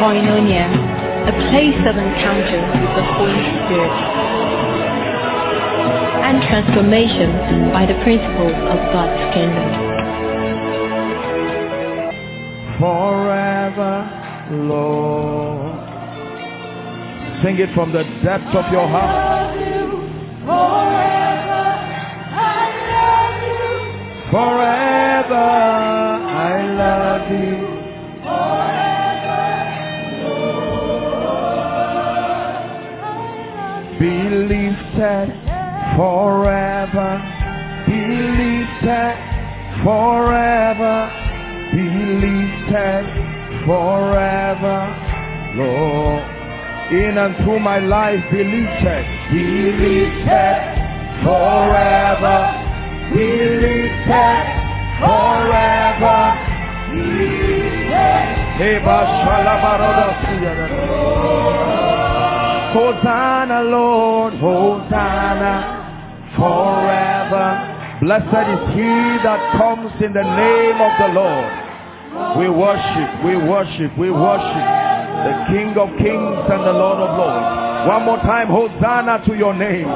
Koinonia, a place of encounter with the Holy Spirit and transformation by the principles of God's kingdom. Forever, Lord. Sing it from the depths of your heart. Forever, I love you. Forever, I love you. Forever, Lord, Be lifted forever. Be lifted forever. Be lifted forever, Lord. In and through my life, be lifted. Be lifted forever. Be lifted forever. Be lifted forever. Hosanna, Lord, Hosanna forever. Blessed is he that comes in the name of the Lord. We worship, we worship, we worship the King of Kings and the Lord of Lords. One more time, Hosanna to your name.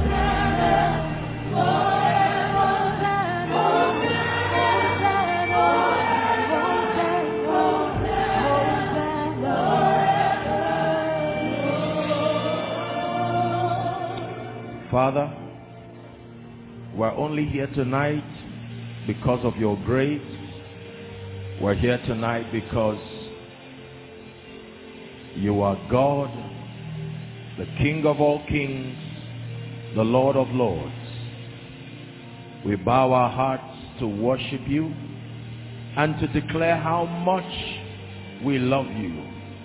Father, we're only here tonight because of your grace. We're here tonight because you are God, the King of all kings, the Lord of lords. We bow our hearts to worship you and to declare how much we love you.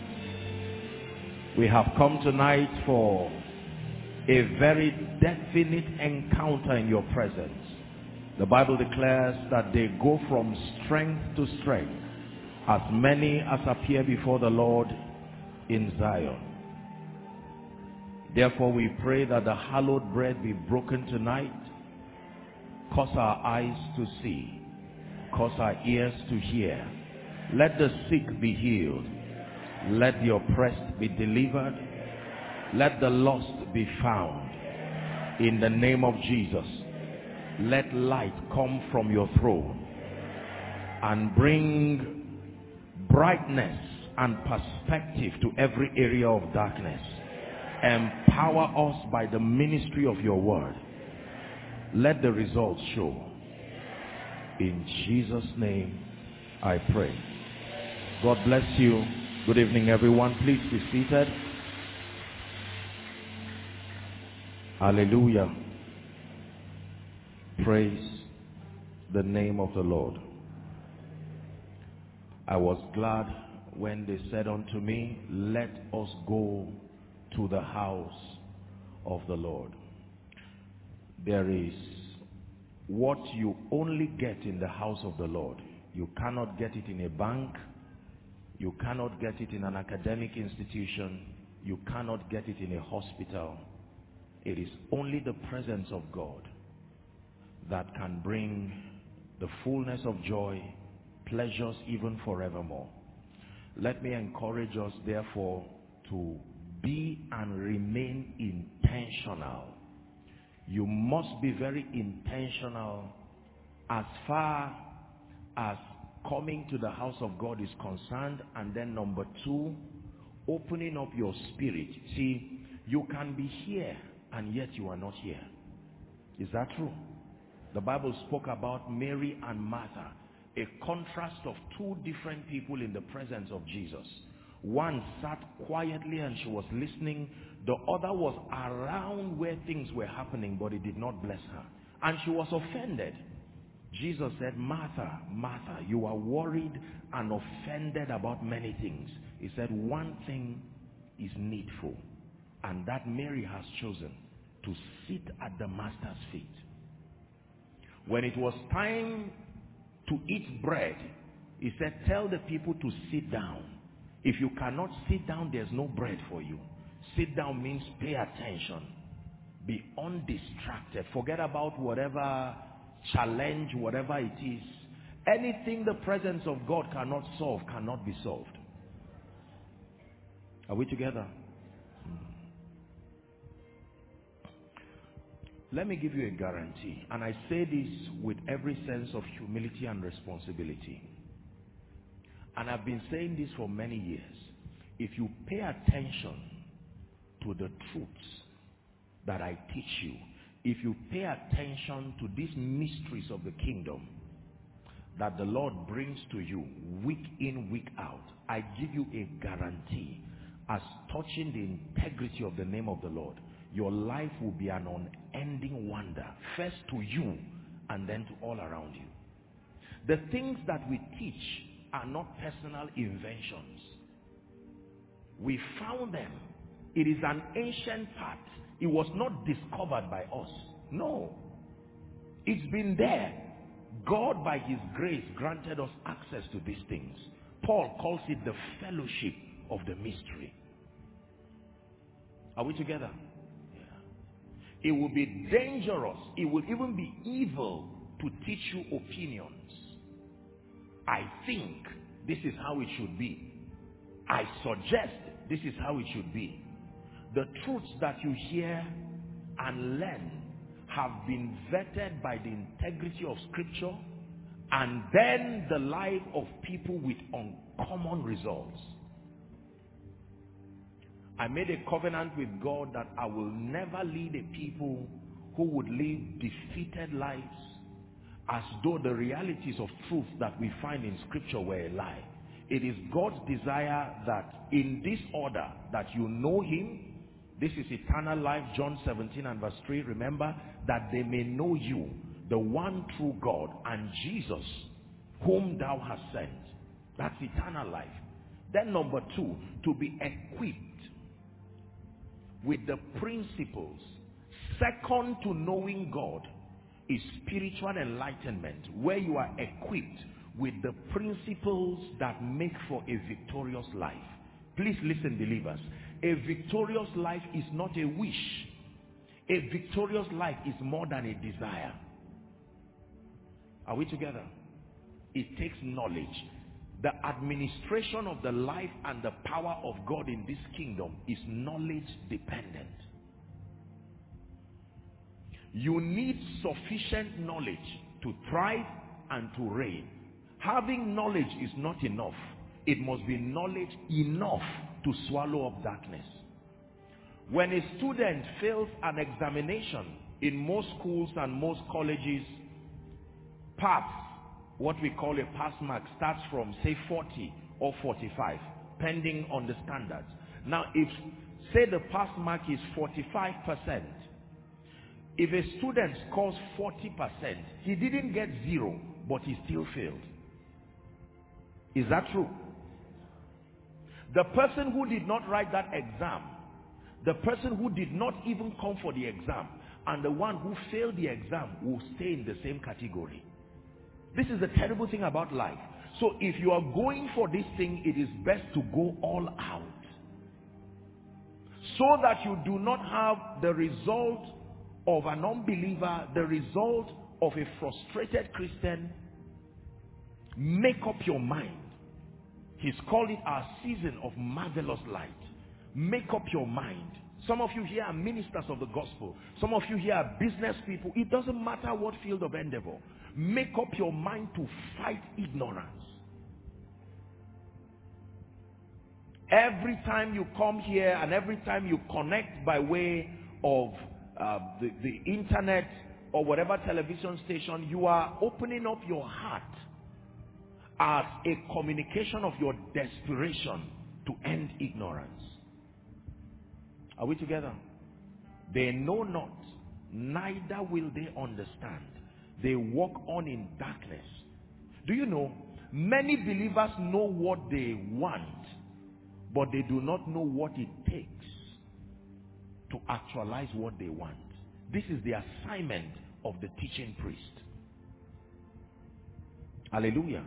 We have come tonight for a very definite encounter in your presence. The Bible declares that they go from strength to strength, as many as appear before the Lord in Zion. Therefore we pray that the hallowed bread be broken tonight. Cause our eyes to see, cause our ears to hear. Let the sick be healed, let the oppressed be delivered, let the lost be found. In the name of Jesus, let light come from your throne and bring brightness and perspective to every area of darkness. Empower us by the ministry of your word. Let the results show. In Jesus' name I pray. God bless you. Good evening, everyone. Please be seated. Hallelujah. Praise the name of the Lord. I was glad when they said unto me, let us go to the house of the Lord. There is what you only get in the house of the Lord. You cannot get it in a bank. You cannot get it in an academic institution. You cannot get it in a hospital. It is only the presence of God that can bring the fullness of joy, pleasures even forevermore. Let me encourage us therefore to be and remain intentional. You must be very intentional as far as coming to the house of God is concerned. And then number two, opening up your spirit. See, you can be here and yet you are not here. Is that true? The Bible spoke about Mary and Martha, a contrast of two different people in the presence of Jesus. One sat quietly and she was listening. The other was around where things were happening, but it did not bless her. And she was offended. Jesus said, Martha, Martha, you are worried and offended about many things. He said, one thing is needful, and that Mary has chosen, to sit at the master's feet. When it was time to eat bread, he said, tell the people to sit down. If you cannot sit down, there's no bread for you. Sit down means pay attention. Be undistracted. Forget about whatever challenge, whatever it is. Anything the presence of God cannot solve, cannot be solved. Are we together? Let me give you a guarantee, and I say this with every sense of humility and responsibility. And I've been saying this for many years. If you pay attention to the truths that I teach you, if you pay attention to these mysteries of the kingdom that the Lord brings to you week in, week out, I give you a guarantee as touching the integrity of the name of the Lord, your life will be an unending wonder, first to you and then to all around you. The things that we teach are not personal inventions. We found them. It is an ancient path. It was not discovered by us. No. It's been there. God, by his grace, granted us access to these things. Paul calls it the fellowship of the mystery. Are we together? Yeah. It will be dangerous. It will even be evil to teach you opinions. I think this is how it should be. I suggest this is how it should be. The truths that you hear and learn have been vetted by the integrity of Scripture and then the life of people with uncommon results. I made a covenant with God that I will never lead a people who would live defeated lives as though the realities of truth that we find in Scripture were a lie. It is God's desire that in this order that you know him. This is eternal life, John 17 and verse 3. Remember, that they may know you, the one true God, and Jesus, whom thou hast sent. That's eternal life. Then number 2, to be equipped with the principles. Second to knowing God is spiritual enlightenment, where you are equipped with the principles that make for a victorious life. Please listen, believers. A victorious life is not a wish. A victorious life is more than a desire. Are we together? It takes knowledge. The administration of the life and the power of God in this kingdom is knowledge dependent. You need sufficient knowledge to thrive and to reign. Having knowledge is not enough. It must be knowledge enough to swallow up darkness. When a student fails an examination in most schools and most colleges, pass, what we call a pass mark, starts from say 40 or 45, depending on the standards. Now, if say the pass mark is 45%, if a student scores 40%, he didn't get 0, but he still failed. Is that true? The person who did not write that exam, the person who did not even come for the exam, and the one who failed the exam will stay in the same category. This is the terrible thing about life. So if you are going for this thing, it is best to go all out, so that you do not have the result of an unbeliever, the result of a frustrated Christian. Make up your mind. He's called it our season of marvelous light. Make up your mind. Some of you here are ministers of the gospel. Some of you here are business people. It doesn't matter what field of endeavor. Make up your mind to fight ignorance. Every time you come here and every time you connect by way of the internet or whatever television station, you are opening up your heart as a communication of your desperation to end ignorance. Are we together? They know not, neither will they understand. They walk on in darkness. Do you know, many believers know what they want, but they do not know what it takes to actualize what they want. This is the assignment of the teaching priest. Hallelujah.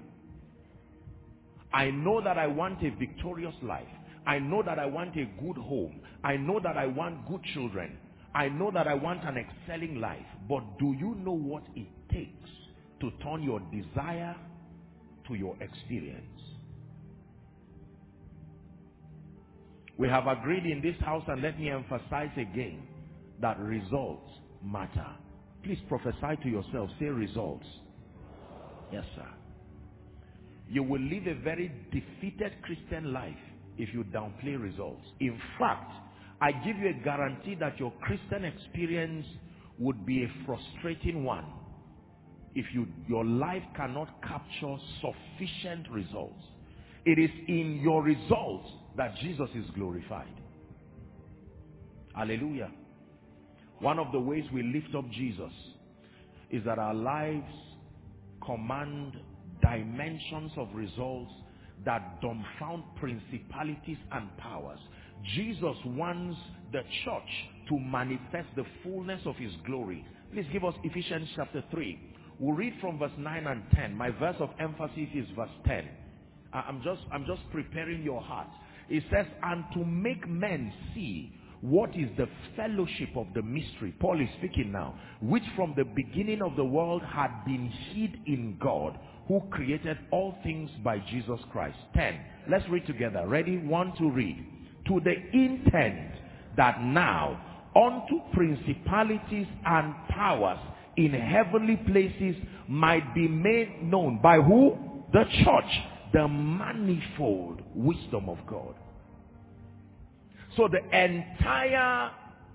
I know that I want a victorious life. I know that I want a good home. I know that I want good children. I know that I want an excelling life. But do you know what it takes to turn your desire to your experience? We have agreed in this house, and let me emphasize again, that results matter. Please prophesy to yourself. Say results. Yes, sir. You will live a very defeated Christian life if you downplay results. In fact, I give you a guarantee that your Christian experience would be a frustrating one if your life cannot capture sufficient results. It is in your results that Jesus is glorified. Hallelujah. One of the ways we lift up Jesus is that our lives command dimensions of results that dumbfound principalities and powers. Jesus wants the church to manifest the fullness of his glory. Please give us Ephesians chapter 3. We'll read from verse 9 and 10. My verse of emphasis is verse 10. I'm just preparing your heart. It says, and to make men see what is the fellowship of the mystery. Paul is speaking now. Which from the beginning of the world had been hid in God, who created all things by Jesus Christ. 10. Let's read together. Ready? 1, 2, read. To the intent that now unto principalities and powers in heavenly places might be made known. By who? The church. The manifold wisdom of God. So the entire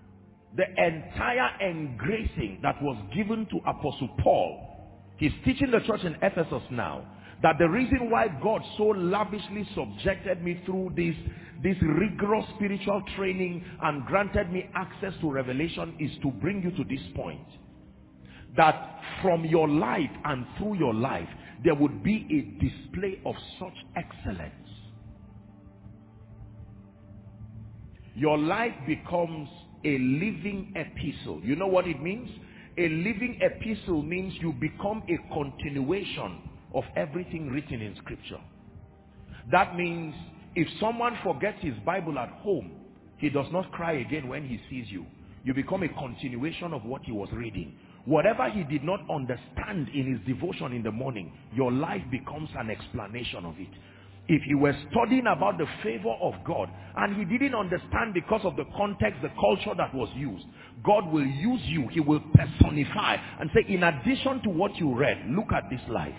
engracing that was given to Apostle Paul, he's teaching the church in Ephesus now, that the reason why God so lavishly subjected me through this rigorous spiritual training and granted me access to revelation is to bring you to this point. That from your life and through your life, there would be a display of such excellence. Your life becomes a living epistle. You know what it means? A living epistle means you become a continuation of everything written in Scripture. That means if someone forgets his Bible at home, he does not cry again when he sees you. You become a continuation of what he was reading. Whatever he did not understand in his devotion in the morning, your life becomes an explanation of it. If he were studying about the favor of God and he didn't understand because of the context, the culture that was used, God will use you. He will personify and say, in addition to what you read, look at this life.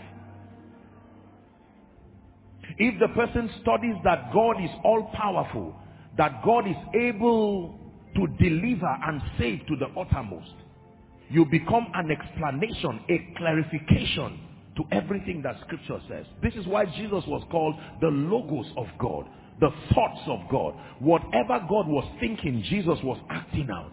If the person studies that God is all powerful, that God is able to deliver and save to the uttermost, you become an explanation, a clarification to everything that Scripture says. This is why Jesus was called the Logos of God, the thoughts of God. Whatever God was thinking, Jesus was acting out.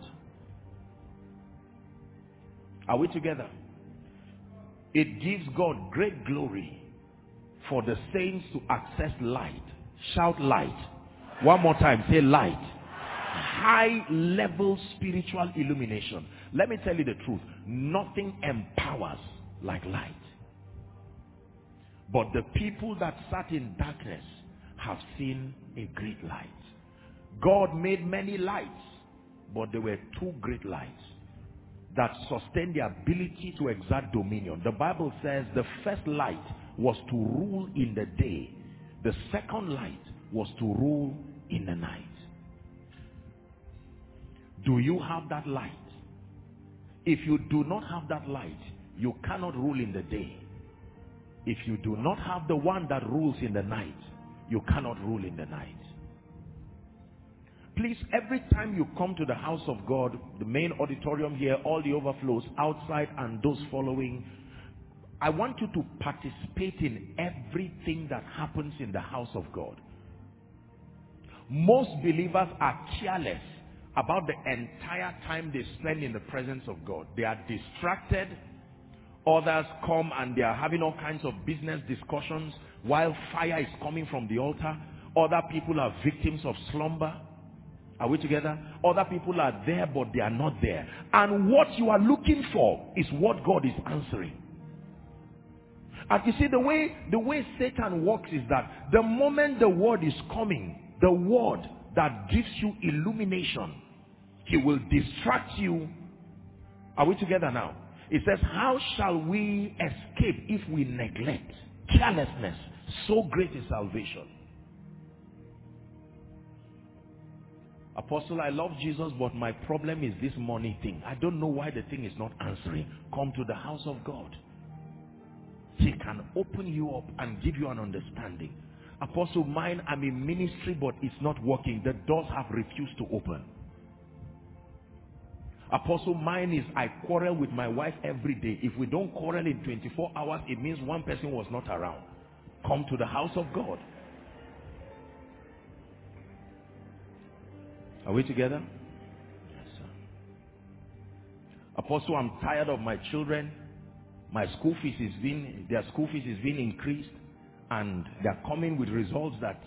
Are we together? It gives God great glory for the saints to access light. Shout light. One more time, say light. High level spiritual illumination. Let me tell you the truth. Nothing empowers like light. But the people that sat in darkness have seen a great light. God made many lights, but there were two great lights that sustained the ability to exert dominion. The Bible says the first light was to rule in the day. The second light was to rule in the night. Do you have that light? If you do not have that light, you cannot rule in the day. If you do not have the one that rules in the night, you cannot rule in the night. Please, every time you come to the house of God, the main auditorium here, all the overflows outside and those following, I want you to participate in everything that happens in the house of God. Most believers are careless about the entire time they spend in the presence of God. They are distracted. Others come and they are having all kinds of business discussions while fire is coming from the altar. Other people are victims of slumber. Are we together? Other people are there, but they are not there. And what you are looking for is what God is answering. And you see, the way Satan works is that the moment the word is coming, the word that gives you illumination, he will distract you. Are we together now? It says, how shall we escape if we neglect? Carelessness. So great is salvation. Apostle, I love Jesus, but my problem is this money thing. I don't know why the thing is not answering. Come to the house of God. He can open you up and give you an understanding. Apostle, mine, I'm in ministry, but it's not working. The doors have refused to open. Apostle, mine is I quarrel with my wife every day. If we don't quarrel in 24 hours, it means one person was not around. Come to the house of God. Are we together? Yes, sir. Apostle, I'm tired of my children. My school fees is their school fees is being increased, and they're coming with results that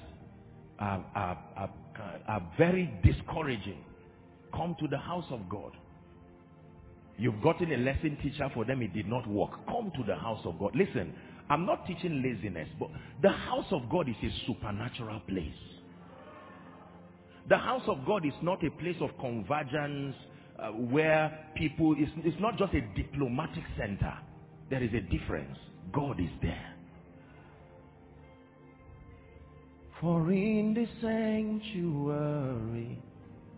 are very discouraging. Come to the house of God. You've gotten a lesson teacher for them, it did not work. Come to the house of God. Listen, I'm not teaching laziness, but the house of God is a supernatural place. The house of God is not a place of convergence where people, it's not just a diplomatic center. There is a difference. God is there. For in the sanctuary,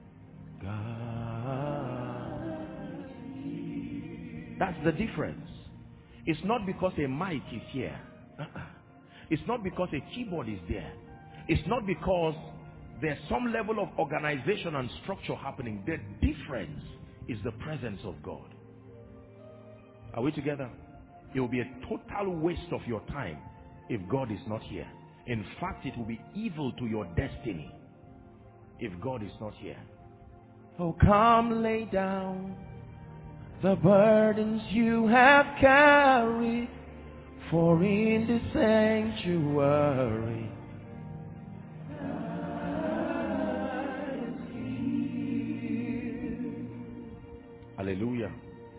God. That's the difference. It's not because a mic is here. It's not because a keyboard is there. It's not because there's some level of organization and structure happening. The difference is the presence of God. Are we together? It will be a total waste of your time if God is not here. In fact, it will be evil to your destiny if God is not here. Oh, come lay down the burdens you have carried, for in the sanctuary hallelujah.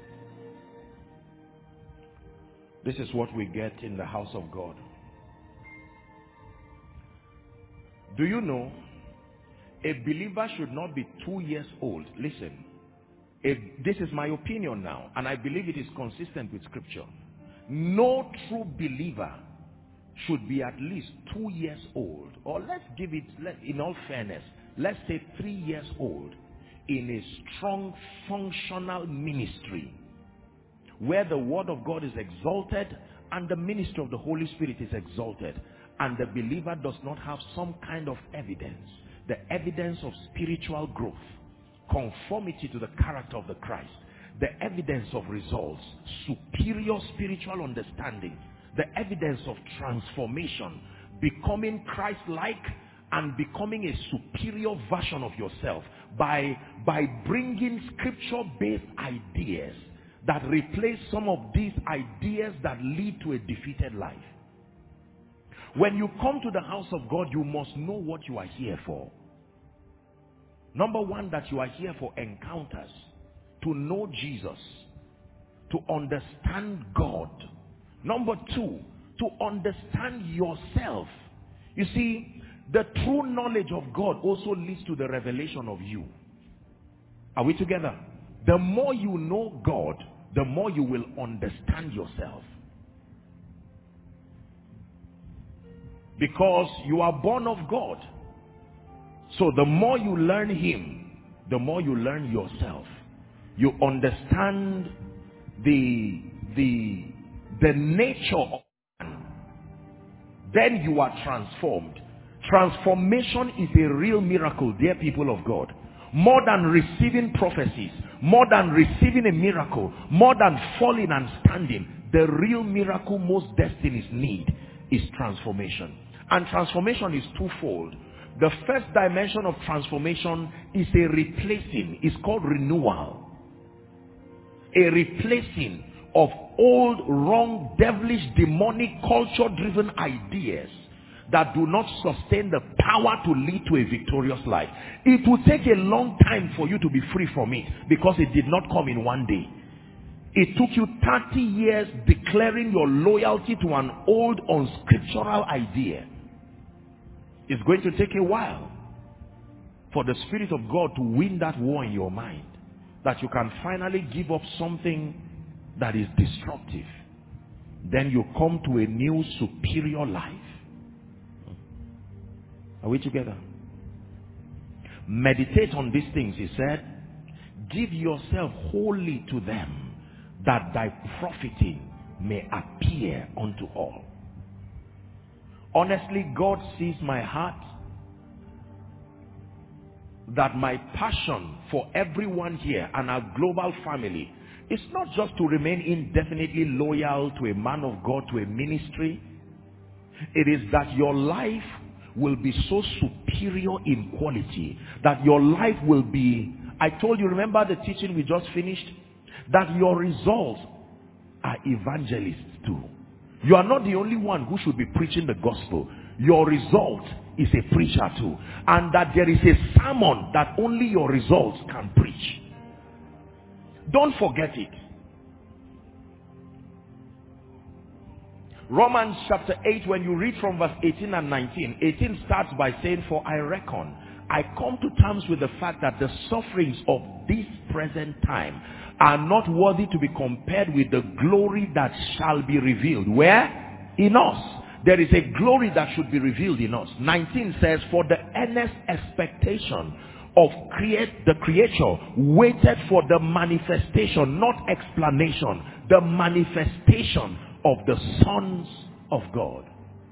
This is what we get in the house of God. Do you know a believer should not be 2 years old? Listen, this is my opinion now, and I believe it is consistent with scripture. No true believer should be at least 2 years old, or let's give it, in all fairness, let's say 3 years old, in a strong functional ministry where the word of God is exalted and the ministry of the Holy Spirit is exalted, and the believer does not have some kind of evidence, the evidence of spiritual growth, conformity to the character of the Christ, the evidence of results, superior spiritual understanding, the evidence of transformation, becoming Christ-like and becoming a superior version of yourself by bringing scripture-based ideas that replace some of these ideas that lead to a defeated life. When you come to the house of God, you must know what you are here for. Number one, that you are here for encounters, to know Jesus, to understand God. Number two, to understand yourself. You see, the true knowledge of God also leads to the revelation of you. Are we together? The more you know God, the more you will understand yourself. Because you are born of God. So the more you learn Him, the more you learn yourself. You understand the nature of man. Then you are transformed. Transformation is a real miracle, dear people of God. More than receiving prophecies, more than receiving a miracle, more than falling and standing, the real miracle most destinies need is transformation. And transformation is twofold. The first dimension of transformation is a replacing. It's called renewal. A replacing of old, wrong, devilish, demonic, culture-driven ideas that do not sustain the power to lead to a victorious life. It will take a long time for you to be free from it, because it did not come in one day. It took you 30 years declaring your loyalty to an old, unscriptural idea. It's going to take a while for the Spirit of God to win that war in your mind, that you can finally give up something that is destructive. Then you come to a new, superior life. Are we together? Meditate on these things, he said. Give yourself wholly to them, that thy profiting may appear unto all. Honestly, God sees my heart, that my passion for everyone here and our global family is not just to remain indefinitely loyal to a man of God, to a ministry. It is that your life will be so superior in quality, that your life will be, I told you, remember the teaching we just finished, that your results are evangelists too. You are not the only one who should be preaching the gospel. Your result is a preacher too. And that there is a sermon that only your results can preach. Don't forget it. Romans chapter 8, when you read from verse 18 and 19, 18 starts by saying, for I reckon, I come to terms with the fact that the sufferings of this present time are not worthy to be compared with the glory that shall be revealed. Where? In us. There is a glory that should be revealed in us. 19 says, for the earnest expectation of the creature waited for the manifestation, not explanation, the manifestation of the sons of God.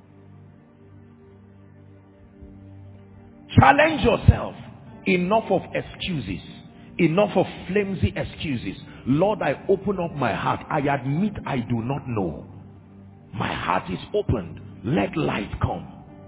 Challenge yourself. Enough of excuses. Enough of flimsy excuses. Lord, I open up my heart. I admit I do not know. My heart is opened. Let light come.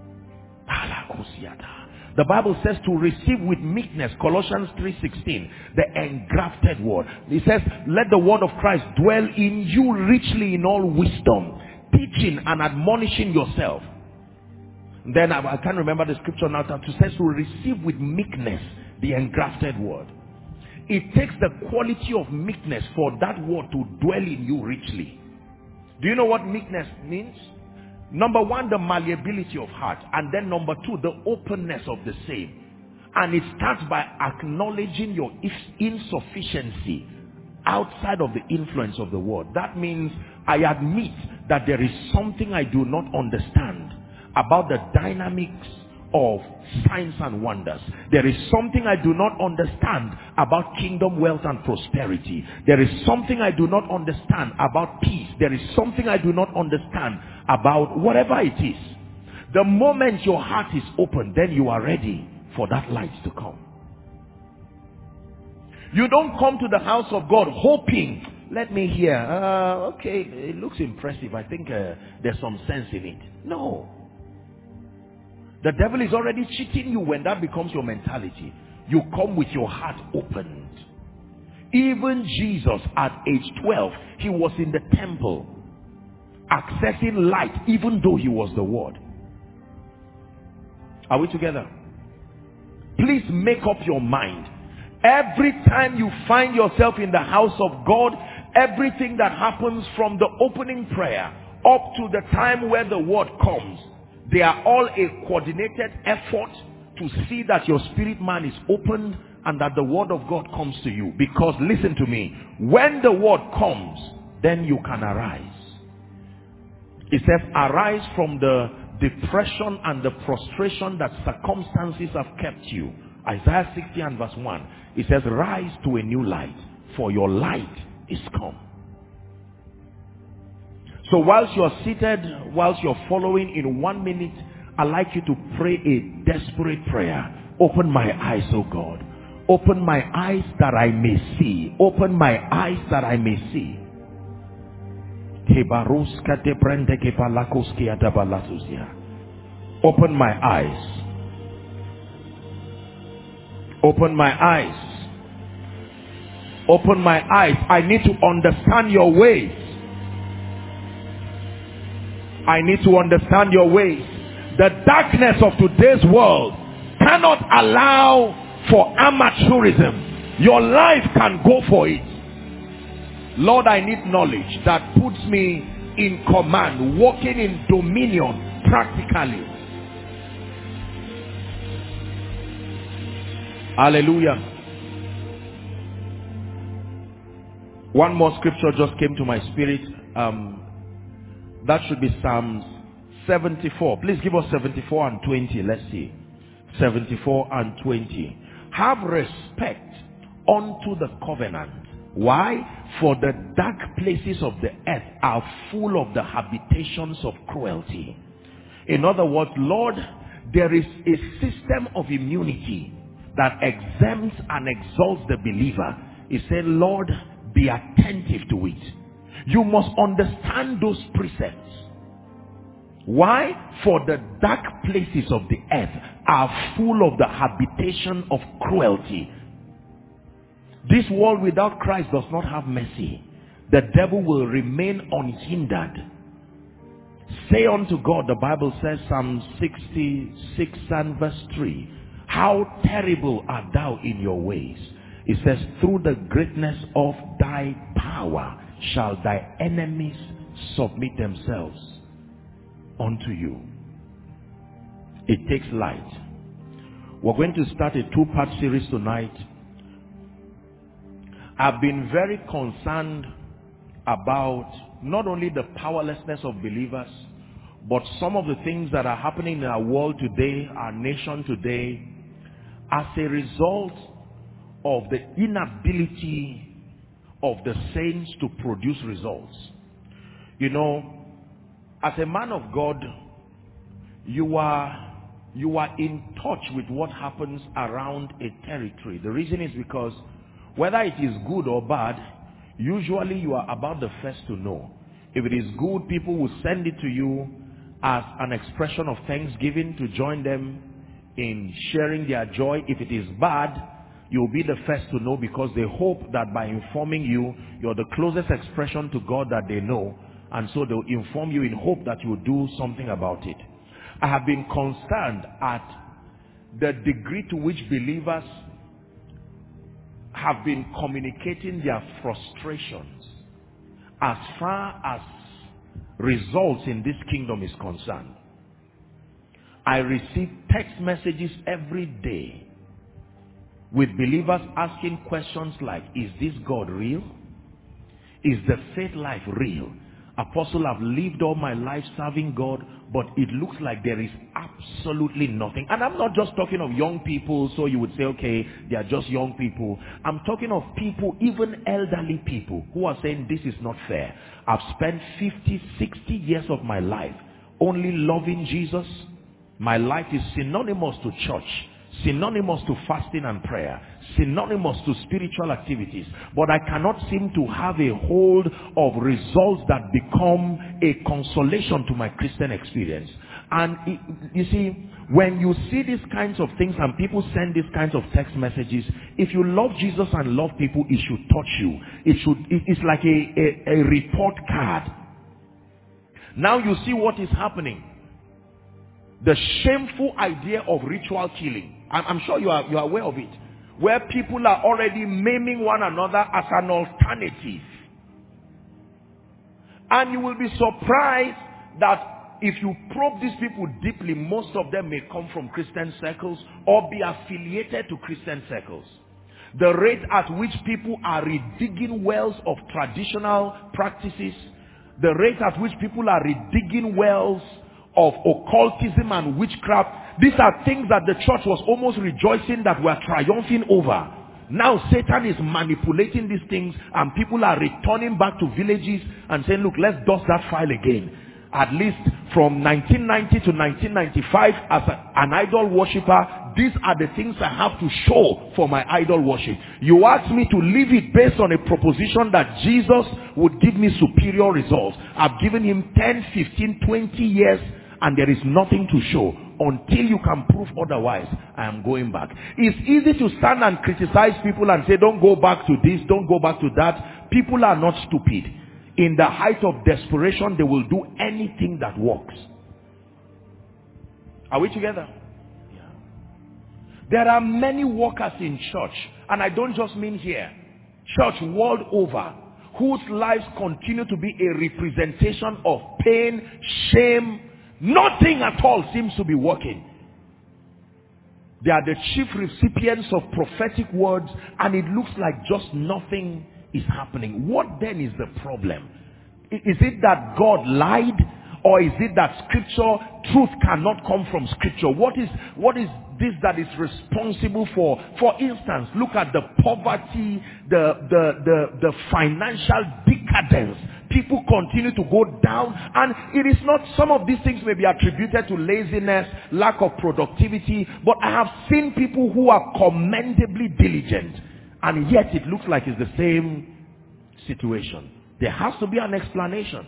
The Bible says to receive with meekness, Colossians 3:16, the engrafted word. It says, let the word of Christ dwell in you richly in all wisdom, teaching and admonishing yourself. Then I can't remember the scripture now. It says to receive with meekness the engrafted word. It takes the quality of meekness for that word to dwell in you richly. Do you know what meekness means? Number one, the malleability of heart. And then number two, the openness of the same. And it starts by acknowledging your insufficiency outside of the influence of the word. That means I admit that there is something I do not understand about the dynamics of signs and wonders. There is something I do not understand about kingdom wealth and prosperity. There is something I do not understand about peace. There is something I do not understand about whatever it is. The moment your heart is open, then you are ready for that light to come. You don't come to the house of God hoping, let me hear, okay, it looks impressive. I think there's some sense in it. No. The devil is already cheating you when that becomes your mentality. You come with your heart opened. Even Jesus at age 12, he was in the temple accessing light even though he was the word. Are we together? Please make up your mind. Every time you find yourself in the house of God, everything that happens from the opening prayer up to the time where the word comes, they are all a coordinated effort to see that your spirit man is opened and that the word of God comes to you. Because listen to me, when the word comes, then you can arise. It says, arise from the depression and the prostration that circumstances have kept you. Isaiah 60 and verse 1. It says, rise to a new light, for your light is come. So whilst you're seated, whilst you're following, in 1 minute, I'd like you to pray a desperate prayer. Open my eyes, oh God. Open my eyes that I may see. Open my eyes that I may see. Open my eyes. Open my eyes. Open my eyes. I need to understand your ways. I need to understand your ways. The darkness of today's world cannot allow for amateurism. Your life can go for it. Lord, I need knowledge that puts me in command, walking in dominion practically. Hallelujah. One more scripture just came to my spirit. That should be Psalms 74. Please give us 74 and 20. Let's see. 74 and 20. Have respect unto the covenant. Why? For the dark places of the earth are full of the habitations of cruelty. In other words, Lord, there is a system of immunity that exempts and exalts the believer. He said, Lord, be attentive to it. You must understand those precepts. Why? For the dark places of the earth are full of the habitation of cruelty. This world without Christ does not have mercy. The devil will remain unhindered. Say unto God, the Bible says, Psalm 66 and verse 3, how terrible art thou in your ways. It says, through the greatness of thy power shall thy enemies submit themselves unto you. It takes light. We're going to start a two-part series tonight. I've been very concerned about not only the powerlessness of believers, but some of the things that are happening in our world today, our nation today, as a result of the inability of the saints to produce results. You know, as a man of God, you are in touch with what happens around a territory. The reason is because whether it is good or bad, usually you are about the first to know. If it is good, people will send it to you as an expression of thanksgiving to join them in sharing their joy. If it is bad, you'll be the first to know, because they hope that by informing you, you're the closest expression to God that they know. And so they'll inform you in hope that you'll do something about it. I have been concerned at the degree to which believers have been communicating their frustrations as far as results in this kingdom is concerned. I receive text messages every day with believers asking questions like, is this God real? Is the faith life real? Apostle, I've lived all my life serving God, but it looks like there is absolutely nothing. And I'm not just talking of young people, so you would say, okay, they are just young people. I'm talking of people, even elderly people, who are saying this is not fair. I've spent 50, 60 years of my life only loving Jesus. My life is synonymous to church, synonymous to fasting and prayer, synonymous to spiritual activities, but I cannot seem to have a hold of results that become a consolation to my Christian experience. And you see, when you see these kinds of things and people send these kinds of text messages, if you love Jesus and love people, it should touch you. It's like a report card. Now you see what is happening. The shameful idea of ritual killing. I'm sure you are aware of it. Where people are already maiming one another as an alternative. And you will be surprised that if you probe these people deeply, most of them may come from Christian circles or be affiliated to Christian circles. The rate at which people are redigging wells of traditional practices, the rate at which people are redigging wells of occultism and witchcraft, these are things that the church was almost rejoicing that we're triumphing over. Now Satan is manipulating these things and people are returning back to villages and saying, look, let's dust that file again. At least from 1990 to 1995, as an idol worshiper, these are the things I have to show for my idol worship. You ask me to leave it based on a proposition that Jesus would give me superior results. I've given him 10, 15, 20 years and there is nothing to show. Until you can prove otherwise, I am going back. It's easy to stand and criticize people and say, don't go back to this, don't go back to that. People are not stupid. In the height of desperation, they will do anything that works. Are we together? Yeah. There are many workers in church, and I don't just mean here, church world over, whose lives continue to be a representation of pain, shame. Nothing at all seems to be working. They are the chief recipients of prophetic words, and it looks like just nothing is happening. What then is the problem? Is it that God lied? Or is it that scripture, truth cannot come from scripture? What is this that is responsible for instance, look at the poverty, the financial decadence. People continue to go down, and it is not, some of these things may be attributed to laziness, lack of productivity, but I have seen people who are commendably diligent, and yet it looks like it's the same situation. There has to be an explanation.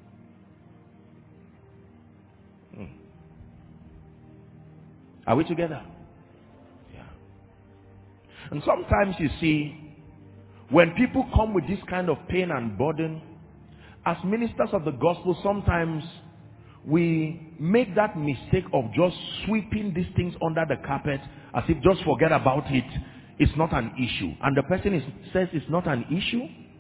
Are we together? Yeah. And sometimes you see, when people come with this kind of pain and burden, as ministers of the gospel, sometimes we make that mistake of just sweeping these things under the carpet as if just forget about it. It's not an issue. And the person says it's not an issue.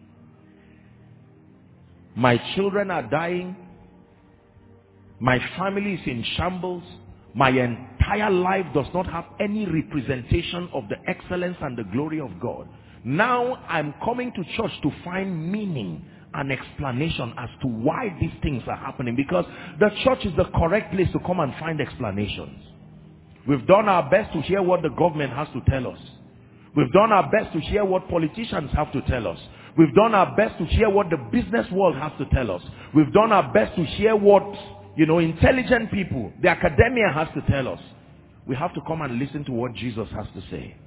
My children are dying. My family is in shambles. My entire life does not have any representation of the excellence and the glory of God. Now I'm coming to church to find meaning and explanation as to why these things are happening, because the church is the correct place to come and find explanations. We've done our best to hear what the government has to tell us. We've done our best to hear what politicians have to tell us. We've done our best to hear what the business world has to tell us. We've done our best to hear what, intelligent people, the academia has to tell us. We have to come and listen to what Jesus has to say.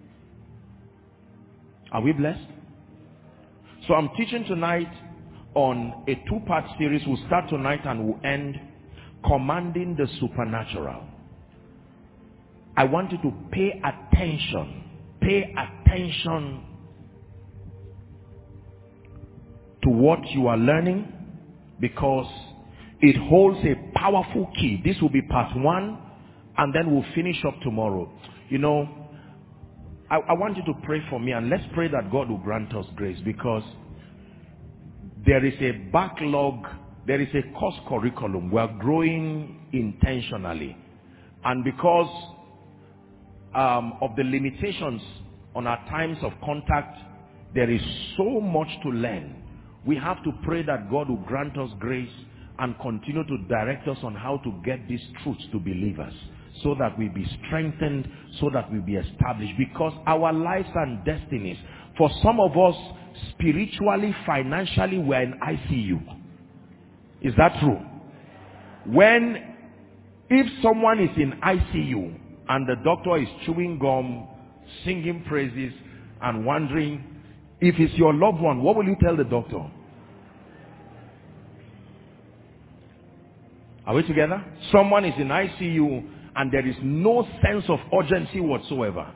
Are we blessed? So I'm teaching tonight on a two-part series. We'll start tonight and we'll end commanding the supernatural. I want you to pay attention. Pay attention to what you are learning, because it holds a powerful key. This will be part 1, and then we'll finish up tomorrow. I want you to pray for me, and let's pray that God will grant us grace, because there is a backlog, there is a course curriculum. We are growing intentionally, and because of the limitations on our times of contact, there is so much to learn. We have to pray that God will grant us grace and continue to direct us on how to get these truths to believers, so that we be strengthened, so that we be established, because our lives and destinies, for some of us, spiritually, financially, we're in ICU. Is that true? If someone is in ICU and the doctor is chewing gum, singing praises, and wondering, if it's your loved one, what will you tell the doctor? Are we together? Someone is in ICU and there is no sense of urgency whatsoever.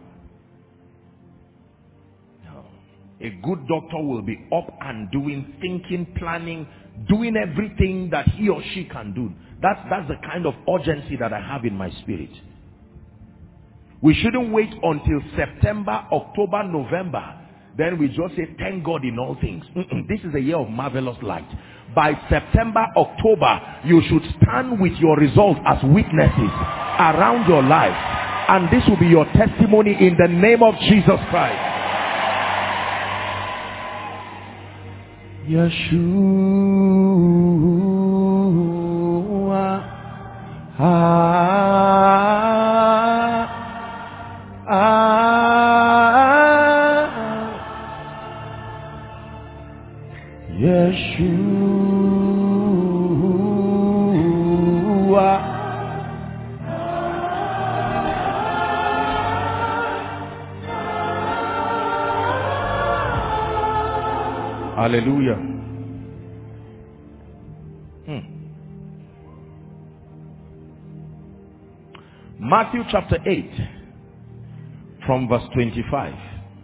No. A good doctor will be up and doing, thinking, planning, doing everything that he or she can do. That's the kind of urgency that I have in my spirit. We shouldn't wait until September, October, November. Then we just say, thank God in all things. This is a year of marvelous light. By September, October, you should stand with your results as witnesses around your life. And this will be your testimony in the name of Jesus Christ. Yeshua. Yeshua. Hallelujah. Matthew chapter 8 from verse 25.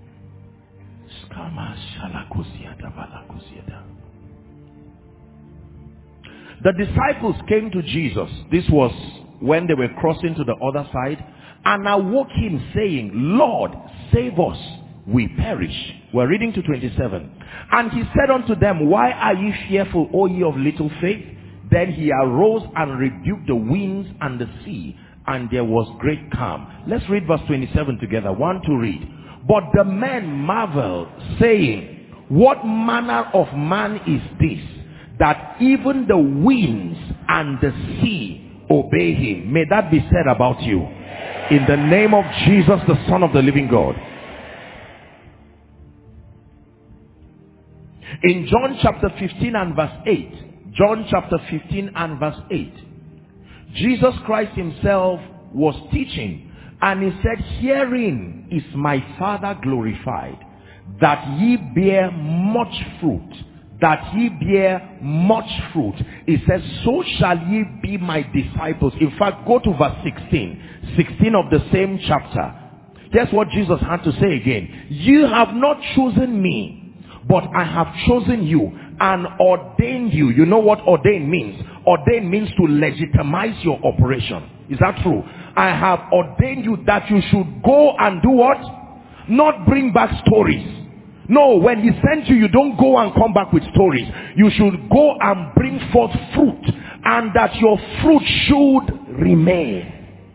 The disciples came to Jesus. This was when they were crossing to the other side, and awoke him, saying, Lord, save us, we perish. We're reading to 27. And he said unto them, why are ye fearful, O ye of little faith? Then he arose and rebuked the winds and the sea, and there was great calm. Let's read verse 27 together. 1 to read. But the men marveled, saying, what manner of man is this, that even the winds and the sea obey him. May that be said about you. In the name of Jesus, the Son of the living God. In John chapter 15 and verse 8, John chapter 15 and verse 8, Jesus Christ himself was teaching, and he said, herein is my Father glorified, that ye bear much fruit, that ye bear much fruit. He says, so shall ye be my disciples. In fact, go to verse 16 of the same chapter. Guess what Jesus had to say again? You have not chosen me, but I have chosen you and ordained you. You know what ordain means? Ordain means to legitimize your operation. Is that true? I have ordained you that you should go and do what? Not bring back stories. No, when he sends you, you don't go and come back with stories. You should go and bring forth fruit, and that your fruit should remain.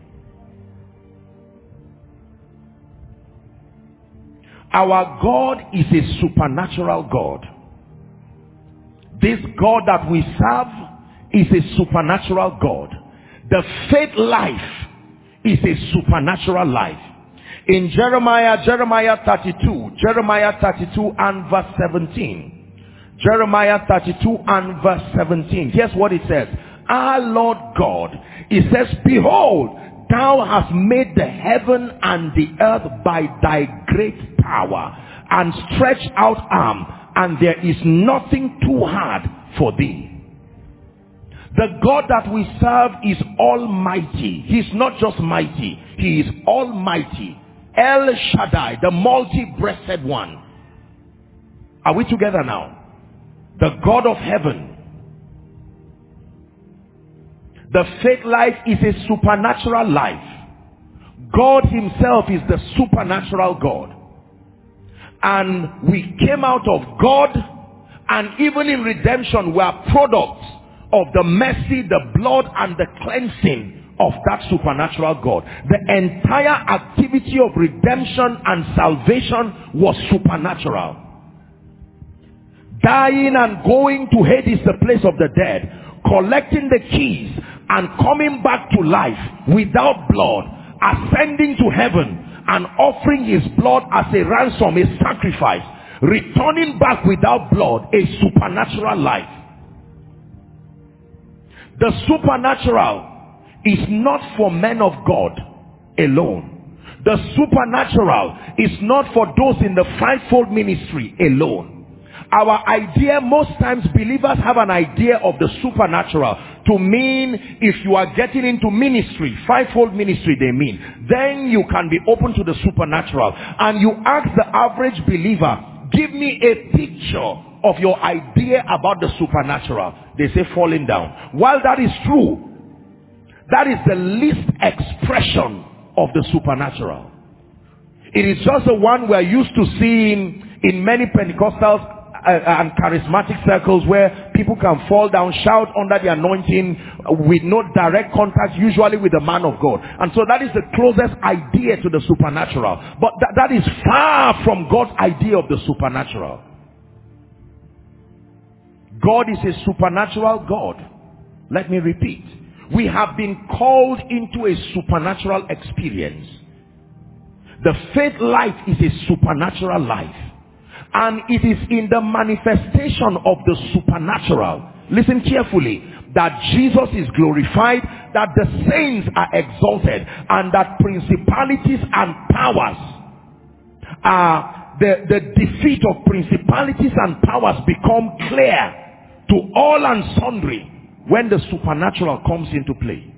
Our God is a supernatural God. This God that we serve is a supernatural God. The faith life is a supernatural life. In Jeremiah 32 and verse 17. Jeremiah 32 and verse 17. Here's what it says. Our Lord God, it says, behold, thou hast made the heaven and the earth by thy great power and stretched out arm, and there is nothing too hard for thee. The God that we serve is almighty. He's not just mighty, he is almighty. El Shaddai, the multi-breasted one. Are we together now? The God of heaven. The faith life is a supernatural life. God himself is the supernatural God. And we came out of God, and even in redemption we are products of the mercy, the blood, and the cleansing of that supernatural God. The entire activity of redemption and salvation was supernatural. Dying and going to Hades, the place of the dead, collecting the keys and coming back to life without blood, ascending to heaven and offering his blood as a ransom, a sacrifice, returning back without blood, a supernatural life. The supernatural is not for men of God alone. The supernatural is not for those in the fivefold ministry alone. Our idea, most times believers have an idea of the supernatural to mean if you are getting into ministry, fivefold ministry they mean, then you can be open to the supernatural. And you ask the average believer, give me a picture of your idea about the supernatural. They say falling down. While that is true, that is the least expression of the supernatural. It is just the one we are used to seeing in many Pentecostals and charismatic circles, where people can fall down, shout under the anointing with no direct contact, usually with the man of God. And so that is the closest idea to the supernatural. But that is far from God's idea of the supernatural. God is a supernatural God. Let me repeat. We have been called into a supernatural experience. The faith life is a supernatural life. And it is in the manifestation of the supernatural, listen carefully, that Jesus is glorified, that the saints are exalted, and that principalities and powers the defeat of principalities and powers become clear to all and sundry when the supernatural comes into play.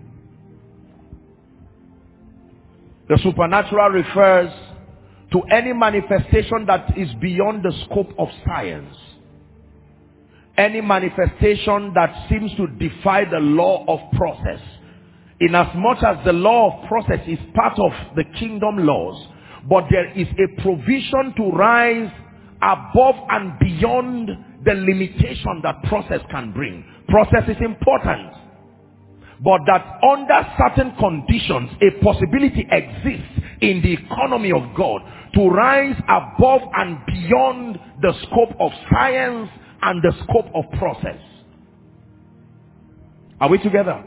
The supernatural refers to any manifestation that is beyond the scope of science. Any manifestation that seems to defy the law of process. Inasmuch as the law of process is part of the kingdom laws, but there is a provision to rise above and beyond the limitation that process can bring. Process is important, but that under certain conditions, a possibility exists in the economy of God to rise above and beyond the scope of science and the scope of process. Are we together?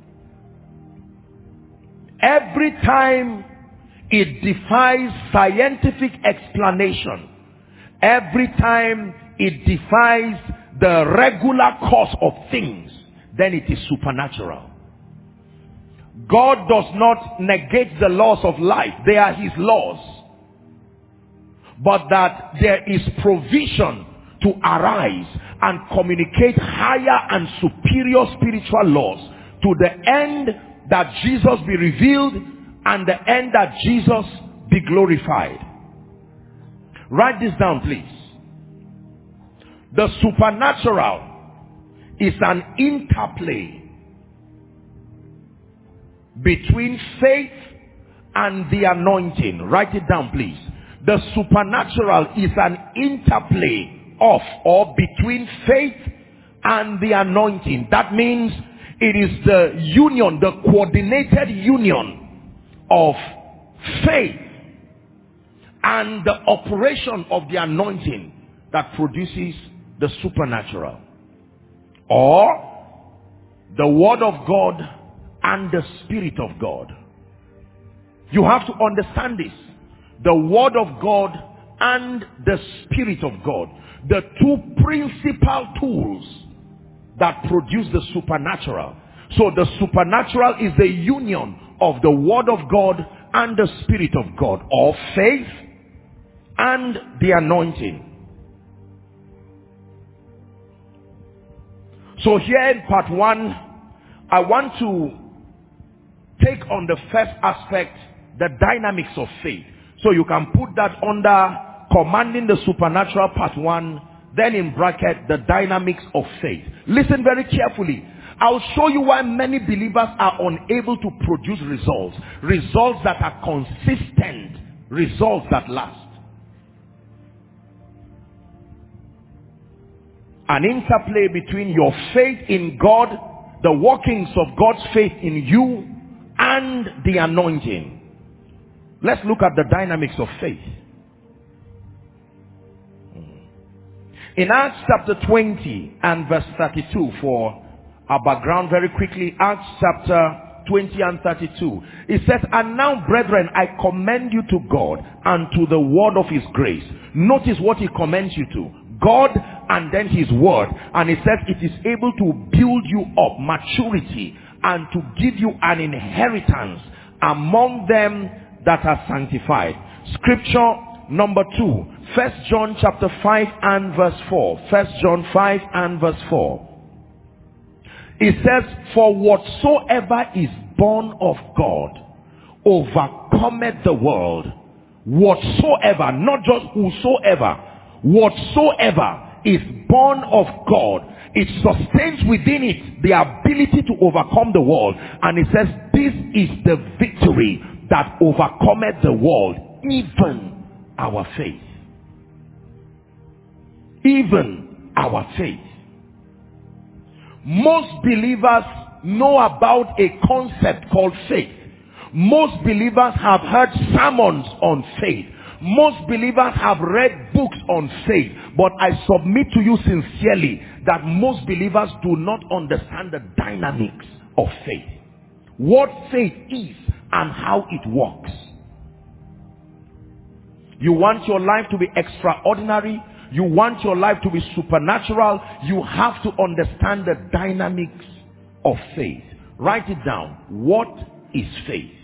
Every time it defies scientific explanation, every time it defies the regular course of things, then it is supernatural. God does not negate the laws of life. They are his laws. But that there is provision to arise and communicate higher and superior spiritual laws to the end that Jesus be revealed and the end that Jesus be glorified. Write this down, please. The supernatural is an interplay between faith and the anointing. Write it down, please. The supernatural is an interplay of or between faith and the anointing. That means it is the union, the coordinated union of faith and the operation of the anointing that produces the supernatural. Or the word of God and the Spirit of God. You have to understand this. The word of God and the Spirit of God. The two principal tools that produce the supernatural. So the supernatural is the union of the word of God and the Spirit of God, or faith and the anointing. So here in part 1, I want to take on the first aspect, the dynamics of faith. So you can put that under commanding the supernatural part 1, then in bracket the dynamics of faith. Listen very carefully. I'll show you why many believers are unable to produce results. Results that are consistent. Results that last. An interplay between your faith in God, the workings of God's faith in you, and the anointing. Let's look at the dynamics of faith. In Acts chapter 20 and verse 32, for our background very quickly, Acts chapter 20 and 32. It says, and now brethren, I commend you to God and to the word of his grace. Notice what he commends you to. God and then his word. And it says it is able to build you up, maturity, and to give you an inheritance among them that are sanctified. Scripture number 2, 1 John chapter 5 and verse 4. 1 John 5 and verse 4. It says, for whatsoever is born of God overcometh the world. Whatsoever, not just whosoever, whatsoever is born of God, it sustains within it the ability to overcome the world. And it says, this is the victory that overcometh the world, even our faith. Even our faith. Most believers know about a concept called faith. Most believers have heard sermons on faith. Most believers have read books on faith. But I submit to you sincerely that most believers do not understand the dynamics of faith. What faith is and how it works. You want your life to be extraordinary. You want your life to be supernatural. You have to understand the dynamics of faith. Write it down. What is faith?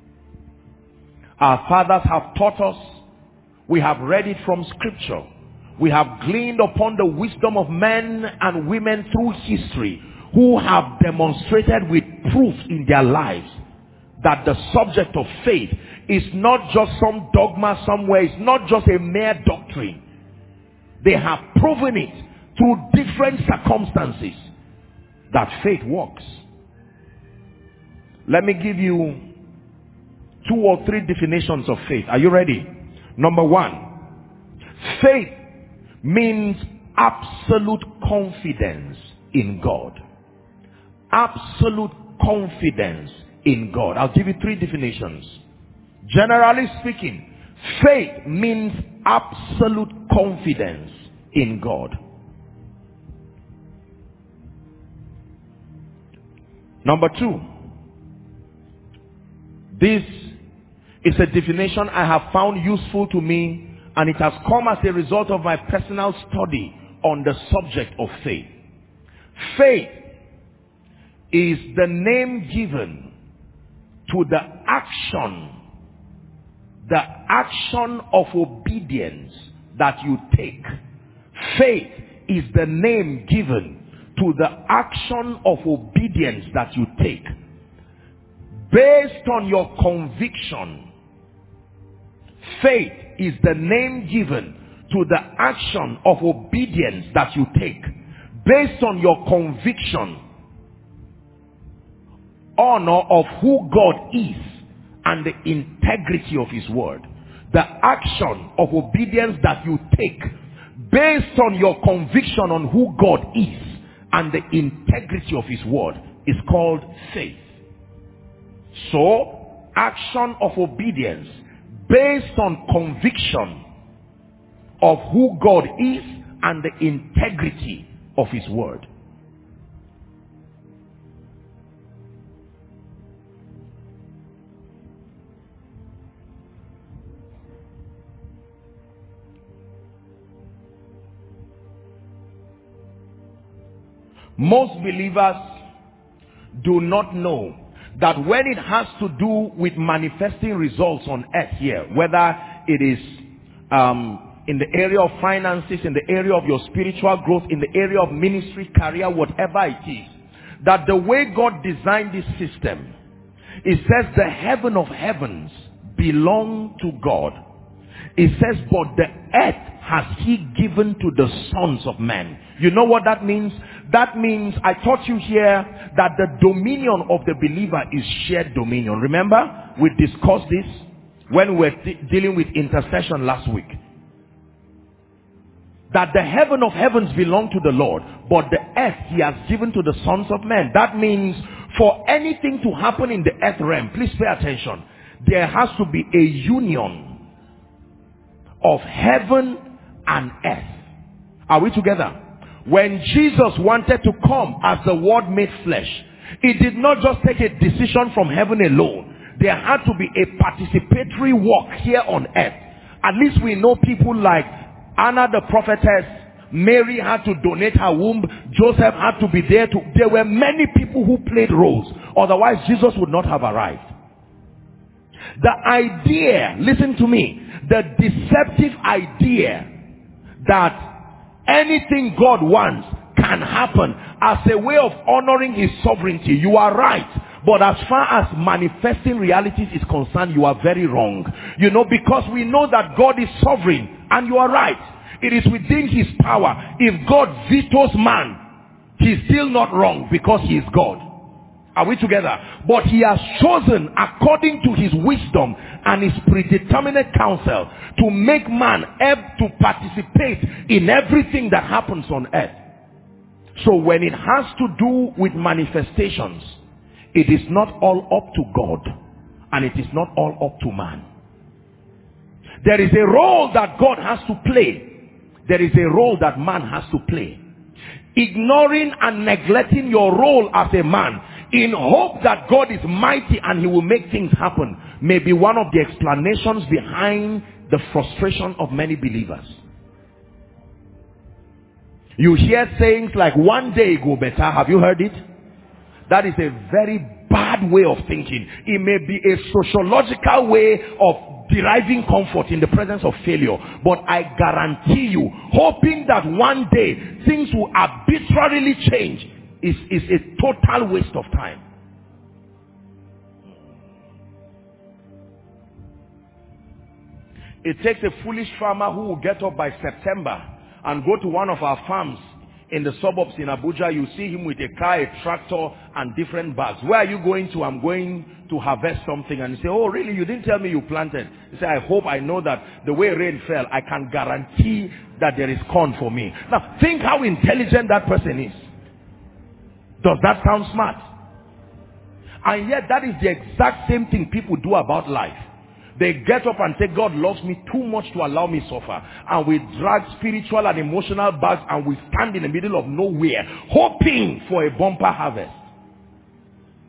Our fathers have taught us. We have read it from scripture. We have gleaned upon the wisdom of men and women through history who have demonstrated with proof in their lives that the subject of faith is not just some dogma somewhere. It's not just a mere doctrine. They have proven it through different circumstances that faith works. Let me give you 2 or 3 definitions of faith. Are you ready? Number 1, faith means absolute confidence in God. Absolute confidence in God. I'll give you 3 definitions. Generally speaking, faith means absolute confidence in God. Number two, this is a definition I have found useful to me, and it has come as a result of my personal study on the subject of faith. Faith is the name given to the action of obedience that you take. Faith is the name given to the action of obedience that you take. Based on your conviction, faith is the name given to the action of obedience that you take. Based on your conviction, honor of who God is and the integrity of his word. The action of obedience that you take based on your conviction on who God is and the integrity of his word is called faith. So, action of obedience based on conviction of who God is and the integrity of his word. Most believers do not know that when it has to do with manifesting results on earth here, whether it is in the area of finances, in the area of your spiritual growth, in the area of ministry, career, whatever it is, that the way God designed this system, it says the heaven of heavens belong to God. It says, but the earth has he given to the sons of men. You know what that means? That means, I taught you here that the dominion of the believer is shared dominion. Remember, we discussed this when we were dealing with intercession last week. That the heaven of heavens belong to the Lord, but the earth he has given to the sons of men. That means for anything to happen in the earth realm, please pay attention, there has to be a union of heaven and earth. Are we together? When Jesus wanted to come as the word made flesh, it did not just take a decision from heaven alone. There had to be a participatory work here on earth. At least we know people like Anna the prophetess, Mary had to donate her womb, Joseph had to be there. There were many people who played roles. Otherwise Jesus would not have arrived. The idea, listen to me, the deceptive idea that anything God wants can happen as a way of honoring his sovereignty, you are right. But as far as manifesting realities is concerned, you are very wrong. You know, because we know that God is sovereign, and you are right. It is within his power. If God vetoes man, he's still not wrong because he is God. Are we together? But he has chosen according to his wisdom and his predeterminate counsel to make man able to participate in everything that happens on earth. So when it has to do with manifestations, it is not all up to God and it is not all up to man. There is a role that God has to play. There is a role that man has to play. Ignoring and neglecting your role as a man in hope that God is mighty and he will make things happen may be one of the explanations behind the frustration of many believers. You hear sayings like, one day it will be better. Have you heard it? That is a very bad way of thinking. It may be a sociological way of deriving comfort in the presence of failure. But I guarantee you, hoping that one day things will arbitrarily change is a total waste of time. It takes a foolish farmer who will get up by September and go to one of our farms in the suburbs in Abuja. You see him with a car, a tractor, and different bags. Where are you going to? I'm going to harvest something. And you say, oh really? You didn't tell me you planted. You say, I hope I know that the way rain fell, I can guarantee that there is corn for me. Now, think how intelligent that person is. Does that sound smart? And yet, that is the exact same thing people do about life. They get up and say, God loves me too much to allow me suffer. And we drag spiritual and emotional bags and we stand in the middle of nowhere, hoping for a bumper harvest.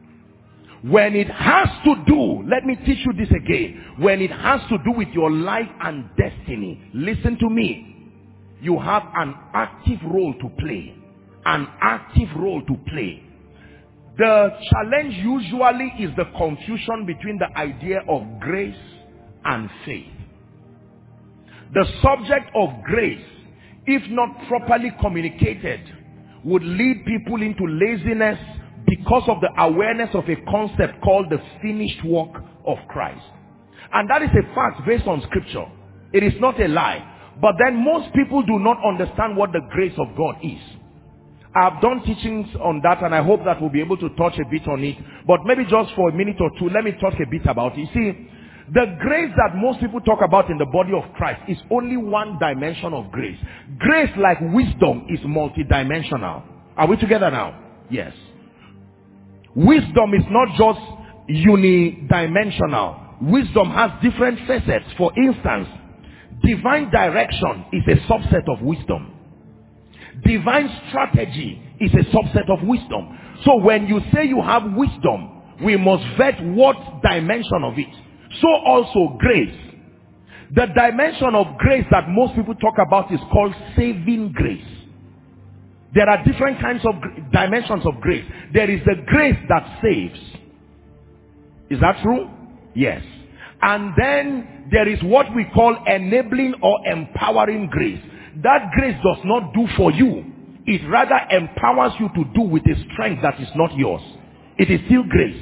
When it has to do, let me teach you this again. When it has to do with your life and destiny, listen to me. You have an active role to play. An active role to play. The challenge usually is the confusion between the idea of grace and faith. The subject of grace, if not properly communicated, would lead people into laziness because of the awareness of a concept called the finished work of Christ. And that is a fact based on scripture. It is not a lie. But then most people do not understand what the grace of God is. I've done teachings on that, and I hope that we'll be able to touch a bit on it. But maybe just for a minute or two, let me talk a bit about it. You see, the grace that most people talk about in the body of Christ is only one dimension of grace. Grace, like wisdom, is multidimensional. Are we together now? Yes. Wisdom is not just unidimensional. Wisdom has different facets. For instance, divine direction is a subset of wisdom. Divine strategy is a subset of wisdom. So when you say you have wisdom, we must vet what dimension of it. So also grace. The dimension of grace that most people talk about is called saving grace. There are different kinds of dimensions of grace. There is the grace that saves. Is that true? Yes. And then there is what we call enabling or empowering grace. That grace does not do for you. It rather empowers you to do with a strength that is not yours. It is still grace.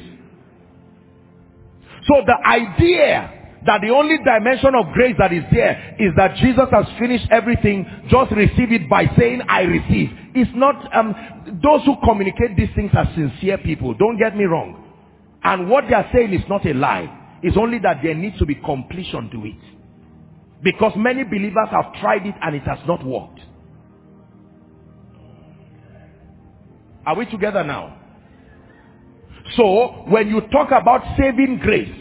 So the idea that the only dimension of grace that is there is that Jesus has finished everything, just receive it by saying, I receive. It's not, those who communicate these things are sincere people. Don't get me wrong. And what they are saying is not a lie. It's only that there needs to be completion to it. Because many believers have tried it and it has not worked. Are we together now? So, when you talk about saving grace,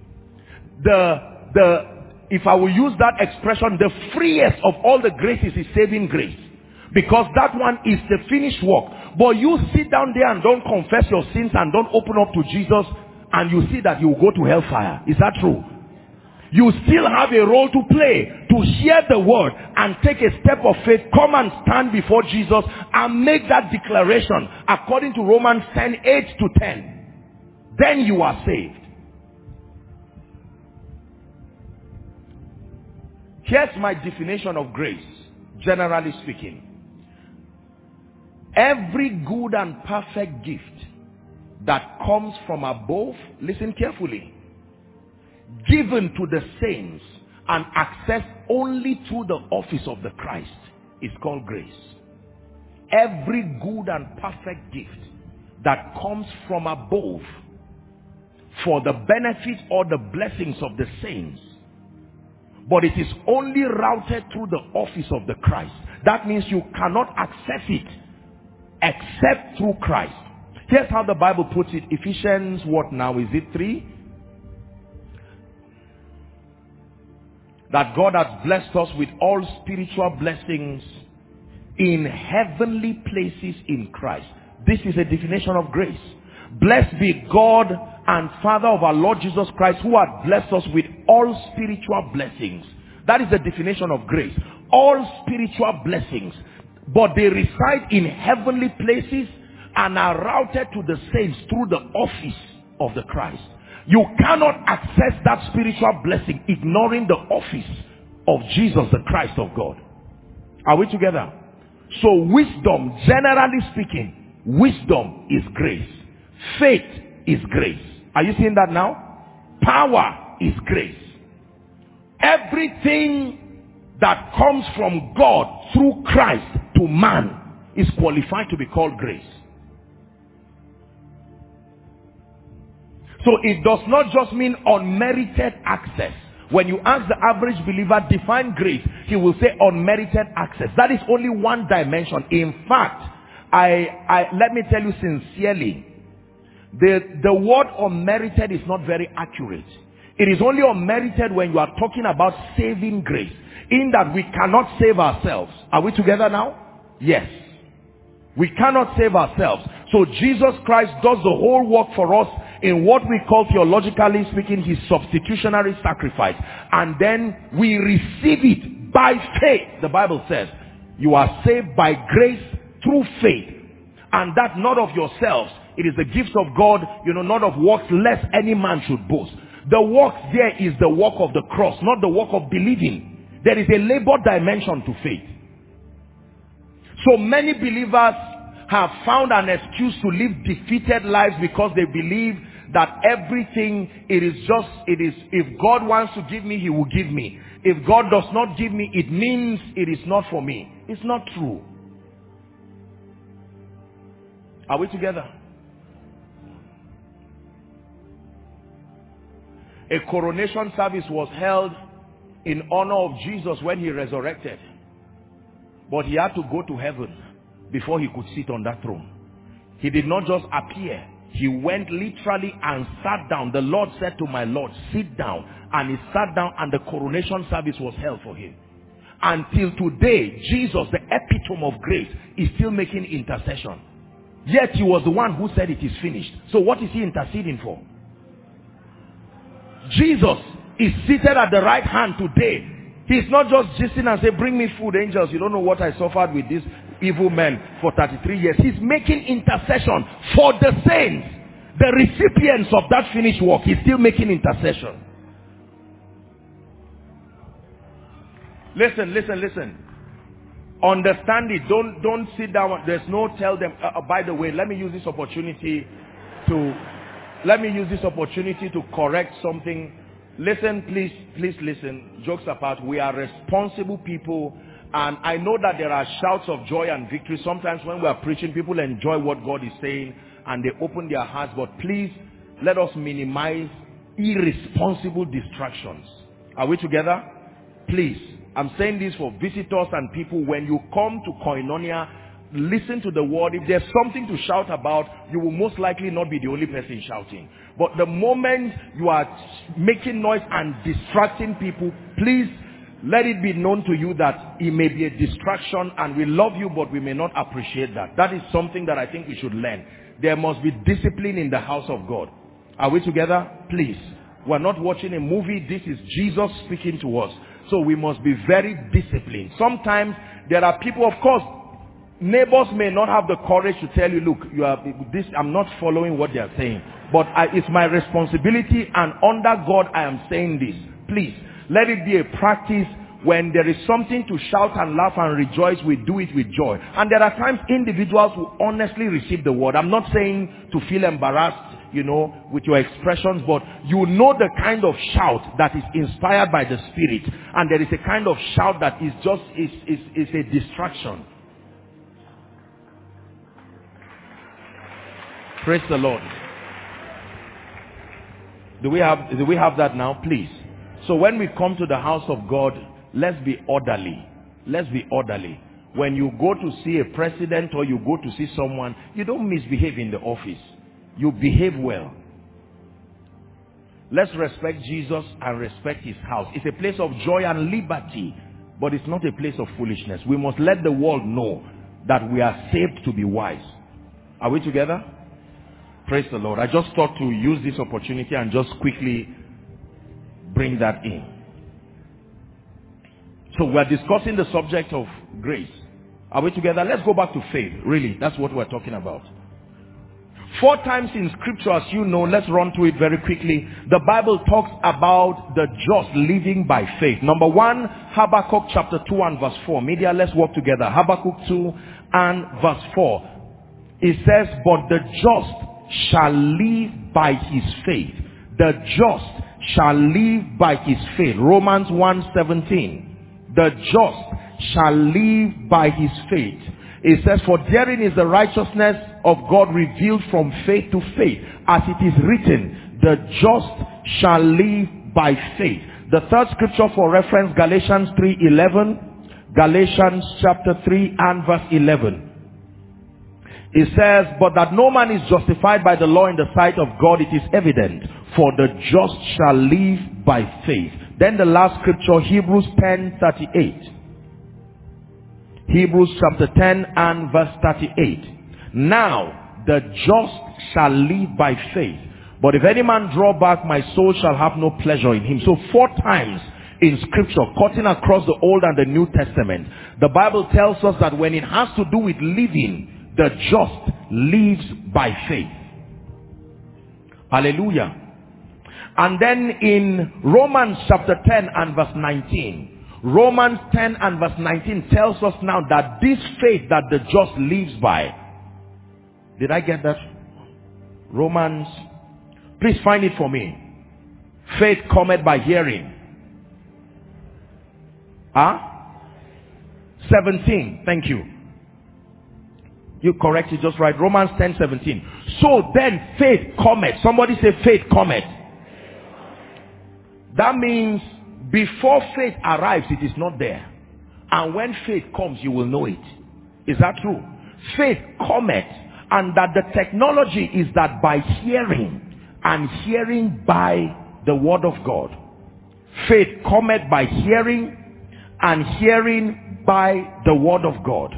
if I will use that expression, the freest of all the graces is saving grace. Because that one is the finished work. But you sit down there and don't confess your sins and don't open up to Jesus, and you see that you will go to hellfire. Is that true? You still have a role to play, to hear the word and take a step of faith, come and stand before Jesus and make that declaration according to Romans 10:8-10. Then you are saved. Here's my definition of grace, generally speaking. Every good and perfect gift that comes from above, listen carefully, given to the saints and accessed only through the office of the Christ is called grace. Every good and perfect gift that comes from above for the benefit or the blessings of the saints, but it is only routed through the office of the Christ. That means you cannot access it except through Christ. Here's how the Bible puts it. Ephesians, what now? Is it 3? That God has blessed us with all spiritual blessings in heavenly places in Christ. This is a definition of grace. Blessed be God and Father of our Lord Jesus Christ, who has blessed us with all spiritual blessings. That is the definition of grace. All spiritual blessings. But they reside in heavenly places and are routed to the saints through the office of the Christ. You cannot access that spiritual blessing ignoring the office of Jesus, the Christ of God. Are we together? So wisdom, generally speaking, wisdom is grace. Faith is grace. Are you seeing that now? Power is grace. Everything that comes from God through Christ to man is qualified to be called grace. So it does not just mean unmerited access. When you ask the average believer, define grace, he will say unmerited access. That is only one dimension. In fact, let me tell you sincerely, the word unmerited is not very accurate. It is only unmerited when you are talking about saving grace, in that we cannot save ourselves. Are we together now? Yes. We cannot save ourselves. So Jesus Christ does the whole work for us in what we call, theologically speaking, his substitutionary sacrifice. And then we receive it by faith. The Bible says, you are saved by grace through faith. And that not of yourselves. It is the gift of God, not of works, lest any man should boast. The work there is the work of the cross, not the work of believing. There is a labor dimension to faith. So many believers have found an excuse to live defeated lives because they believe that everything, if God wants to give me, he will give me. If God does not give me, it means it is not for me. It's not true. Are we together? A coronation service was held in honor of Jesus when he resurrected. But he had to go to heaven before he could sit on that throne. He did not just appear. He went literally and sat down. The Lord said to my Lord, sit down. And he sat down and the coronation service was held for him. Until today, Jesus, the epitome of grace, is still making intercession. Yet he was the one who said it is finished. So what is he interceding for? Jesus is seated at the right hand today. He's not just gisting and say, bring me food, angels. You don't know what I suffered with these evil men for 33 years. He's making intercession for the saints. The recipients of that finished work. He's still making intercession. Listen. Understand it. Don't sit down. There's no tell them. By the way, let me use this opportunity to correct something. Listen, please listen. Jokes apart, we are responsible people, and I know that there are shouts of joy and victory. Sometimes when we are preaching, people enjoy what God is saying and they open their hearts, but please let us minimize irresponsible distractions. Are we together? Please. I'm saying this for visitors and people. When you come to Koinonia, listen to the word. If there's something to shout about, you will most likely not be the only person shouting. But the moment you are making noise and distracting people, please let it be known to you that it may be a distraction, and we love you, but we may not appreciate that. That is something that I think we should learn. There must be discipline in the house of God. Are we together? Please. We're not watching a movie. This is Jesus speaking to us. So we must be very disciplined. Sometimes there are people, of course, neighbors may not have the courage to tell you, look, I'm not following what they are saying. But it's my responsibility, and under God I am saying this. Please, let it be a practice. When there is something to shout and laugh and rejoice, we do it with joy. And there are times individuals who honestly receive the word. I'm not saying to feel embarrassed, with your expressions, but you know the kind of shout that is inspired by the Spirit. And there is a kind of shout that is just is a distraction. Praise the Lord. Do we have that now? Please. So when we come to the house of God, let's be orderly. Let's be orderly. When you go to see a president or you go to see someone, you don't misbehave in the office. You behave well. Let's respect Jesus and respect his house. It's a place of joy and liberty, but it's not a place of foolishness. We must let the world know that we are saved to be wise. Are we together? Praise the Lord. I just thought to use this opportunity and just quickly bring that in. So we are discussing the subject of grace. Are we together? Let's go back to faith. Really, that's what we're talking about. 4 times in scripture, as you know, let's run through it very quickly. The Bible talks about the just living by faith. Number 1, Habakkuk chapter 2 and verse 4. Media, let's work together. Habakkuk 2 and verse 4. It says, but the just shall live by his faith. The just shall live by his faith. Romans 1:17. The just shall live by his faith. It says, for therein is the righteousness of God revealed from faith to faith. As it is written, the just shall live by faith. The third scripture for reference, Galatians 3:11. Galatians chapter 3 and verse 11. It says, but that no man is justified by the law in the sight of God, it is evident, for the just shall live by faith. Then the last scripture, Hebrews 10:38. Hebrews chapter 10 and verse 38. Now the just shall live by faith. But if any man draw back, my soul shall have no pleasure in him. So 4 times in scripture, cutting across the Old and the New Testament, the Bible tells us that when it has to do with living, the just lives by faith. Hallelujah. And then in Romans chapter 10 and verse 19, Romans 10 and verse 19 tells us now that this faith that the just lives by. Did I get that? Romans, please find it for me. Faith cometh by hearing. 17, thank you. You corrected just right. Romans 10:17. So then faith cometh. Somebody say faith cometh. That means before faith arrives, it is not there. And when faith comes, you will know it. Is that true? Faith cometh, and that the technology is that by hearing, and hearing by the word of God. Faith cometh by hearing, and hearing by the word of God.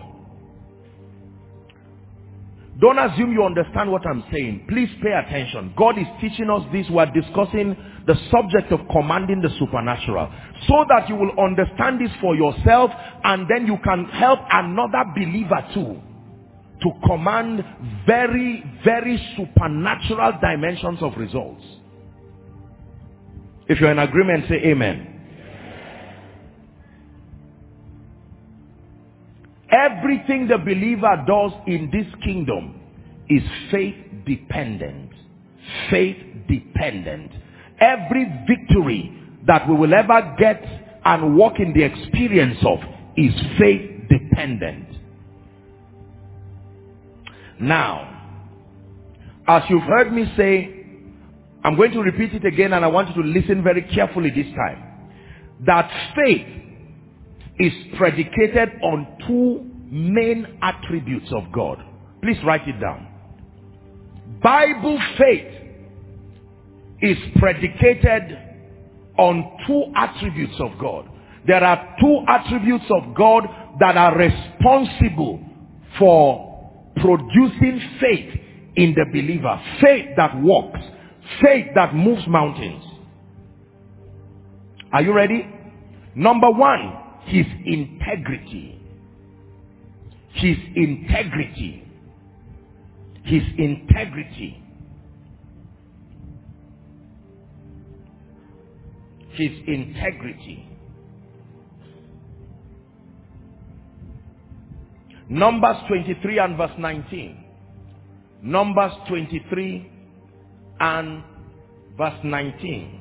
Don't assume you understand what I'm saying. Please pay attention. God is teaching us this. We are discussing the subject of commanding the supernatural, so that you will understand this for yourself, and then you can help another believer too to command very, very supernatural dimensions of results. If you're in agreement, say amen. Everything the believer does in this kingdom is faith dependent. Faith dependent. Every victory that we will ever get and walk in the experience of is faith dependent. Now, as you've heard me say, I'm going to repeat it again, and I want you to listen very carefully this time. That faith is predicated on 2 main attributes of God. Please write it down. Bible faith is predicated on 2 attributes of God. There are 2 attributes of God that are responsible for producing faith in the believer. Faith that walks. Faith that moves mountains. Are you ready? Number 1, his integrity. His integrity. His integrity. His integrity. Numbers 23 and verse 19. Numbers 23 and verse 19.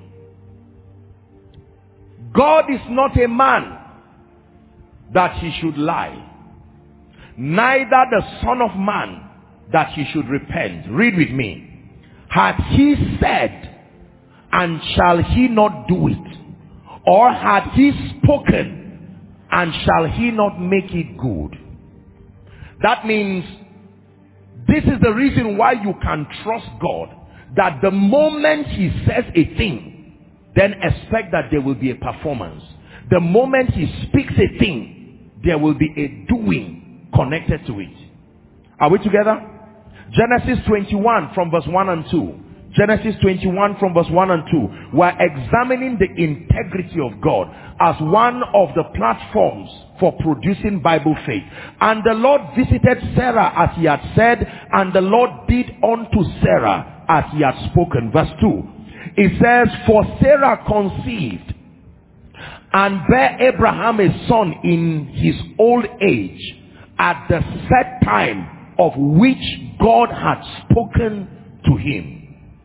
God is not a man that he should lie, neither the Son of Man that he should repent. Read with me. Hath he said, and shall he not do it? Or hath he spoken, and shall he not make it good? That means this is the reason why you can trust God, that the moment he says a thing, then expect that there will be a performance. The moment he speaks a thing, there will be a doing connected to it. Are we together? Genesis 21 from verse 1 and 2. Genesis 21 from verse 1 and 2. We're examining the integrity of God as one of the platforms for producing Bible faith. And the Lord visited Sarah as he had said, and the Lord did unto Sarah as he had spoken. Verse 2. It says, for Sarah conceived and bare Abraham a son in his old age, at the set time of which God had spoken to him.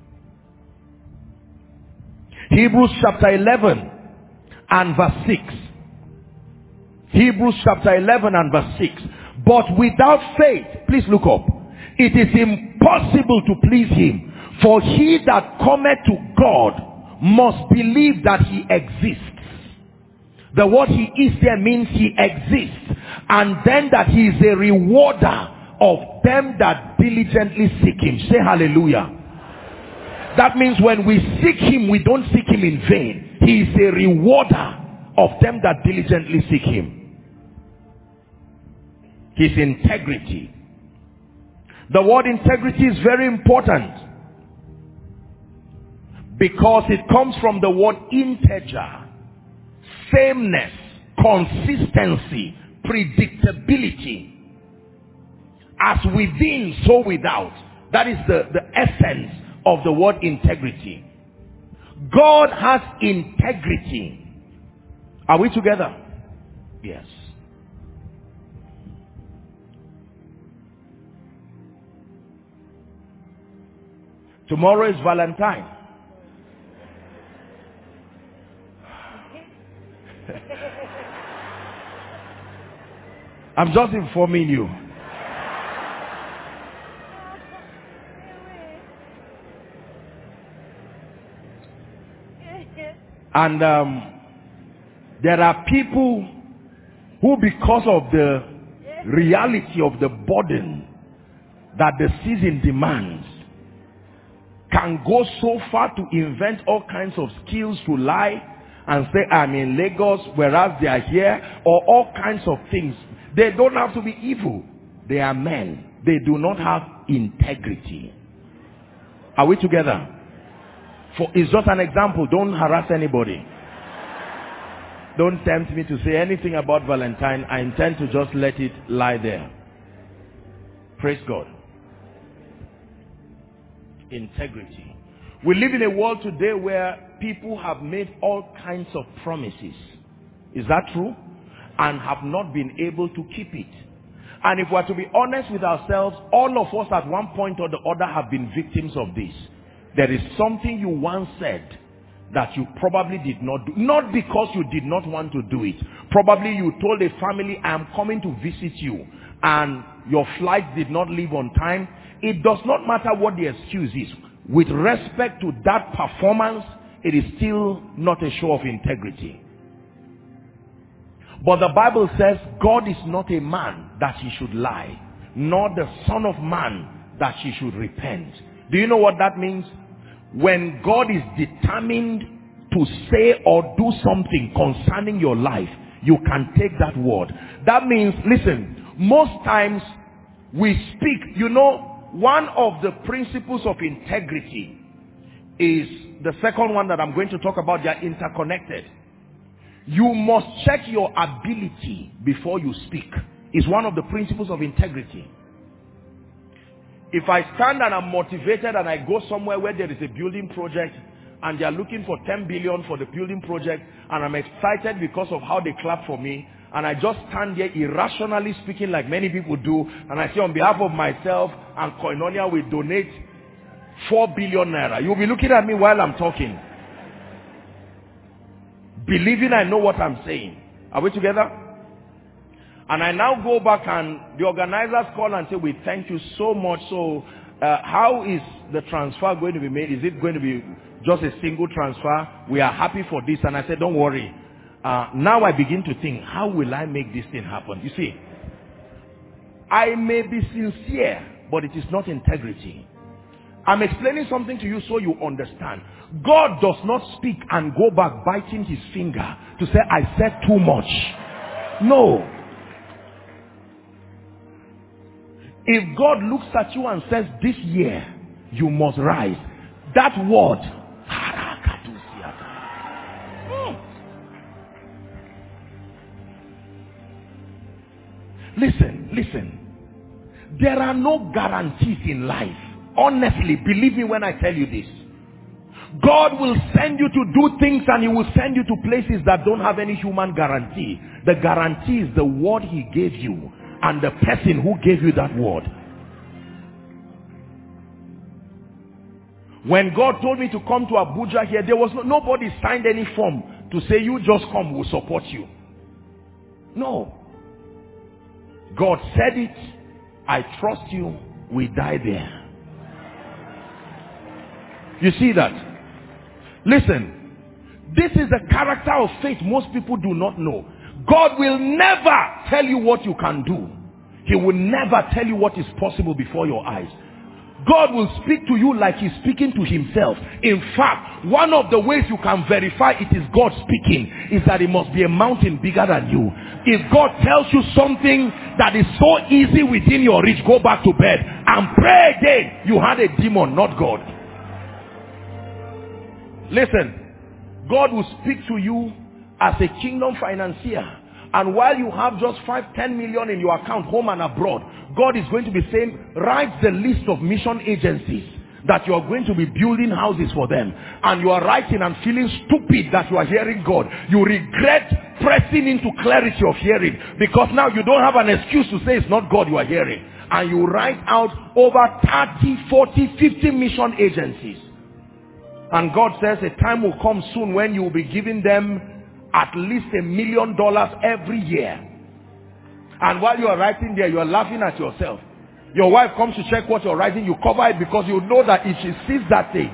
Hebrews chapter 11 and verse 6. Hebrews chapter 11 and verse 6. But without faith, please look up, it is impossible to please him. For he that cometh to God must believe that he exists. The word he is there means he exists. And then that he is a rewarder of them that diligently seek him. Say hallelujah. That means when we seek him, we don't seek him in vain. He is a rewarder of them that diligently seek him. His integrity. The word integrity is very important. Because it comes from the word integer. Sameness, consistency, predictability. As within, so without. That is the essence of the word integrity. God has integrity. Are we together? Yes. Tomorrow is Valentine. I'm just informing you. And there are people who, because of the reality of the burden that the season demands, can go so far to invent all kinds of skills to lie and say, I'm in Lagos, whereas they are here, or all kinds of things. They don't have to be evil. They are men. They do not have integrity. Are we together? It's just an example. Don't harass anybody. Don't tempt me to say anything about Valentine. I intend to just let it lie there. Praise God. Integrity. We live in a world today where people have made all kinds of promises. Is that true? And have not been able to keep it. And if we're to be honest with ourselves, all of us at one point or the other have been victims of this. There is something you once said that you probably did not do. Not because you did not want to do it. Probably you told a family, I am coming to visit you, and your flight did not leave on time. It does not matter what the excuse is. With respect to that performance, it is still not a show of integrity. But the Bible says God is not a man that he should lie, nor the Son of Man that he should repent. Do you know what that means? When God is determined to say or do something concerning your life, you can take that word. That means, listen, most times we speak, you know, one of the principles of integrity is the second one that I'm going to talk about. They are interconnected. You must check your ability before you speak. It's one of the principles of integrity. If I stand and I'm motivated and I go somewhere where there is a building project and they are looking for 10 billion for the building project, and I'm excited because of how they clap for me, and I just stand there irrationally speaking like many people do, and I say on behalf of myself and Koinonia we donate 4 billion naira. You'll be looking at me while I'm talking, believing I know what I'm saying. Are we together? And I now go back and the organizers call and say, we thank you so much. So how is the transfer going to be made? Is it going to be just a single transfer? We are happy for this. And I said, don't worry. Now I begin to think, how will I make this thing happen? You see, I may be sincere, but it is not integrity. I'm explaining something to you so you understand. God does not speak and go back biting his finger to say, I said too much. No. If God looks at you and says, this year you must rise, that word, listen, there are no guarantees in life. Honestly, believe me when I tell you this. God will send you to do things, and he will send you to places that don't have any human guarantee. The guarantee is the word he gave you and the person who gave you that word. When God told me to come to Abuja here, there was nobody signed any form to say you just come, we'll support you. No. God said it. I trust you. We die there. You see that? Listen, this is the character of faith most people do not know. God will never tell you what you can do. He will never tell you what is possible before your eyes. God will speak to you like he's speaking to himself. In fact, one of the ways you can verify it is God speaking is that it must be a mountain bigger than you. If God tells you something that is so easy within your reach, go back to bed and pray again. You had a demon, not God. Listen, God will speak to you as a kingdom financier, and while you have just 5-10 million in your account, home and abroad, God is going to be saying, write the list of mission agencies that you are going to be building houses for them. And you are writing and feeling stupid that you are hearing God. You regret pressing into clarity of hearing, because now you don't have an excuse to say it's not God you are hearing. And you write out over 30, 40, 50 mission agencies. And God says a time will come soon when you will be giving them at least $1 million every year. And while you are writing there, you are laughing at yourself. Your wife comes to check what you're writing, you cover it because you know that if she sees that thing.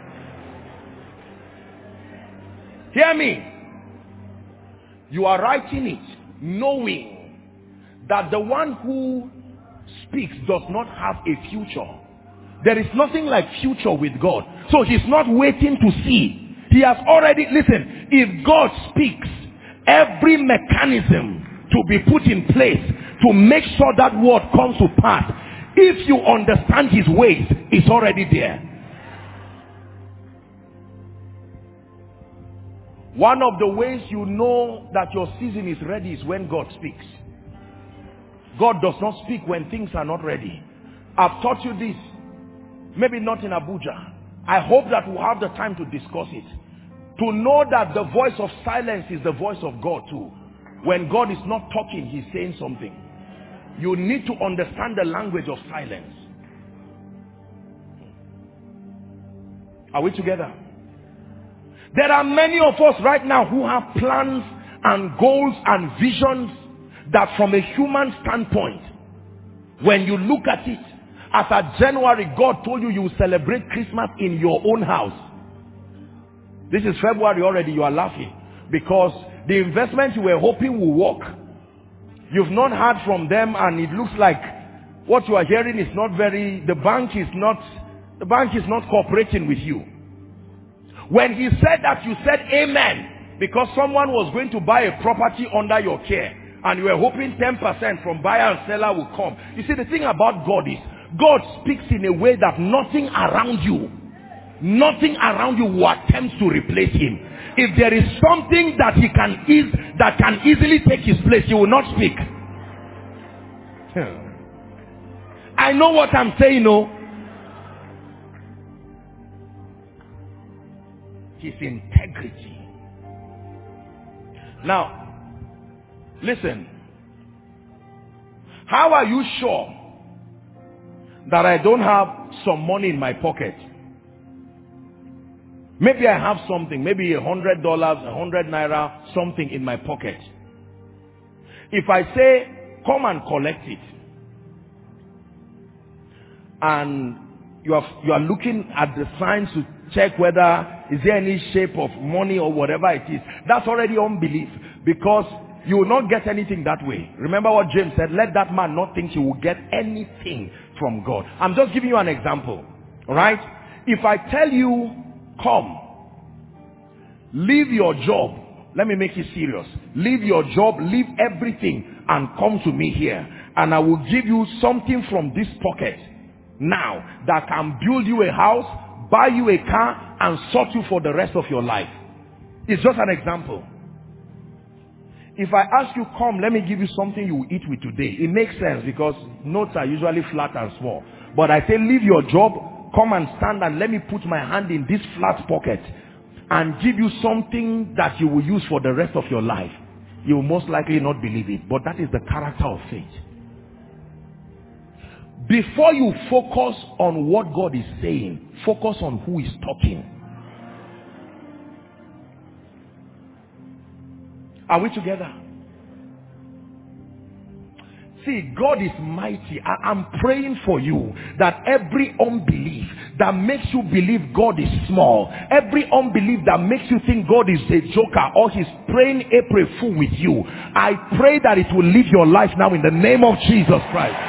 Hear me. You are writing it knowing that the one who speaks does not have a future. There is nothing like future with God. So he's not waiting to see. He has already, listen, if God speaks, every mechanism to be put in place to make sure that word comes to pass, if you understand his ways, it's already there. One of the ways you know that your season is ready is when God speaks. God does not speak when things are not ready. I've taught you this, maybe not in Abuja. I hope that we'll have the time to discuss it. To know that the voice of silence is the voice of God too. When God is not talking, he's saying something. You need to understand the language of silence. Are we together? There are many of us right now who have plans and goals and visions that from a human standpoint, when you look at it, as at January, God told you you will celebrate Christmas in your own house. This is February already, you are laughing. Because the investment you were hoping will work. You've not heard from them, and it looks like what you are hearing is not very, the bank is not cooperating with you. When he said that, you said amen, because someone was going to buy a property under your care, and you were hoping 10% from buyer and seller will come. You see, the thing about God is, God speaks in a way that nothing around you will attempt to replace him. If there is something that that can easily take his place, he will not speak. I know what I'm saying, no? His integrity. Now, listen. How are you sure that I don't have some money in my pocket? Maybe I have something, maybe $100, 100 naira, something in my pocket. If I say, come and collect it, and you are looking at the signs to check whether is there any shape of money or whatever it is, that's already unbelief, because you will not get anything that way. Remember what James said, let that man not think he will get anything from God. I'm just giving you an example. All right? If I tell you, come, leave your job, let me make it serious, leave your job, leave everything and come to me here, and I will give you something from this pocket now that can build you a house, buy you a car, and sort you for the rest of your life. It's just an example. If I ask you, come, let me give you something you will eat with today, it makes sense because notes are usually flat and small. But I say, leave your job, come and stand and let me put my hand in this flat pocket and give you something that you will use for the rest of your life. You will most likely not believe it, but that is the character of faith. Before you focus on what God is saying, focus on who is talking. Are we together? See, God is mighty. I'm praying for you that every unbelief that makes you believe God is small, every unbelief that makes you think God is a joker or he's playing April Fool with you, I pray that it will leave your life now in the name of Jesus Christ.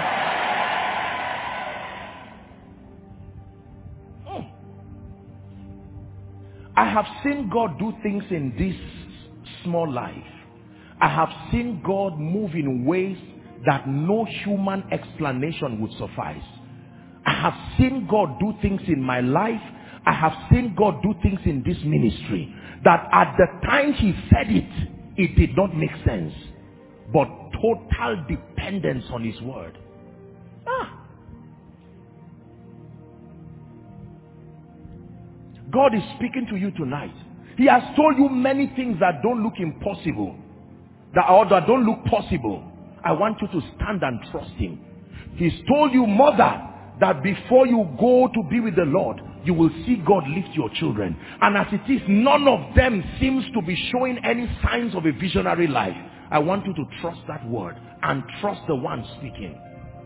I have seen God do things in this small life. I have seen God move in ways that no human explanation would suffice. I have seen God do things in my life I have seen God do things in this ministry that at the time he said it, it did not make sense. But total dependence on his word. God is speaking to you tonight. He has told you many things that don't look impossible, that don't look possible. I want you to stand and trust him. He's told you, mother, that before you go to be with the Lord, you will see God lift your children. And as it is, none of them seems to be showing any signs of a visionary life. I want you to trust that word and trust the one speaking.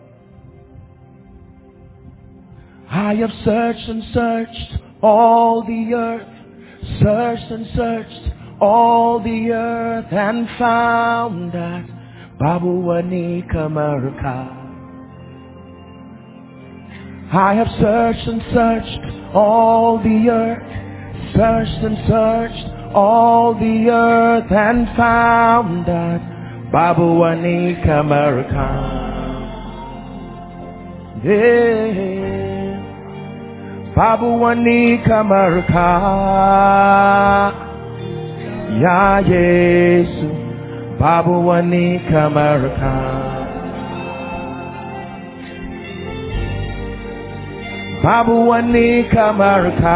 I have searched and searched all the earth, searched and searched all the earth, and found that Babuani Kamaraka. I have searched and searched all the earth, searched and searched all the earth, and found that Babuani Kamaraka. Yeah. Babuani Kamaraka. Ya Yesu Babuani Kamaraka. Babuani Kamaraka.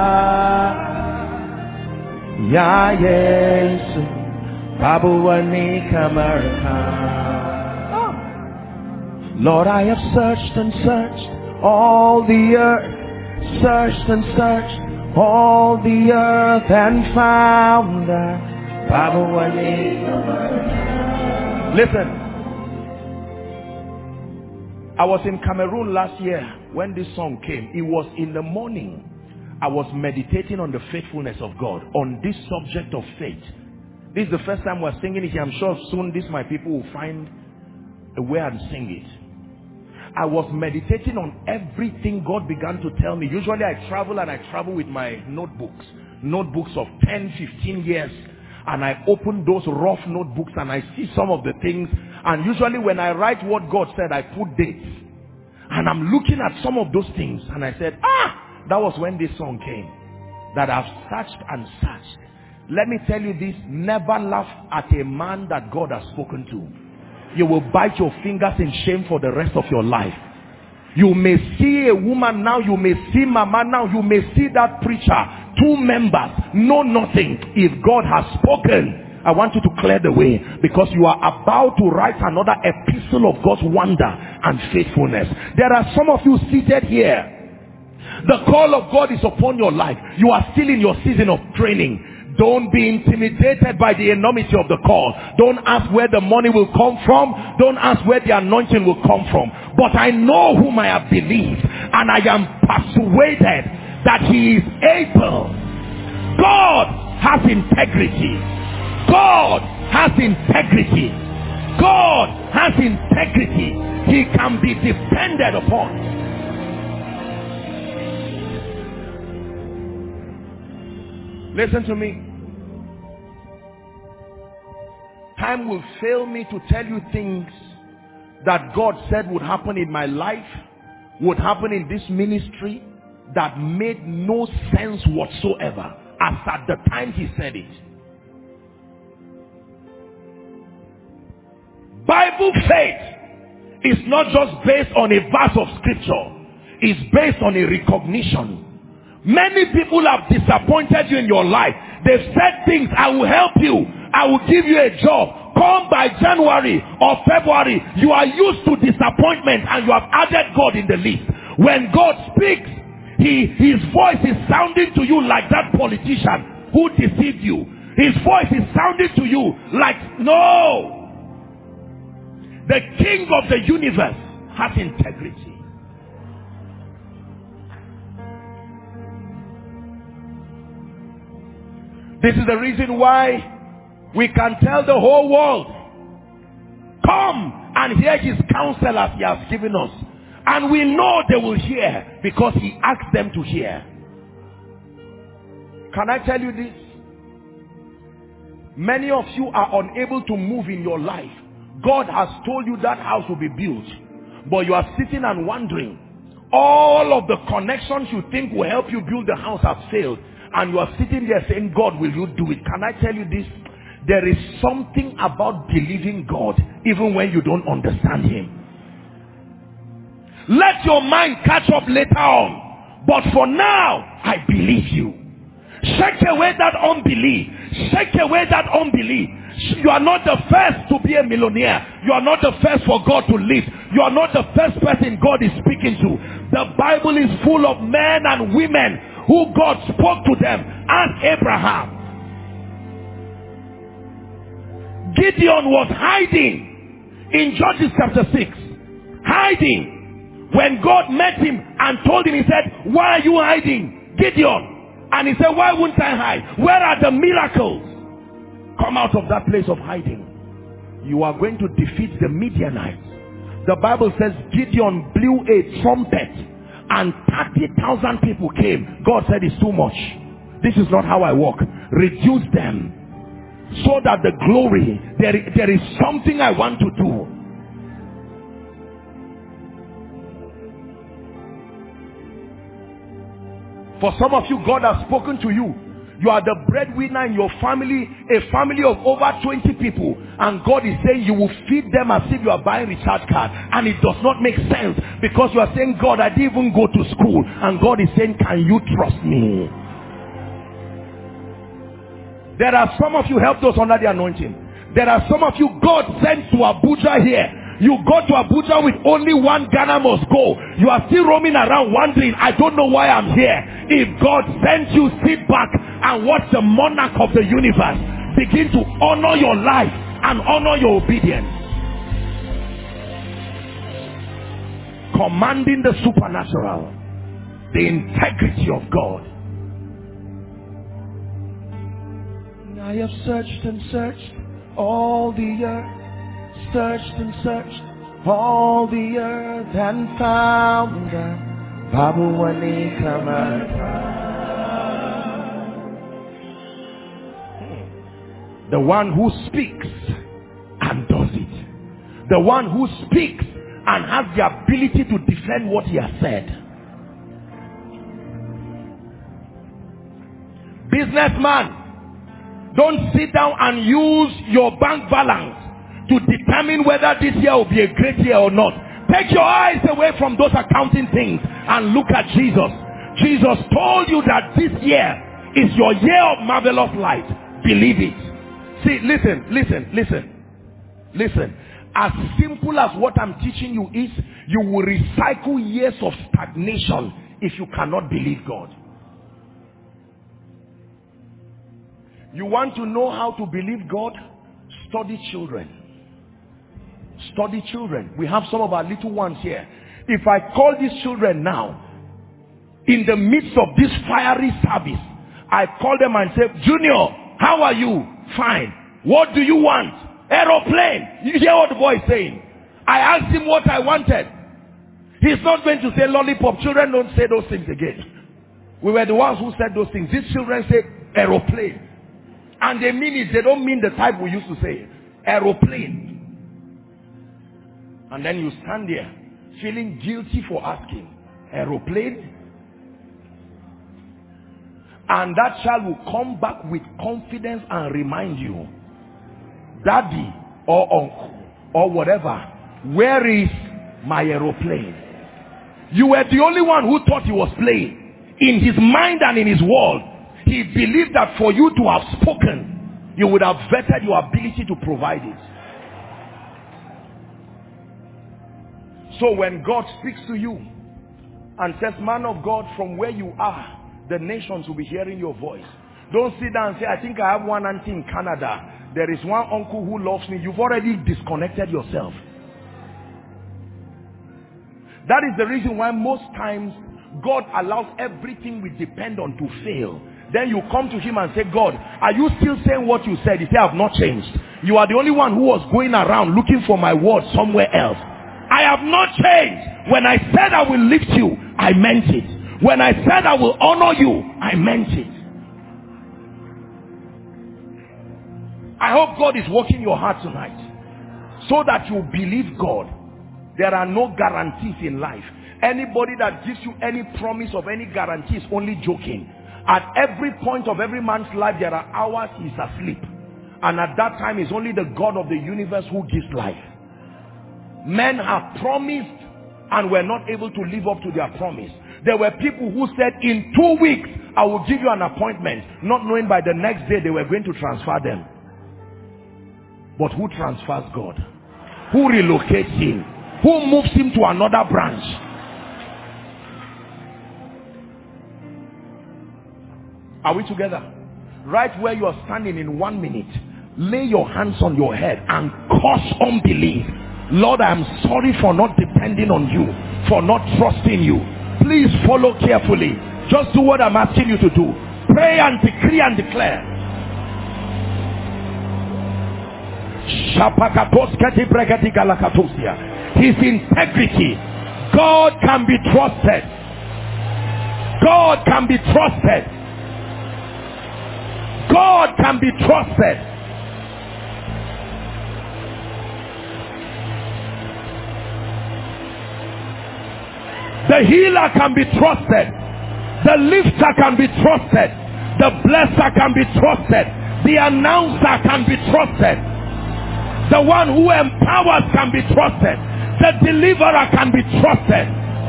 Ya Yesu Babuani Kamaraka. Lord, I have searched and searched all the earth, searched and searched all the earth, and found that Babuani Kamaraka. Listen, I was in Cameroon last year when this song came. It was in the morning. I was meditating on the faithfulness of God, on this subject of faith. This is the first time we're singing it. I'm sure soon my people will find a way and sing it. I was meditating on everything God began to tell me. Usually I travel with my notebooks of 10, 15 years. And I open those rough notebooks and I see some of the things. And usually when I write what God said, I put dates. And I'm looking at some of those things. And I said, that was when this song came. That I've searched and searched. Let me tell you this, never laugh at a man that God has spoken to. You will bite your fingers in shame for the rest of your life. You may see a woman now, you may see mama now, you may see that preacher, 2 members, know nothing. If God has spoken, I want you to clear the way, because you are about to write another epistle of God's wonder and faithfulness. There are some of you seated here. The call of God is upon your life. You are still in your season of training. Don't be intimidated by the enormity of the call. Don't ask where the money will come from. Don't ask where the anointing will come from. But I know whom I have believed, and I am persuaded that he is able. God has integrity. God has integrity. God has integrity. He can be depended upon. Listen to me. Time will fail me to tell you things that God said would happen in my life, would happen in this ministry, that made no sense whatsoever as at the time he said it. Bible faith is not just based on a verse of scripture. It's based on a recognition. Many people have disappointed you in your life. They've said things, I will help you, I will give you a job. Come by January or February, you are used to disappointment and you have added God in the list. When God speaks, his voice is sounding to you like that politician who deceived you. His voice is sounding to you like, no. The King of the universe has integrity. This is the reason why we can tell the whole world, come and hear his counsel as he has given us. And we know they will hear because he asked them to hear. Can I tell you this? Many of you are unable to move in your life. God has told you that house will be built. But you are sitting and wondering, All of the connections you think will help you build the house have failed. And you are sitting there saying, God, will you do it? Can I tell you this? There is something about believing God even when you don't understand him. Let your mind catch up later on. But for now, I believe you. Shake away that unbelief. Shake away that unbelief. You are not the first to be a millionaire. You are not the first for God to live. You are not the first person God is speaking to. The Bible is full of men and women who God spoke to them. Ask Abraham. Gideon was hiding in Judges chapter 6. Hiding. When God met him and told him, he said, why are you hiding, Gideon? And he said, why wouldn't I hide? Where are the miracles? Come out of that place of hiding. You are going to defeat the Midianites. The Bible says Gideon blew a trumpet and 30,000 people came. God said, it's too much. This is not how I walk. Reduce them so that the glory, there is something I want to do. For some of you, God has spoken to you. You are the breadwinner in your family, a family of over 20 people. And God is saying you will feed them as if you are buying recharge card. And it does not make sense because you are saying, God, I didn't even go to school. And God is saying, can you trust me? There are some of you, help those under the anointing. There are some of you, God sent to Abuja here. You go to Abuja with only one Ghana must go. You are still roaming around wondering, I don't know why I'm here. If God sent you, sit back and watch the monarch of the universe begin to honor your life and honor your obedience. Commanding the supernatural, the integrity of God. I have searched and searched all the earth. Searched and searched all the earth and found Babu Wani the one who speaks and does it. The one who speaks and has the ability to defend what he has said. Businessman, don't sit down and use your bank balance to determine whether this year will be a great year or not. Take your eyes away from those accounting things and look at Jesus. Jesus told you that this year is your year of marvelous light. Believe it. See, listen. As simple as what I'm teaching you is, you will recycle years of stagnation if you cannot believe God. You want to know how to believe God? Study children. Study children. We have some of our little ones here. If I call these children now, in the midst of this fiery service, I call them and say, Junior, how are you? Fine. What do you want? Aeroplane. You hear what the boy is saying? I asked him what I wanted. He's not going to say lollipop. Children don't say those things again. We were the ones who said those things. These children say aeroplane. And they mean it. They don't mean the type we used to say. Aeroplane. And then you stand there feeling guilty for asking. Aeroplane? And that child will come back with confidence and remind you, Daddy or uncle or whatever, where is my aeroplane? You were the only one who thought he was playing. In his mind and in his world, he believed that for you to have spoken, you would have vetted your ability to provide it. So when God speaks to you and says, man of God, from where you are, the nations will be hearing your voice. Don't sit down and say, I think I have one auntie in Canada. There is one uncle who loves me. You've already disconnected yourself. That is the reason why most times God allows everything we depend on to fail. Then you come to him and say, God, are you still saying what you said? He said, I have not changed. You are the only one who was going around looking for my word somewhere else. I have not changed. When I said I will lift you, I meant it. When I said I will honor you, I meant it. I hope God is working your heart tonight so that you believe God. There are no guarantees in life. Anybody that gives you any promise of any guarantee is only joking. At every point of every man's life, there are hours he's asleep. And at that time, it's only the God of the universe who gives life. Men have promised and were not able to live up to their promise. There were people who said, in 2 weeks, I will give you an appointment, not knowing by the next day they were going to transfer them. But who transfers God? Who relocates him? Who moves him to another branch? Are we together? Right where you are standing, in 1 minute, lay your hands on your head and curse unbelief. Lord, I am sorry for not depending on you, for not trusting you. Please follow carefully. Just do what I'm asking you to do. Pray and decree and declare. His integrity. God can be trusted. God can be trusted. God can be trusted. The healer can be trusted. The lifter can be trusted. The blesser can be trusted. The announcer can be trusted. The one who empowers can be trusted. The deliverer can be trusted.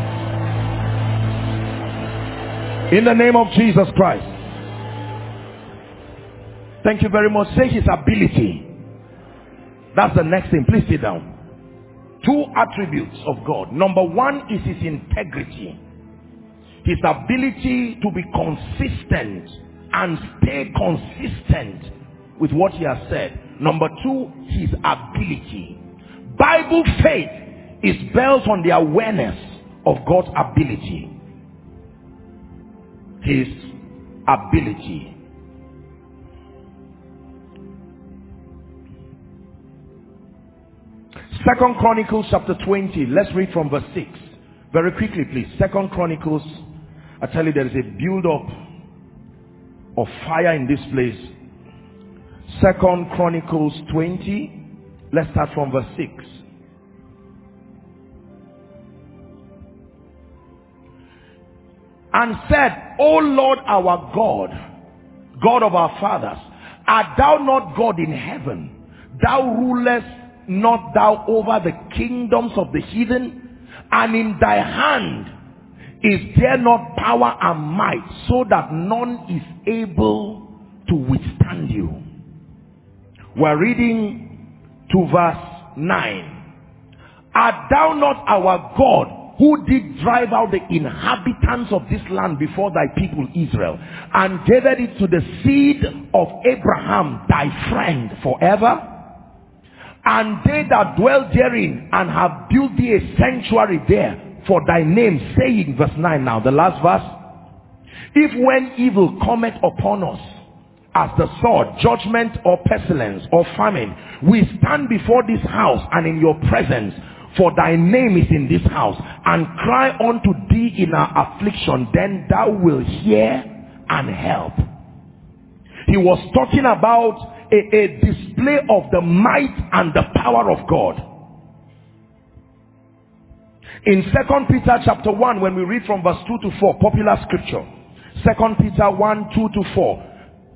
In the name of Jesus Christ. Thank you very much. Say his ability. That's the next thing. Please sit down. 2 attributes of God. Number 1 is his integrity. His ability to be consistent and stay consistent with what he has said. Number 2, his ability. Bible faith is built on the awareness of God's ability. His ability. Second Chronicles chapter 20. Let's read from verse 6. Very quickly, please. Second Chronicles. I tell you, there is a build-up of fire in this place. Second Chronicles 20. Let's start from verse 6. And said, O Lord our God, God of our fathers, art thou not God in heaven? Thou rulest not thou over the kingdoms of the heathen? And in thy hand is there not power and might, so that none is able to withstand you? We're reading to verse 9. Art thou not our God, who did drive out the inhabitants of this land before thy people Israel, and gathered it to the seed of Abraham thy friend forever? And they that dwell therein, and have built thee a sanctuary there for thy name, saying, verse 9 now, the last verse, if when evil cometh upon us, as the sword, judgment, or pestilence, or famine, we stand before this house and in your presence, for thy name is in this house, and cry unto thee in our affliction, then thou wilt hear and help. He was talking about a display of the might and the power of God. In 2 Peter chapter 1, when we read from verse 2 to 4, popular scripture, 2 Peter 1, 2 to 4.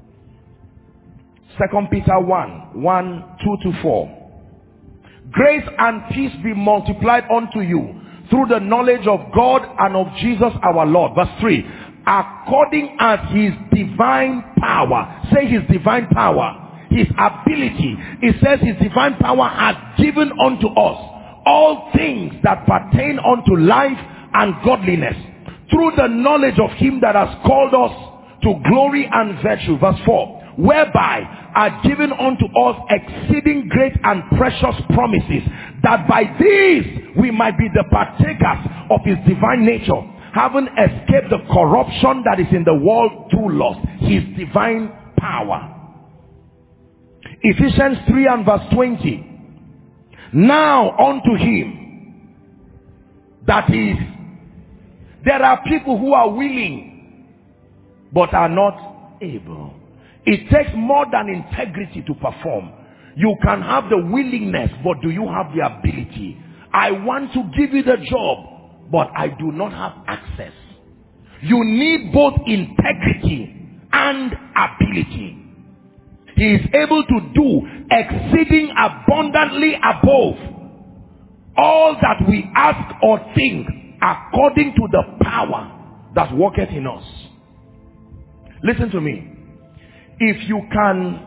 2 Peter 1, 1, 2 to 4. Grace and peace be multiplied unto you through the knowledge of God and of Jesus our Lord. Verse 3. According as his divine power. Say his divine power. His ability. It says his divine power has given unto us all things that pertain unto life and godliness, through the knowledge of him that has called us to glory and virtue. Verse 4. Whereby are given unto us exceeding great and precious promises, that by these we might be the partakers of his divine nature, having escaped the corruption that is in the world through lust. His divine power. Ephesians 3 and verse 20. Now unto him that is, there are people who are willing but are not able. It takes more than integrity to perform. You can have the willingness, but do you have the ability? I want to give you the job, but I do not have access. You need both integrity and ability. He is able to do exceeding abundantly above all that we ask or think, according to the power that worketh in us. Listen to me. If you can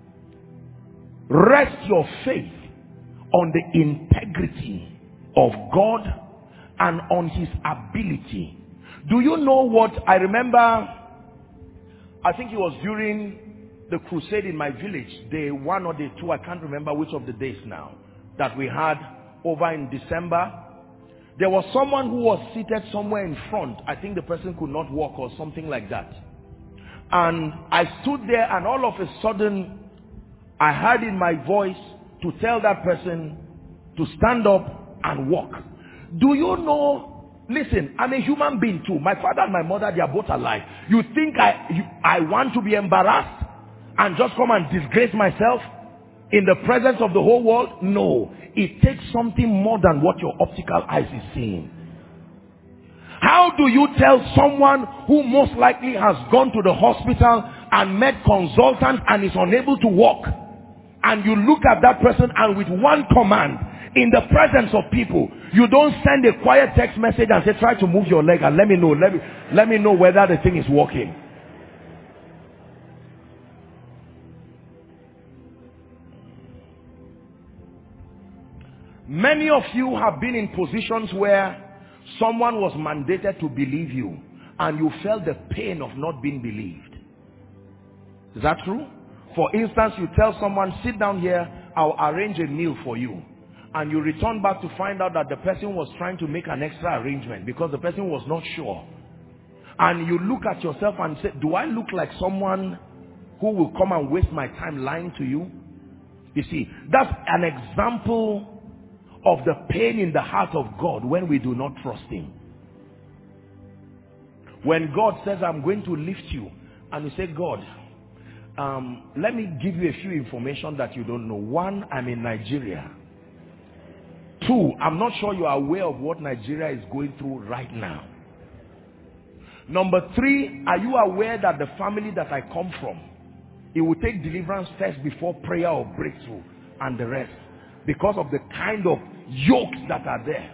rest your faith on the integrity of God and on his ability. Do you know what I remember? I think it was during the crusade in my village, day 1 or day 2, I can't remember which of the days now, that we had over in December. There was someone who was seated somewhere in front. I think the person could not walk or something like that. And I stood there, and all of a sudden I heard in my voice to tell that person to stand up and walk. Do you know? Listen, I'm a human being too. My father and my mother, they are both alive. You think I want to be embarrassed and just come and disgrace myself in the presence of the whole world? No. It takes something more than what your optical eyes is seeing. How do you tell someone who most likely has gone to the hospital and met consultants and is unable to walk, and you look at that person and with one command, in the presence of people, you don't send a quiet text message and say, try to move your leg and let me know whether the thing is working. Many of you have been in positions where someone was mandated to believe you and you felt the pain of not being believed. Is that true? For instance, you tell someone, sit down here, I'll arrange a meal for you. And you return back to find out that the person was trying to make an extra arrangement because the person was not sure. And you look at yourself and say, do I look like someone who will come and waste my time lying to you? You see, that's an example of the pain in the heart of God when we do not trust him. When God says, I'm going to lift you, and you say, God, let me give you a few information that you don't know. 1, I'm in Nigeria. 2, I'm not sure you are aware of what Nigeria is going through right now. Number 3, are you aware that the family that I come from, it will take deliverance first before prayer or breakthrough and the rest, because of the kind of yokes that are there.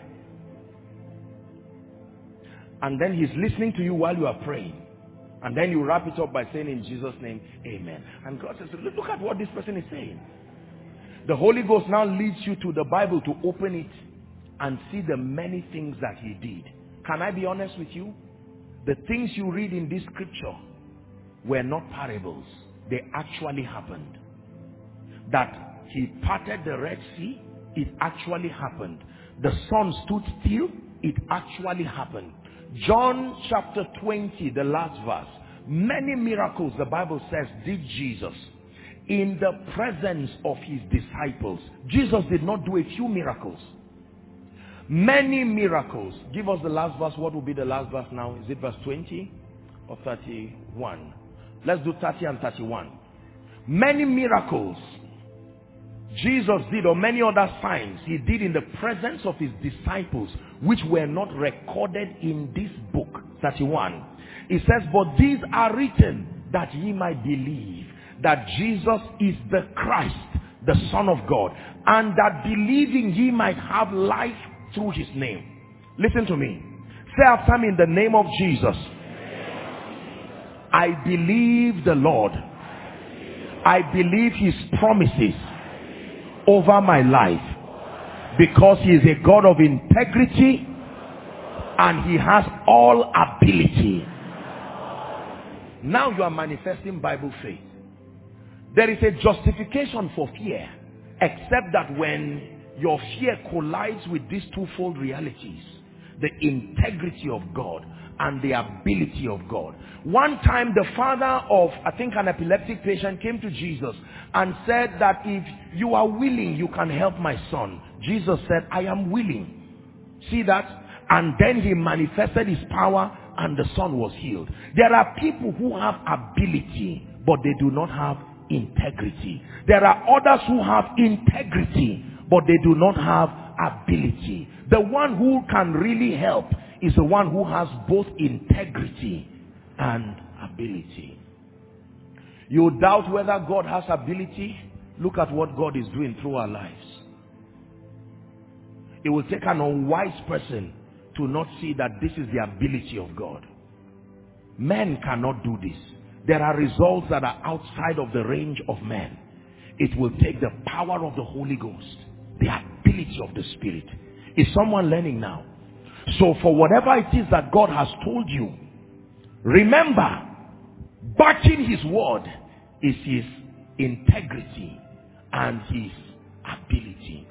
And then he's listening to you while you are praying. And then you wrap it up by saying, in Jesus' name, amen. And God says, look at what this person is saying. The Holy Ghost now leads you to the Bible to open it and see the many things that he did. Can I be honest with you? The things you read in this scripture were not parables. They actually happened. That he parted the Red Sea, it actually happened. The sun stood still, it actually happened. John chapter 20, the last verse. Many miracles, the Bible says, did Jesus in the presence of his disciples. Jesus did not do a few miracles. Many miracles. Give us the last verse. What will be the last verse now? Is it verse 20 or 31? Let's do 30 and 31. Many miracles Jesus did, or many other signs he did in the presence of his disciples, which were not recorded in this book. 31. It says, but these are written that ye might believe that Jesus is the Christ, the Son of God, and that believing ye might have life through his name. Listen to me. Say after me, in the name of Jesus, I believe the Lord. I believe his promises over my life, because he is a God of integrity and he has all ability. Now you are manifesting Bible faith. There is a justification for fear, except that when your fear collides with these twofold realities, the integrity of God and the ability of God. One time the father of, I think, an epileptic patient came to Jesus and said that if you are willing, you can help my son. Jesus said, I am willing. See that? And then he manifested his power and the son was healed. There are people who have ability, but they do not have integrity. There are others who have integrity, but they do not have ability. The one who can really help is the one who has both integrity and ability. You doubt whether God has ability? Look at what God is doing through our lives. It will take an unwise person to not see that this is the ability of God. Men cannot do this. There are results that are outside of the range of men. It will take the power of the Holy Ghost, the ability of the Spirit. Is someone learning now? So for whatever it is that God has told you, remember, backing his word is his integrity and his ability.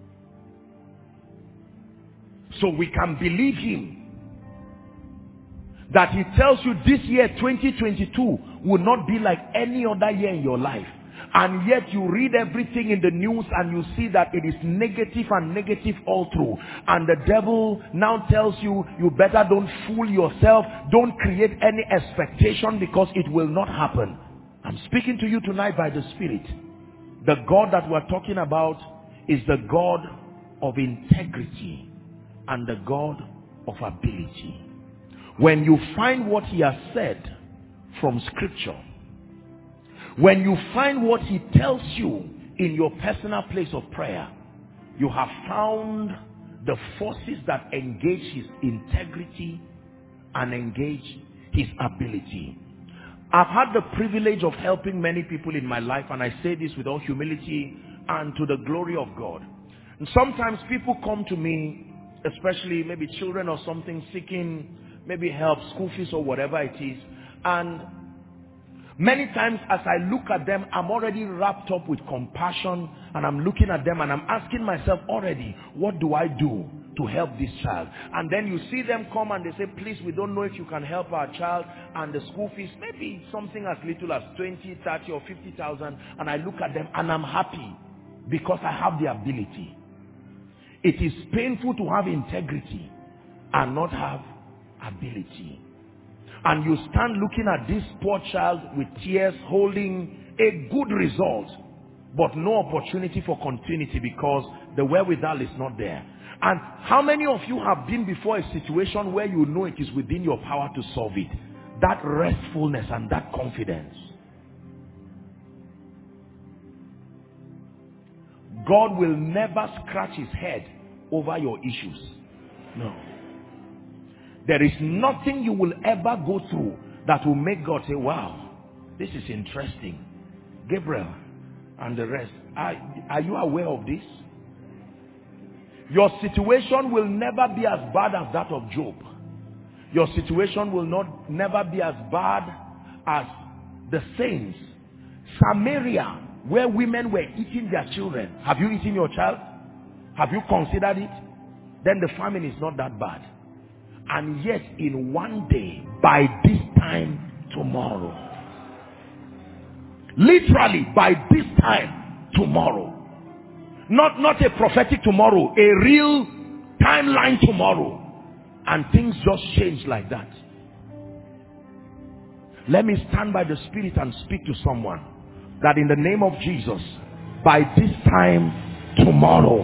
So we can believe him that he tells you this year 2022 will not be like any other year in your life. And yet you read everything in the news and you see that it is negative and negative all through. And the devil now tells you, you better don't fool yourself. Don't create any expectation because it will not happen. I'm speaking to you tonight by the Spirit. The God that we're talking about is the God of integrity and the God of ability. When you find what he has said from scripture, when you find what he tells you in your personal place of prayer, you have found the forces that engage his integrity and engage his ability. I've had the privilege of helping many people in my life, and I say this with all humility and to the glory of God. And sometimes people come to me, especially maybe children or something, seeking maybe help, school fees or whatever it is, and many times as I look at them, I'm already wrapped up with compassion, and I'm looking at them and I'm asking myself already, what do I do to help this child? And then you see them come and they say, please, we don't know if you can help our child, and the school fees, maybe something as little as 20, 30 or 50,000, and I look at them and I'm happy because I have the ability. It is painful to have integrity and not have ability. And you stand looking at this poor child with tears, holding a good result, but no opportunity for continuity because the wherewithal is not there. And how many of you have been before a situation where you know it is within your power to solve it? That restfulness and that confidence. God will never scratch his head over your issues. No. There is nothing you will ever go through that will make God say, wow, this is interesting. Gabriel and the rest, are you aware of this? Your situation will never be as bad as that of Job. Your situation will never be as bad as the saints. Samaria, where women were eating their children. Have you eaten your child? Have you considered it? Then the famine is not that bad. And yet in one day, by this time tomorrow, literally by this time tomorrow, not a prophetic tomorrow, a real timeline tomorrow, and things just change like that. Let me stand by the Spirit and speak to someone that in the name of Jesus, by this time tomorrow,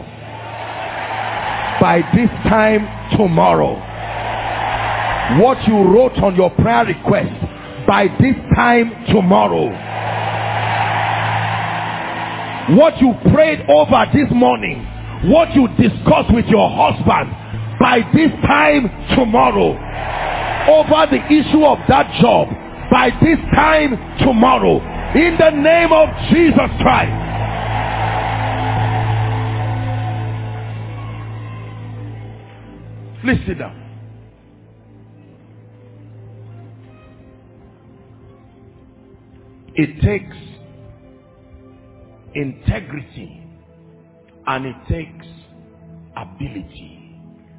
by this time tomorrow, what you wrote on your prayer request, by this time tomorrow, what you prayed over this morning, what you discussed with your husband, by this time tomorrow, over the issue of that job, by this time tomorrow, in the name of Jesus Christ. Please sit down. It takes integrity and it takes ability.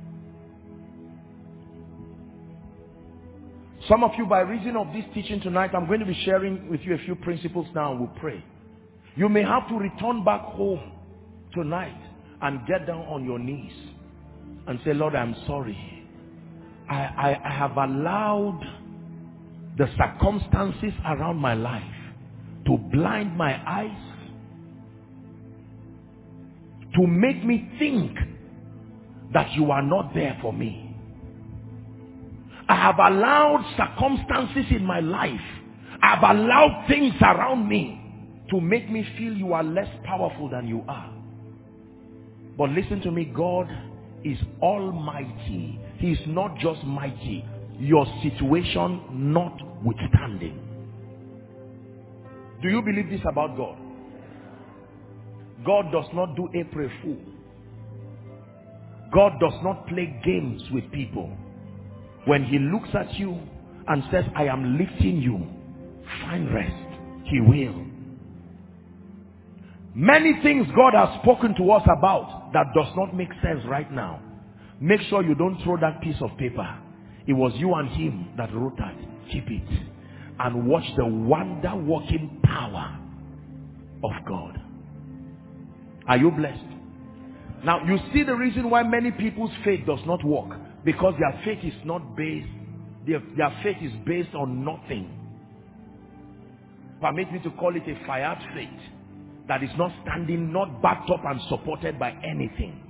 Some of you, by reason of this teaching tonight, I'm going to be sharing with you a few principles now and we'll pray. You may have to return back home tonight and get down on your knees and say, Lord, I'm sorry. I have allowed the circumstances around my life to blind my eyes, to make me think that you are not there for me. I have allowed circumstances in my life, I have allowed things around me to make me feel you are less powerful than you are. But listen to me, God is almighty. He is not just mighty, your situation notwithstanding. Do you believe this about God? God does not do April Fool. God does not play games with people. When he looks at you and says, I am lifting you, find rest, he will. Many things God has spoken to us about that does not make sense right now. Make sure you don't throw that piece of paper. It was you and him that wrote that. Keep it. And watch the wonder-working power of God. Are you blessed? Now, you see the reason why many people's faith does not work. Because their faith is not based, their faith is based on nothing. Permit me to call it a fiat faith. That is not standing, not backed up and supported by anything.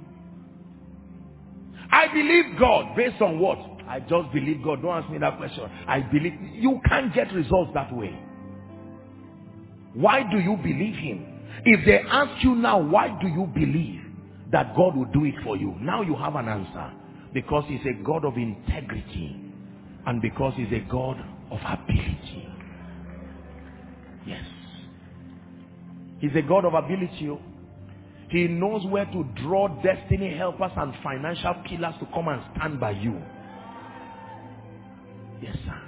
I believe God based on what? I just believe God. Don't ask me that question. I believe. You can't get results that way. Why do you believe him? If they ask you now, why do you believe that God will do it for you? Now you have an answer. Because he's a God of integrity. And because he's a God of ability. Yes. He's a God of ability. He knows where to draw destiny helpers and financial killers to come and stand by you. Yes, sir.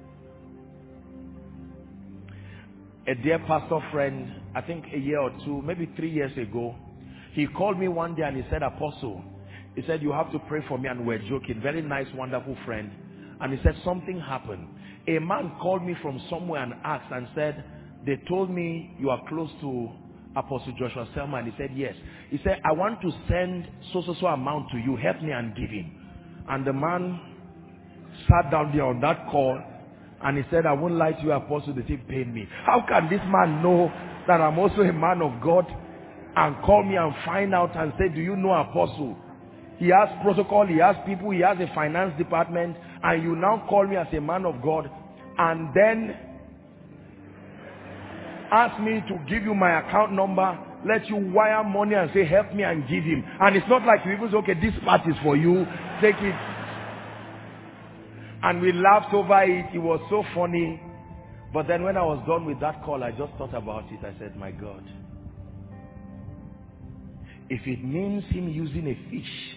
A dear pastor friend, I think a year or two, maybe 3 years ago, he called me one day and he said, Apostle, he said, you have to pray for me, and we're joking. Very nice, wonderful friend. And he said, something happened. A man called me from somewhere and asked and said, they told me you are close to Apostle Joshua Selman. He said, yes. He said, I want to send so amount to you. Help me and give him. And the man sat down there on that call and he said, I won't lie to you, Apostle, they still paid me. How can this man know that I'm also a man of God and call me and find out and say, do you know Apostle? He has protocol, he has people, he has a finance department, and you now call me as a man of God and then ask me to give you my account number, let you wire money and say help me and give him. And it's not like you even say, okay, this part is for you, take it. And we laughed over it. It was so funny. But then when I was done with that call, I just thought about it. I said, my God, if it means him using a fish,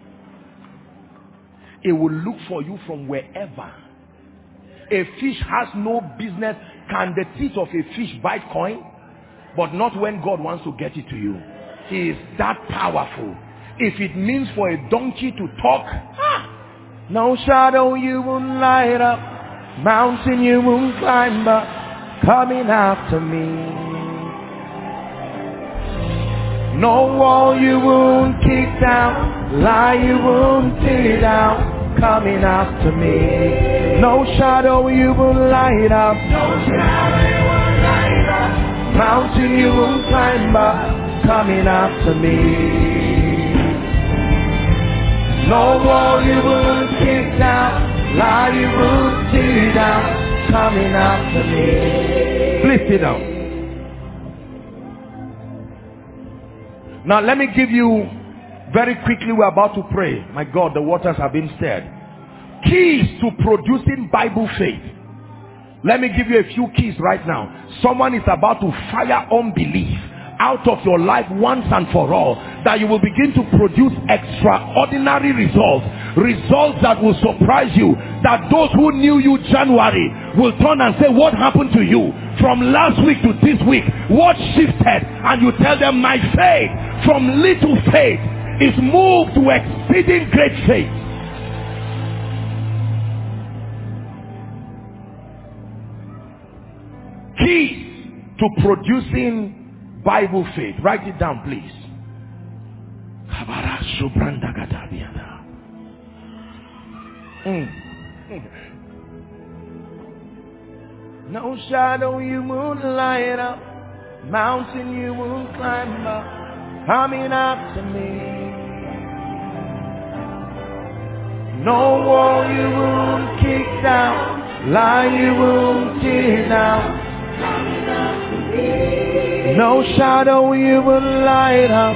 it will look for you from wherever. A fish has no business. Can the teeth of a fish bite coin? But not when God wants to get it to you. He is that powerful. If it means for a donkey to talk, no shadow you won't light up, mountain you won't climb up, coming after me. No wall you won't kick down, lie you won't tear down, coming after me. No shadow you won't light up, no shadow you won't light up, mountain you won't climb up, coming after me. No wall you won't kick down, lie you won't tear down, coming after me. Please sit down. Now let me give you, very quickly we're about to pray. My God, the waters have been stirred. Keys to producing Bible faith. Let me give you a few keys right now. Someone is about to fire unbelief out of your life once and for all, that you will begin to produce extraordinary results, results that will surprise you, that those who knew you January will turn and say, what happened to you from last week to this week? What shifted? And you tell them, my faith from little faith is moved to exceeding great faith. Keys to producing Bible faith. Write it down, please. No shadow you won't light up, mountain you won't climb up, coming after me. No wall you won't kick down, lie you won't tear down. No shadow you will light up,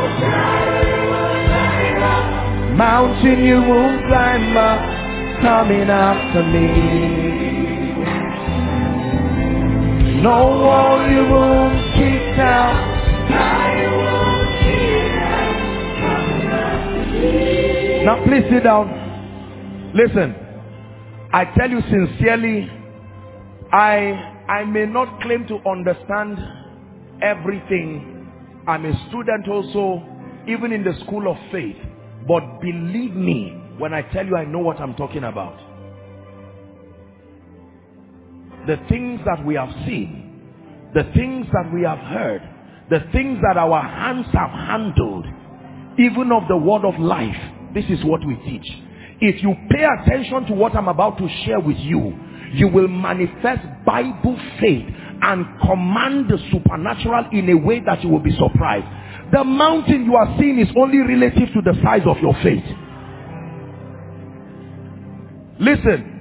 mountain you won't climb up, coming after me. No wall you won't kick down. Now please sit down. Listen, I tell you sincerely, I may not claim to understand everything. I'm a student also, even in the school of faith. But believe me when I tell you I know what I'm talking about. The things that we have seen, the things that we have heard, the things that our hands have handled, even of the word of life, this is what we teach. If you pay attention to what I'm about to share with you, you will manifest Bible faith and command the supernatural in a way that you will be surprised. The mountain you are seeing is only relative to the size of your faith. Listen,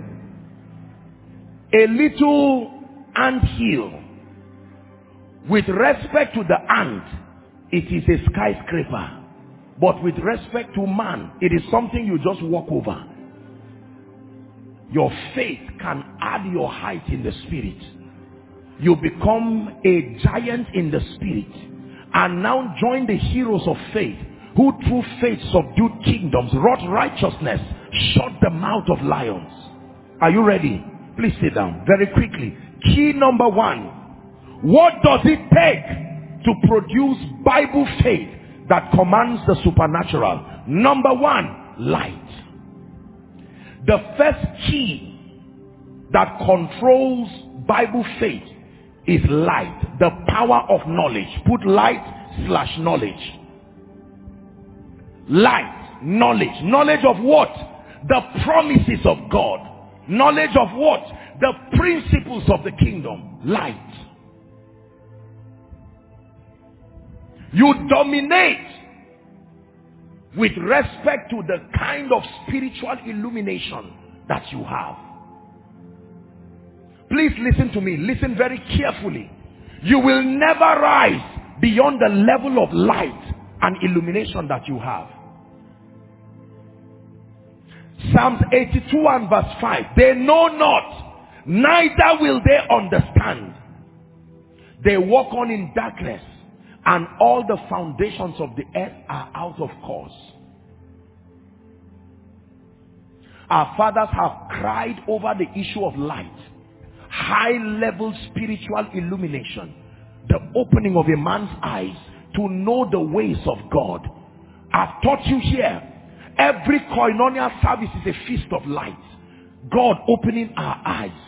a little ant hill, with respect to the ant, it is a skyscraper. But with respect to man, it is something you just walk over. Your faith can add your height in the spirit. You become a giant in the spirit. And now join the heroes of faith, who through faith subdued kingdoms, wrought righteousness, shut the mouth of lions. Are you ready? Please sit down very quickly. Key number one. What does it take to produce Bible faith that commands the supernatural? Number one, light. The first key that controls Bible faith is light. The power of knowledge. Put light/knowledge. Light, knowledge. Knowledge of what? The promises of God. Knowledge of what? The principles of the kingdom. Light. You dominate with respect to the kind of spiritual illumination that you have. Please listen to me. Listen very carefully. You will never rise beyond the level of light and illumination that you have. Psalms 82 and verse 5. They know not, neither will they understand. They walk on in darkness, and all the foundations of the earth are out of course. Our fathers have cried over the issue of light. High level spiritual illumination. The opening of a man's eyes to know the ways of God. I've taught you here. Every koinonia service is a feast of light. God opening our eyes.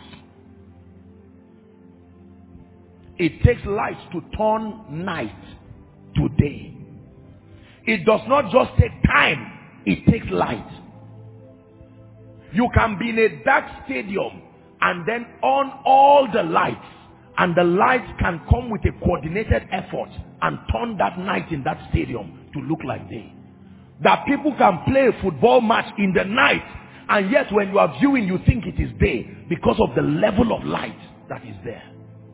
It takes light to turn night to day. It does not just take time, it takes light. You can be in a dark stadium and then on all the lights, and the lights can come with a coordinated effort and turn that night in that stadium to look like day. That people can play a football match in the night, and yet when you are viewing you think it is day because of the level of light that is there.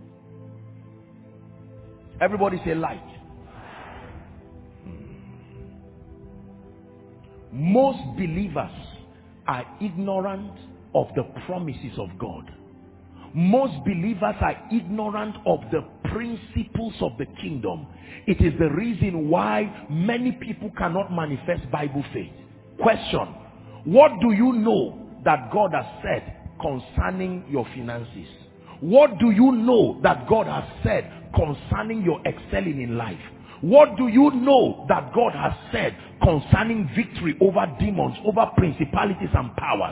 Everybody say light. Most believers are ignorant of the promises of God. Most believers are ignorant of the principles of the kingdom. It is the reason why many people cannot manifest Bible faith. Question: what do you know that God has said concerning your finances? What do you know that God has said concerning your excelling in life? What do you know that God has said concerning victory over demons, over principalities and powers?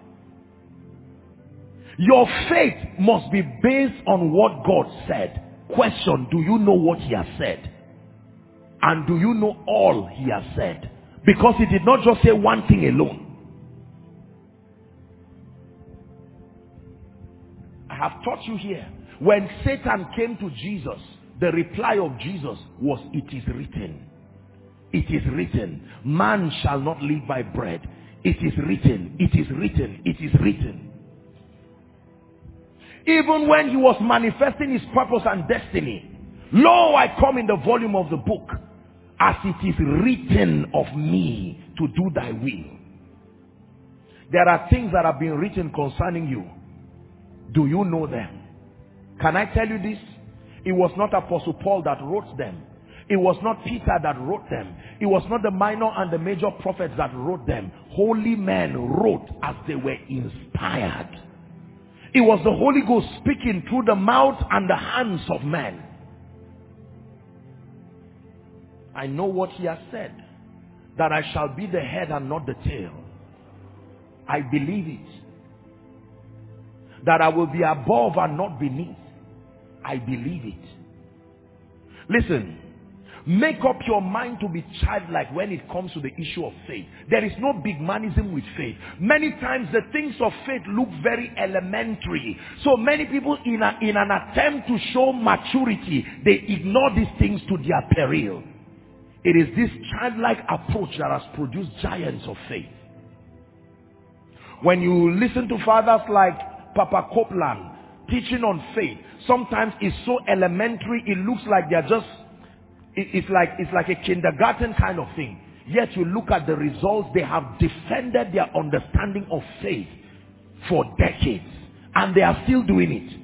Your faith must be based on what God said. Question: do you know what he has said? And do you know all he has said? Because he did not just say one thing alone. I have taught you here. When Satan came to Jesus, the reply of Jesus was, "It is written. It is written, man shall not live by bread." It is written, it is written, it is written. Even when he was manifesting his purpose and destiny, lo, I come in the volume of the book, as it is written of me to do thy will. There are things that have been written concerning you. Do you know them? Can I tell you this? It was not Apostle Paul that wrote them. It was not Peter that wrote them. It was not the minor and the major prophets that wrote them. Holy men wrote as they were inspired. It was the Holy Ghost speaking through the mouth and the hands of men. I know what he has said, that I shall be the head and not the tail. I believe it. That I will be above and not beneath. I believe it. Listen, make up your mind to be childlike when it comes to the issue of faith. There is no big manism with faith. Many times the things of faith look very elementary. So many people in an attempt to show maturity, they ignore these things to their peril. It is this childlike approach that has produced giants of faith. When you listen to fathers like Papa Copeland teaching on faith, sometimes it's so elementary, it looks like they're just, it's like a kindergarten kind of thing. Yet you look at the results, they have defended their understanding of faith for decades, and they are still doing it.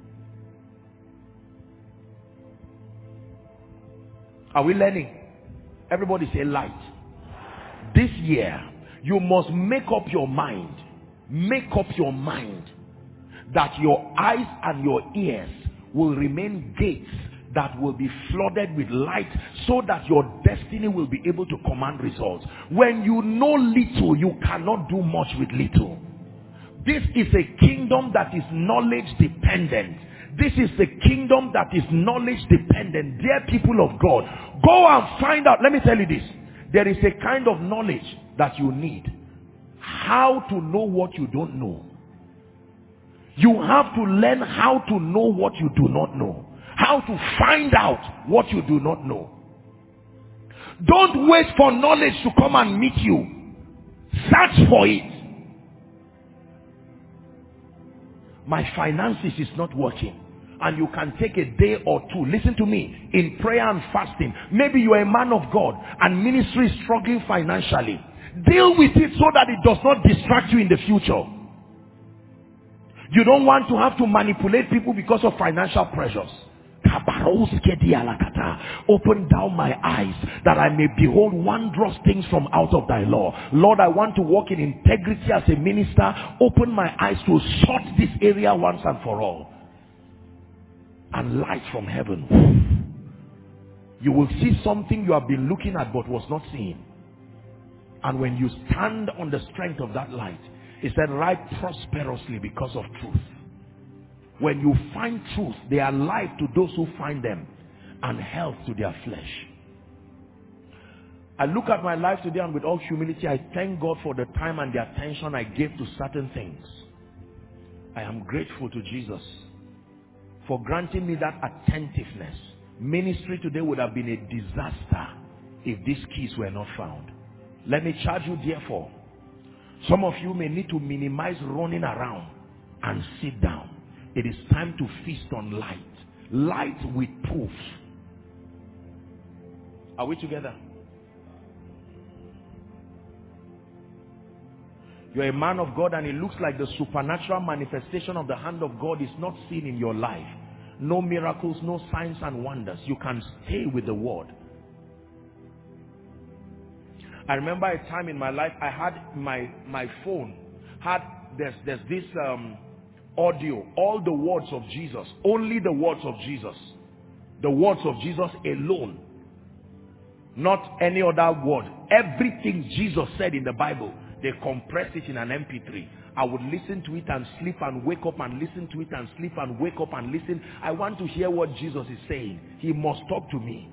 Are we learning? Everybody say light. This year, you must make up your mind. Make up your mind that your eyes and your ears will remain gates that will be flooded with light, so that your destiny will be able to command results. When you know little, you cannot do much with little. This is a kingdom that is knowledge dependent. This is the kingdom that is knowledge dependent. Dear people of God, go and find out. Let me tell you this. There is a kind of knowledge that you need. How to know what you don't know. You have to learn how to know what you do not know. How to find out what you do not know. Don't wait for knowledge to come and meet you. Search for it. My finances is not working. And you can take a day or two. Listen to me. In prayer and fasting. Maybe you are a man of God and ministry is struggling financially. Deal with it so that it does not distract you in the future. You don't want to have to manipulate people because of financial pressures. Open thou my eyes that I may behold wondrous things from out of thy law. Lord, I want to walk in integrity as a minister. Open my eyes to sort this area once and for all. And light from heaven. You will see something you have been looking at but was not seeing. And when you stand on the strength of that light, it said, ride prosperously because of truth. When you find truth, they are life to those who find them and health to their flesh. I look at my life today and with all humility, I thank God for the time and the attention I gave to certain things. I am grateful to Jesus for granting me that attentiveness. Ministry today would have been a disaster if these keys were not found. Let me charge you therefore. Some of you may need to minimize running around and sit down. It is time to feast on light. Light with proof. Are we together? You're a man of God and it looks like the supernatural manifestation of the hand of God is not seen in your life. No miracles, no signs and wonders. You can stay with the word. I remember a time in my life I had my phone there's this audio, all the words of Jesus, only the words of Jesus, the words of Jesus alone, not any other word. Everything Jesus said in the Bible, they compressed it in an MP3. I would listen to it and sleep and wake up and listen to it and sleep and wake up and listen. I want to hear what Jesus is saying. He must talk to me.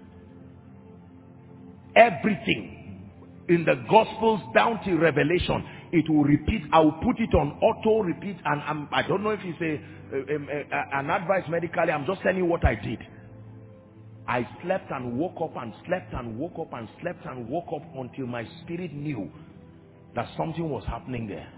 Everything in the Gospels down to Revelation, it will repeat. I will put it on auto repeat, and I don't know if it's an advice medically. I'm just telling you what I did. I slept and woke up and slept and woke up and slept and woke up until my spirit knew that something was happening there.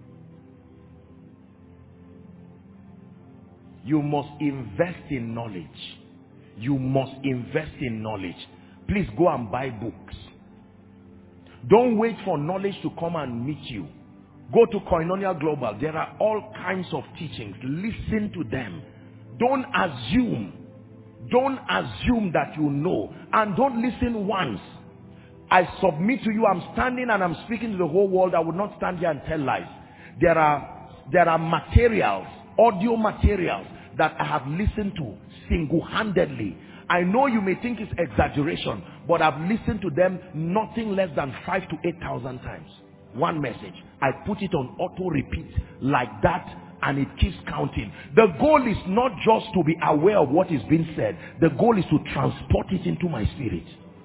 You must invest in knowledge. You must invest in knowledge. Please go and buy books. Don't wait for knowledge to come and meet you. Go to Koinonia Global. There are all kinds of teachings. Listen to them. Don't assume. Don't assume that you know. And don't listen once. I submit to you, I'm standing and I'm speaking to the whole world. I would not stand here and tell lies. There are materials, audio materials that I have listened to single-handedly. I know you may think it's exaggeration, but I've listened to them nothing less than 5,000 to 8,000 times. One message. I put it on auto repeat like that, and it keeps counting. The goal is not just to be aware of what is being said. The goal is to transport it into my spirit.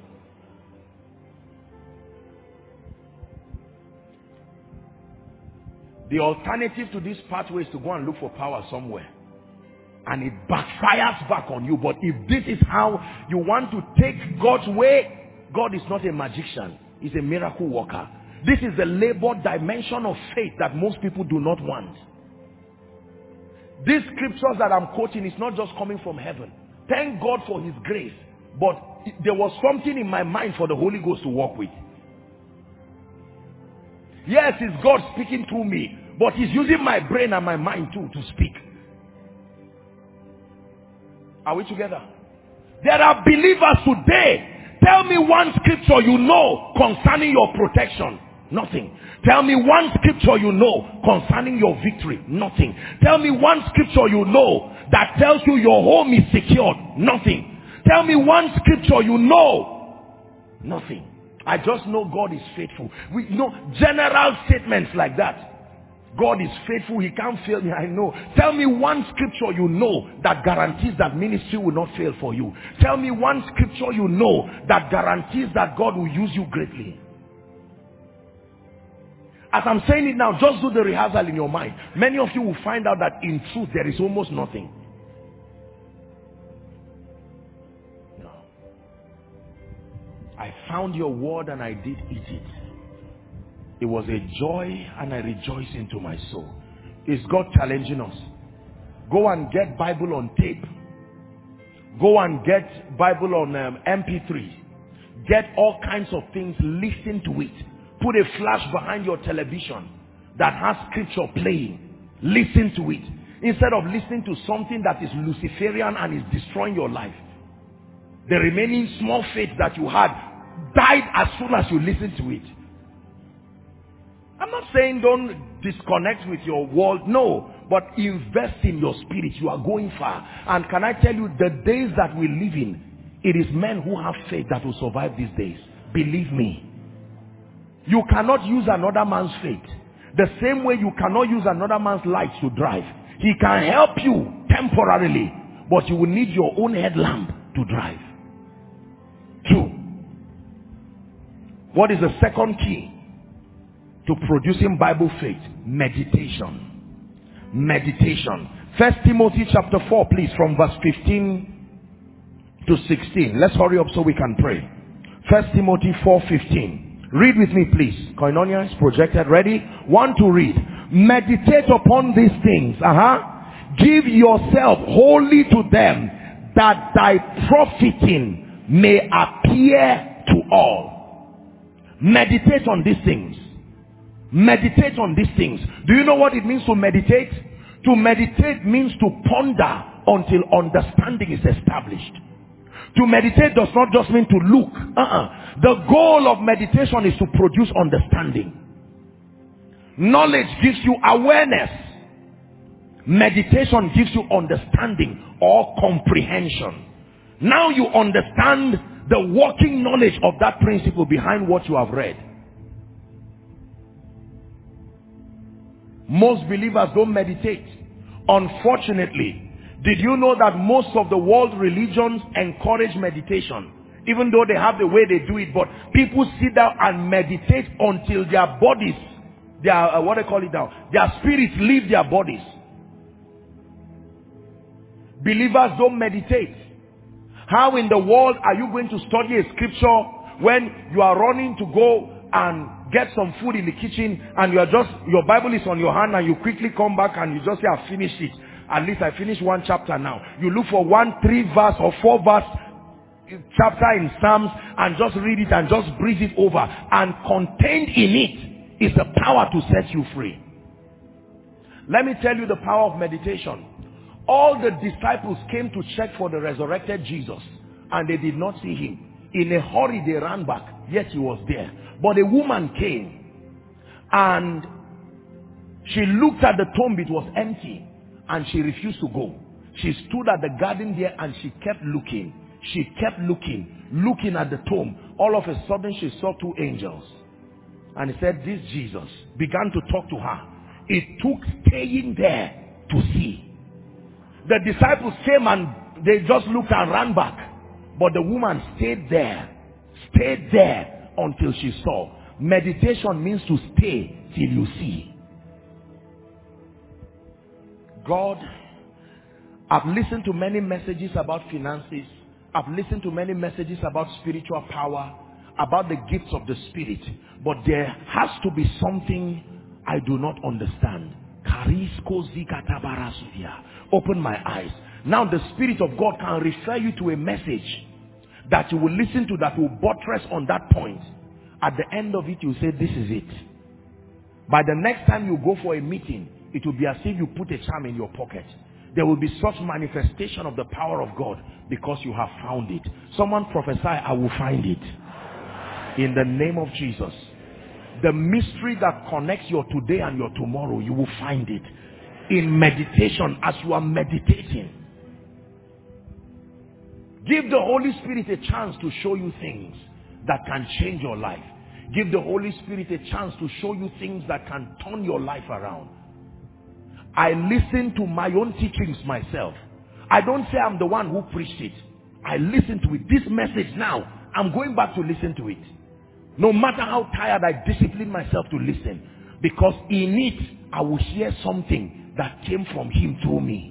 The alternative to this pathway is to go and look for power somewhere. And it backfires back on you. But if this is how you want to take God's way, God is not a magician. He's a miracle worker. This is the labored dimension of faith that most people do not want. These scriptures that I'm quoting is not just coming from heaven. Thank God for his grace. But there was something in my mind for the Holy Ghost to work with. Yes, it's God speaking through me, but he's using my brain and my mind too to speak. Are we together? There are believers today. Tell me one scripture you know concerning your protection. Nothing. Tell me one scripture you know concerning your victory. Nothing. Tell me one scripture you know that tells you your home is secured. Nothing. Tell me one scripture you know. Nothing. I just know God is faithful. We know general statements like that. God is faithful. He can't fail me. I know. Tell me one scripture you know that guarantees that ministry will not fail for you. Tell me one scripture you know that guarantees that God will use you greatly. As I'm saying it now, just do the rehearsal in your mind. Many of you will find out that in truth there is almost nothing. No. I found your word and I did eat it. It was a joy and I rejoice into my soul. Is God challenging us? Go and get Bible on tape. Go and get Bible on MP3. Get all kinds of things. Listen to it. Put a flash behind your television that has scripture playing. Listen to it. Instead of listening to something that is Luciferian and is destroying your life. The remaining small faith that you had died as soon as you listened to it. I'm not saying don't disconnect with your world. No. But invest in your spirit. You are going far. And can I tell you, the days that we live in, it is men who have faith that will survive these days. Believe me. You cannot use another man's faith. The same way you cannot use another man's light to drive. He can help you temporarily, but you will need your own headlamp to drive. 2. What is the second key to producing Bible faith? Meditation. Meditation. 1 Timothy chapter 4, please, from verse 15 to 16. Let's hurry up so we can pray. 1 Timothy 4:15. Read with me, please. Koinonia is projected. Ready? 1 to read. Meditate upon these things. Give yourself wholly to them, that thy profiting may appear to all. Meditate on these things. Meditate on these things. Do you know what it means to meditate? To meditate means to ponder until understanding is established. To meditate does not just mean to look. The goal of meditation is to produce understanding. Knowledge gives you awareness. Meditation gives you understanding or comprehension. Now you understand the working knowledge of that principle behind what you have read. Most believers don't meditate. Unfortunately, did you know that most of the world religions encourage meditation? Even though they have the way they do it, but people sit down and meditate until their bodies, their spirits leave their bodies. Believers don't meditate. How in the world are you going to study a scripture when you are running to go and get some food in the kitchen, and you are just, your Bible is on your hand, and you quickly come back and you just say, I've finished it. At least I finished one chapter now. You look for 1 3 verse or 4 verse chapter in Psalms and just read it and just breeze it over, and contained in it is the power to set you free. Let me tell you the power of meditation. All the disciples came to check for the resurrected Jesus, and they did not see him. In a hurry they ran back, yet he was there. But a woman came and she looked at the tomb. It was empty, and she refused to go. She stood at the garden there and she kept looking. She kept looking at the tomb. All of a sudden she saw 2 angels, and he said, this Jesus began to talk to her. It took staying there to see. The disciples came and they just looked and ran back, but the woman stayed there until she saw. Meditation means to stay till you see. God, I've listened to many messages about finances. I've listened to many messages about spiritual power, about the gifts of the Spirit. But there has to be something I do not understand. Open my eyes. Now the Spirit of God can refer you to a message that you will listen to that will buttress on that point. At the end of it, you say, this is it. By the next time you go for a meeting, it will be as if you put a charm in your pocket. There will be such manifestation of the power of God because you have found it. Someone prophesy, I will find it. In the name of Jesus. The mystery that connects your today and your tomorrow, you will find it. In meditation, as you are meditating. Give the Holy Spirit a chance to show you things that can change your life. Give the Holy Spirit a chance to show you things that can turn your life around. I listen to my own teachings myself. I don't say I'm the one who preached it. I listen to it. This message now, I'm going back to listen to it. No matter how tired, I discipline myself to listen. Because in it, I will hear something that came from him through me.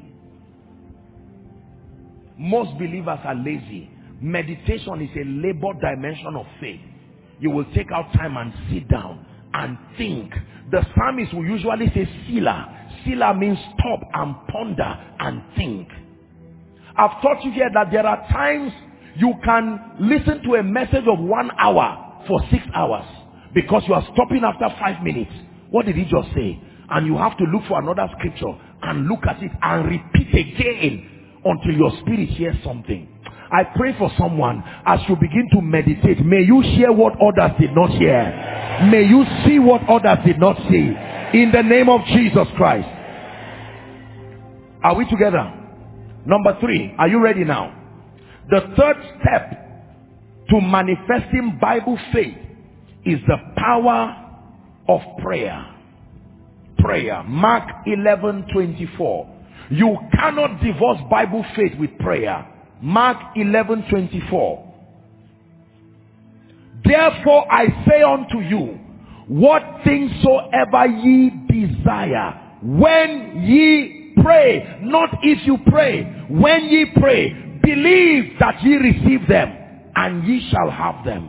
Most believers are lazy. Meditation is a labored dimension of faith. You will take out time and sit down and think. The psalmist will usually say Selah. Selah means stop and ponder and think. I've taught you here that there are times you can listen to a message of 1 hour for 6 hours because you are stopping after 5 minutes. What did he just say? And you have to look for another scripture and look at it and repeat again until your spirit hears something. I pray for someone as you begin to meditate. May you hear what others did not hear. May you see what others did not see. In the name of Jesus Christ. Are we together? Number 3. Are you ready now? The third step to manifesting Bible faith is the power of prayer. Prayer. Mark 11:24. You cannot divorce Bible faith with prayer. Mark 11:24. Therefore I say unto you, what things soever ye desire, when ye pray, not if you pray, when ye pray, believe that ye receive them, and ye shall have them.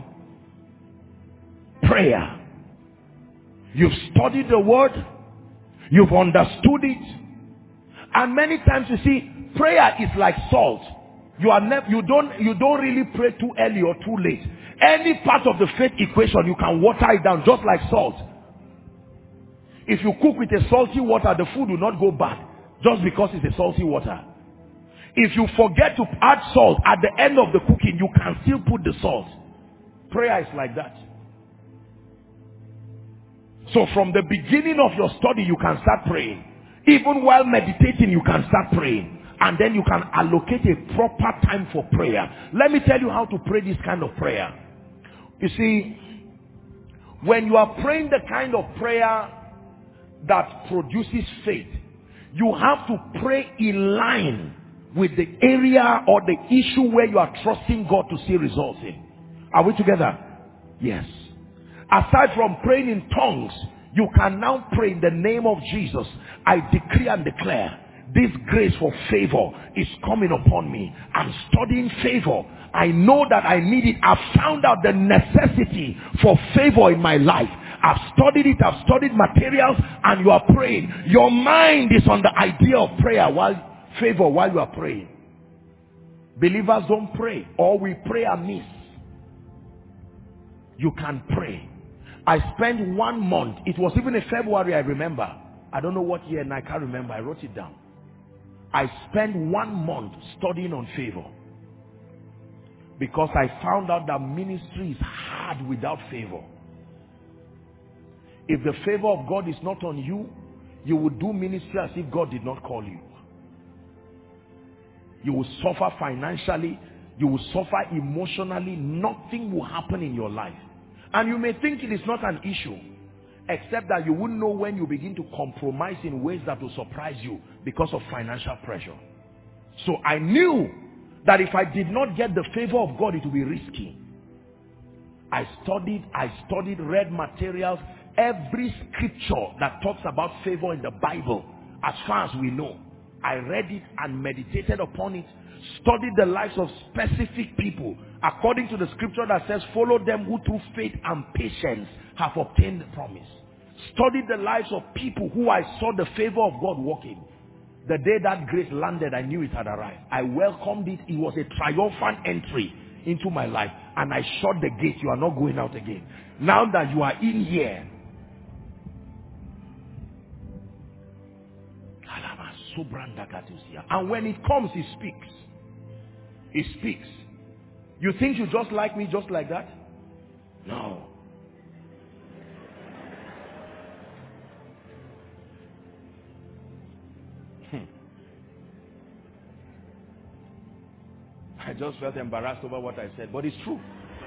Prayer. You've studied the word, you've understood it, and many times you see, prayer is like salt. You don't really pray too early or too late. Any part of the faith equation, you can water it down just like salt. If you cook with a salty water, the food will not go bad just because it's a salty water. If you forget to add salt at the end of the cooking, you can still put the salt. Prayer is like that. So from the beginning of your study, you can start praying. Even while meditating, you can start praying. And then you can allocate a proper time for prayer. Let me tell you how to pray this kind of prayer. You see, when you are praying the kind of prayer that produces faith, you have to pray in line with the area or the issue where you are trusting God to see results in. Are we together? Yes. Aside from praying in tongues, you can now pray in the name of Jesus. I decree and declare, this grace for favor is coming upon me. I'm studying favor. I know that I need it. I've found out the necessity for favor in my life. I've studied it, I've studied materials, and you are praying. Your mind is on the idea of prayer while you are praying. Believers don't pray, or we pray amiss. You can pray. I spent 1 month, it was even in February, I remember. I don't know what year and I can't remember, I wrote it down. I spent 1 month studying on favor. Because I found out that ministry is hard without favor. If the favor of God is not on you, you will do ministry as if God did not call you. You will suffer financially, you will suffer emotionally, nothing will happen in your life. And you may think it is not an issue, except that you wouldn't know when you begin to compromise in ways that will surprise you because of financial pressure. So I knew that if I did not get the favor of God, it would be risky. I studied, read materials, every scripture that talks about favor in the Bible, as far as we know. I read it and meditated upon it, studied the lives of specific people, according to the scripture that says, follow them who through faith and patience have obtained the promise. Studied the lives of people who I saw the favor of God working. The day that grace landed, I knew it had arrived. I welcomed it. It was a triumphant entry into my life. And I shut the gate. You are not going out again. Now that you are in here, and when it comes, it speaks. It speaks. You think you just like me just like that? No. I just felt embarrassed over what I said, but it's true.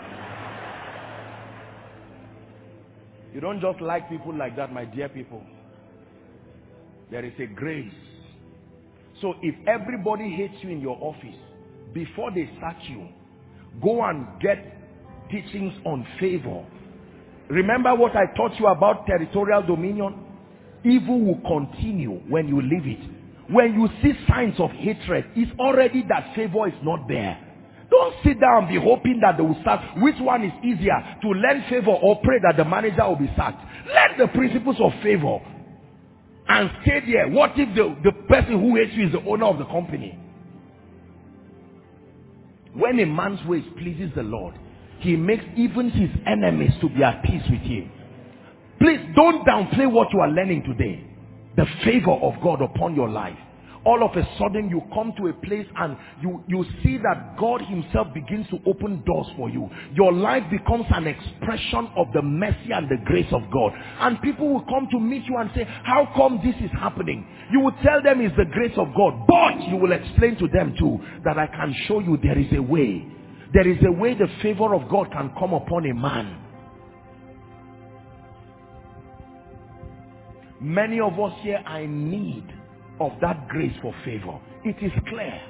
You don't just like people like that, my dear people. There is a grace. So if everybody hates you in your office, before they sack you, go and get teachings on favor. Remember what I taught you about territorial dominion? Evil will continue when you leave it. When you see signs of hatred, it's already that favor is not there. Don't sit down and be hoping that they will sack. Which one is easier, to learn favor or pray that the manager will be sacked? Learn the principles of favor and stay there. What if the person who hates you is the owner of the company? When a man's ways pleases the Lord, he makes even his enemies to be at peace with him. Please don't downplay what you are learning today. The favor of God upon your life. All of a sudden you come to a place and you see that God himself begins to open doors for you. Your life becomes an expression of the mercy and the grace of God. And people will come to meet you and say, how come this is happening? You will tell them it's the grace of God. But you will explain to them too that I can show you there is a way. There is a way the favor of God can come upon a man. Many of us here are in need of that grace for favor. It is clear.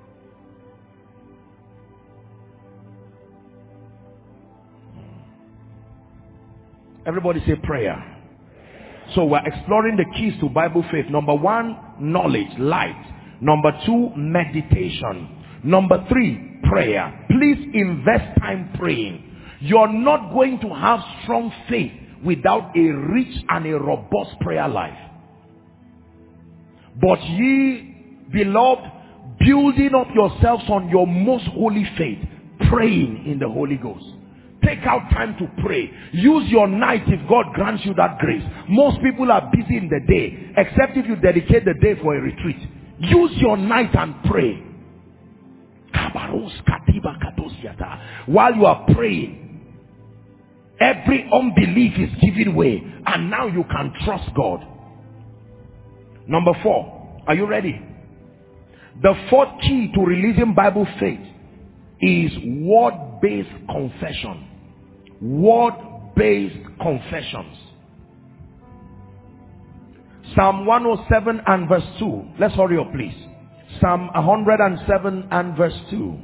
Everybody say prayer. So we're exploring the keys to Bible faith. Number 1, knowledge, light. Number 2, meditation. Number 3, prayer. Please invest time praying. You're not going to have strong faith without a rich and a robust prayer life. But ye, beloved, building up yourselves on your most holy faith, praying in the Holy Ghost. Take out time to pray. Use your night if God grants you that grace. Most people are busy in the day, except if you dedicate the day for a retreat. Use your night and pray. While you are praying, every unbelief is giving way, and now you can trust God. Number 4, are you ready? The 4th key to releasing Bible faith is word-based confession. Word-based confessions. Psalm 107 and verse 2. Let's hurry up, please. Psalm 107 and verse 2.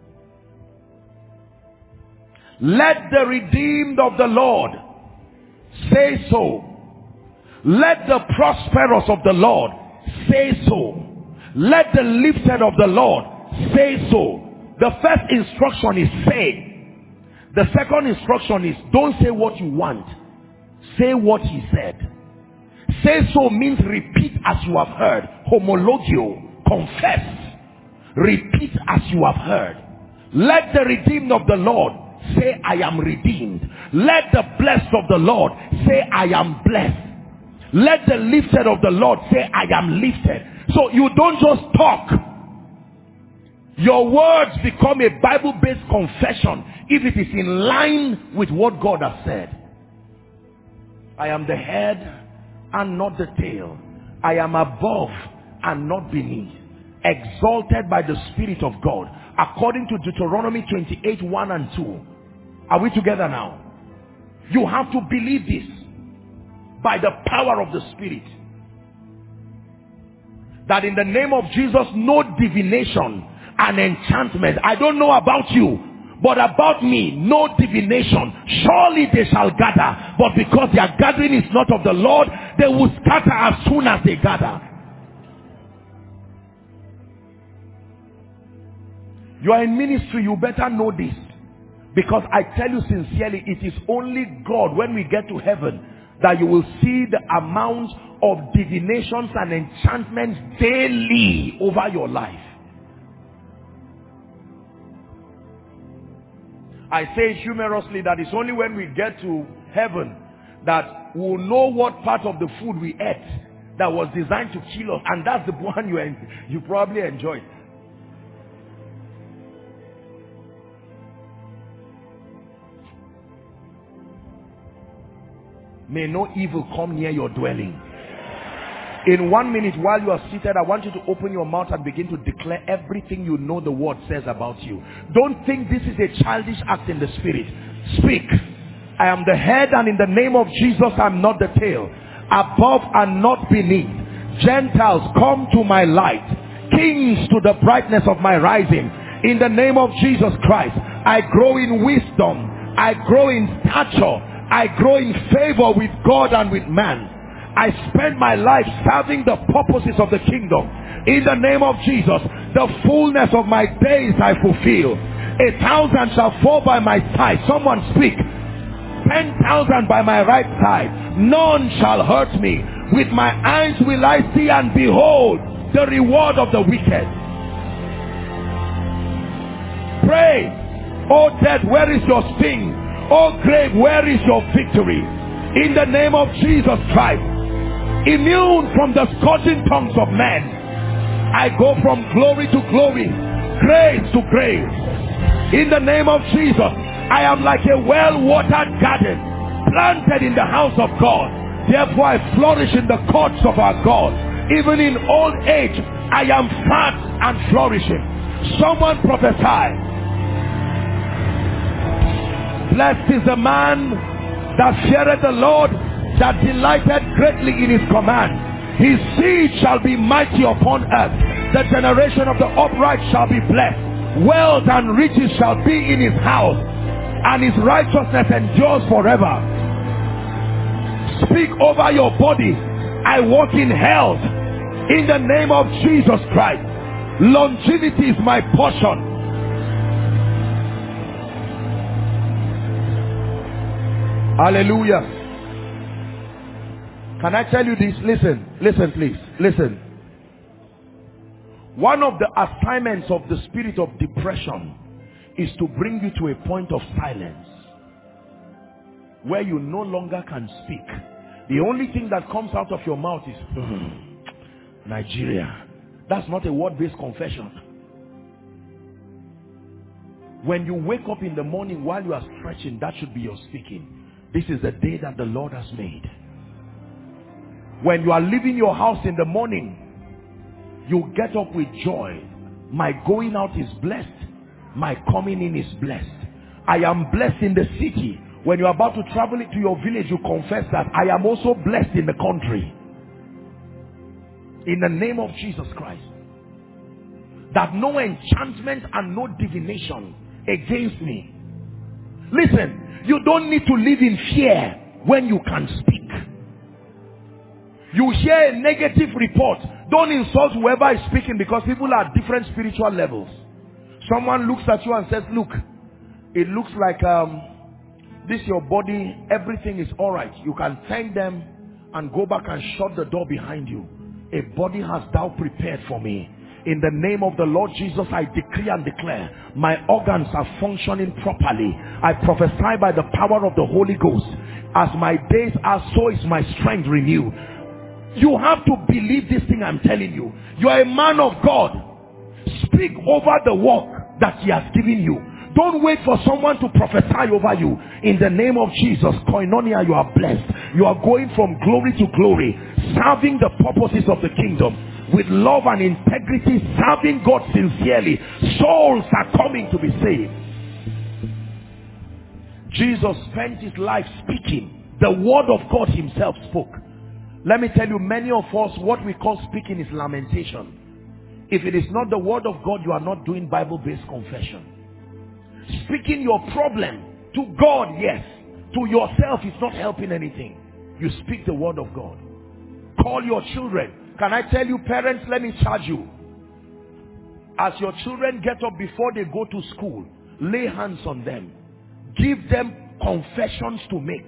Let the redeemed of the Lord say so. Let the prosperous of the Lord say so. Let the lifted of the Lord say so. The first instruction is say. The second instruction is don't say what you want. Say what he said. Say so means repeat as you have heard. Homologio, confess. Repeat as you have heard. Let the redeemed of the Lord say, I am redeemed. Let the blessed of the Lord say, I am blessed. Let the lifted of the Lord say, I am lifted. So you don't just talk. Your words become a Bible-based confession if it is in line with what God has said. I am the head and not the tail. I am above and not beneath. Exalted by the Spirit of God. According to Deuteronomy 28, 1 and 2. Are we together now? You have to believe this by the power of the Spirit. That in the name of Jesus, no divination and enchantment. I don't know about you, but about me, no divination. Surely they shall gather, but because their gathering is not of the Lord, they will scatter as soon as they gather. You are in ministry, you better know this. Because I tell you sincerely, it is only God, when we get to heaven, that you will see the amount of divinations and enchantments daily over your life. I say humorously that it's only when we get to heaven that we'll know what part of the food we ate that was designed to kill us, and that's the one you probably enjoyed. May no evil come near your dwelling. In 1 minute, while you are seated, I want you to open your mouth and begin to declare everything you know the word says about you. Don't think this is a childish act in the spirit. Speak. I am the head, and in the name of Jesus, I'm not the tail. Above and not beneath. Gentiles, come to my light. Kings, to the brightness of my rising. In the name of Jesus Christ, I grow in wisdom. I grow in stature. I grow in favor with God and with man. I spend my life serving the purposes of the kingdom. In the name of Jesus, the fullness of my days I fulfill. 1,000 shall fall by my side. Someone speak. 10,000 by my right side. None shall hurt me. With my eyes will I see and behold the reward of the wicked. Pray. Oh death, where is your sting? Oh grave, where is your victory? In the name of Jesus Christ, immune from the scorching tongues of men, I go from glory to glory, grace to grace. In the name of Jesus, I am like a well-watered garden, planted in the house of God. Therefore I flourish in the courts of our God. Even in old age, I am fat and flourishing. Someone prophesy. Blessed is the man that feareth the Lord, that delighteth greatly in his command. His seed shall be mighty upon earth. The generation of the upright shall be blessed. Wealth and riches shall be in his house, and his righteousness endures forever. Speak over your body. I walk in health in the name of Jesus Christ. Longevity is my portion. Hallelujah. Can I tell you this? Listen please. Listen. One of the assignments of the spirit of depression is to bring you to a point of silence where you no longer can speak. The only thing that comes out of your mouth is Nigeria. That's not a word-based confession. When you wake up in the morning while you are stretching, that should be your speaking. This is the day that the Lord has made. When you are leaving your house in the morning, you get up with joy. My going out is blessed. My coming in is blessed. I am blessed in the city. When you are about to travel to your village, you confess that I am also blessed in the country. In the name of Jesus Christ. That no enchantment and no divination against me. Listen. You don't need to live in fear when you can speak. You hear a negative report. Don't insult whoever is speaking, because people are at different spiritual levels. Someone looks at you and says, look, it looks like this your body, everything is all right. You can thank them and go back and shut the door behind you. A body has thou prepared for me. In the name of the Lord Jesus, I decree and declare my organs are functioning properly. I prophesy by the power of the Holy Ghost. As my days are, so is my strength renewed. You have to believe this thing I'm telling you. You are a man of God. Speak over the work that he has given you. Don't wait for someone to prophesy over you. In the name of Jesus, Koinonia, you are blessed. You are going from glory to glory, serving the purposes of the kingdom with love and integrity, serving God sincerely. Souls are coming to be saved. Jesus spent his life speaking. The word of God himself spoke. Let me tell you, many of us, what we call speaking is lamentation. If it is not the word of God, you are not doing Bible-based confession. Speaking your problem to God, yes. To yourself, it's not helping anything. You speak the word of God. Call your children. Can I tell you, parents, let me charge you. As your children get up before they go to school, lay hands on them. Give them confessions to make.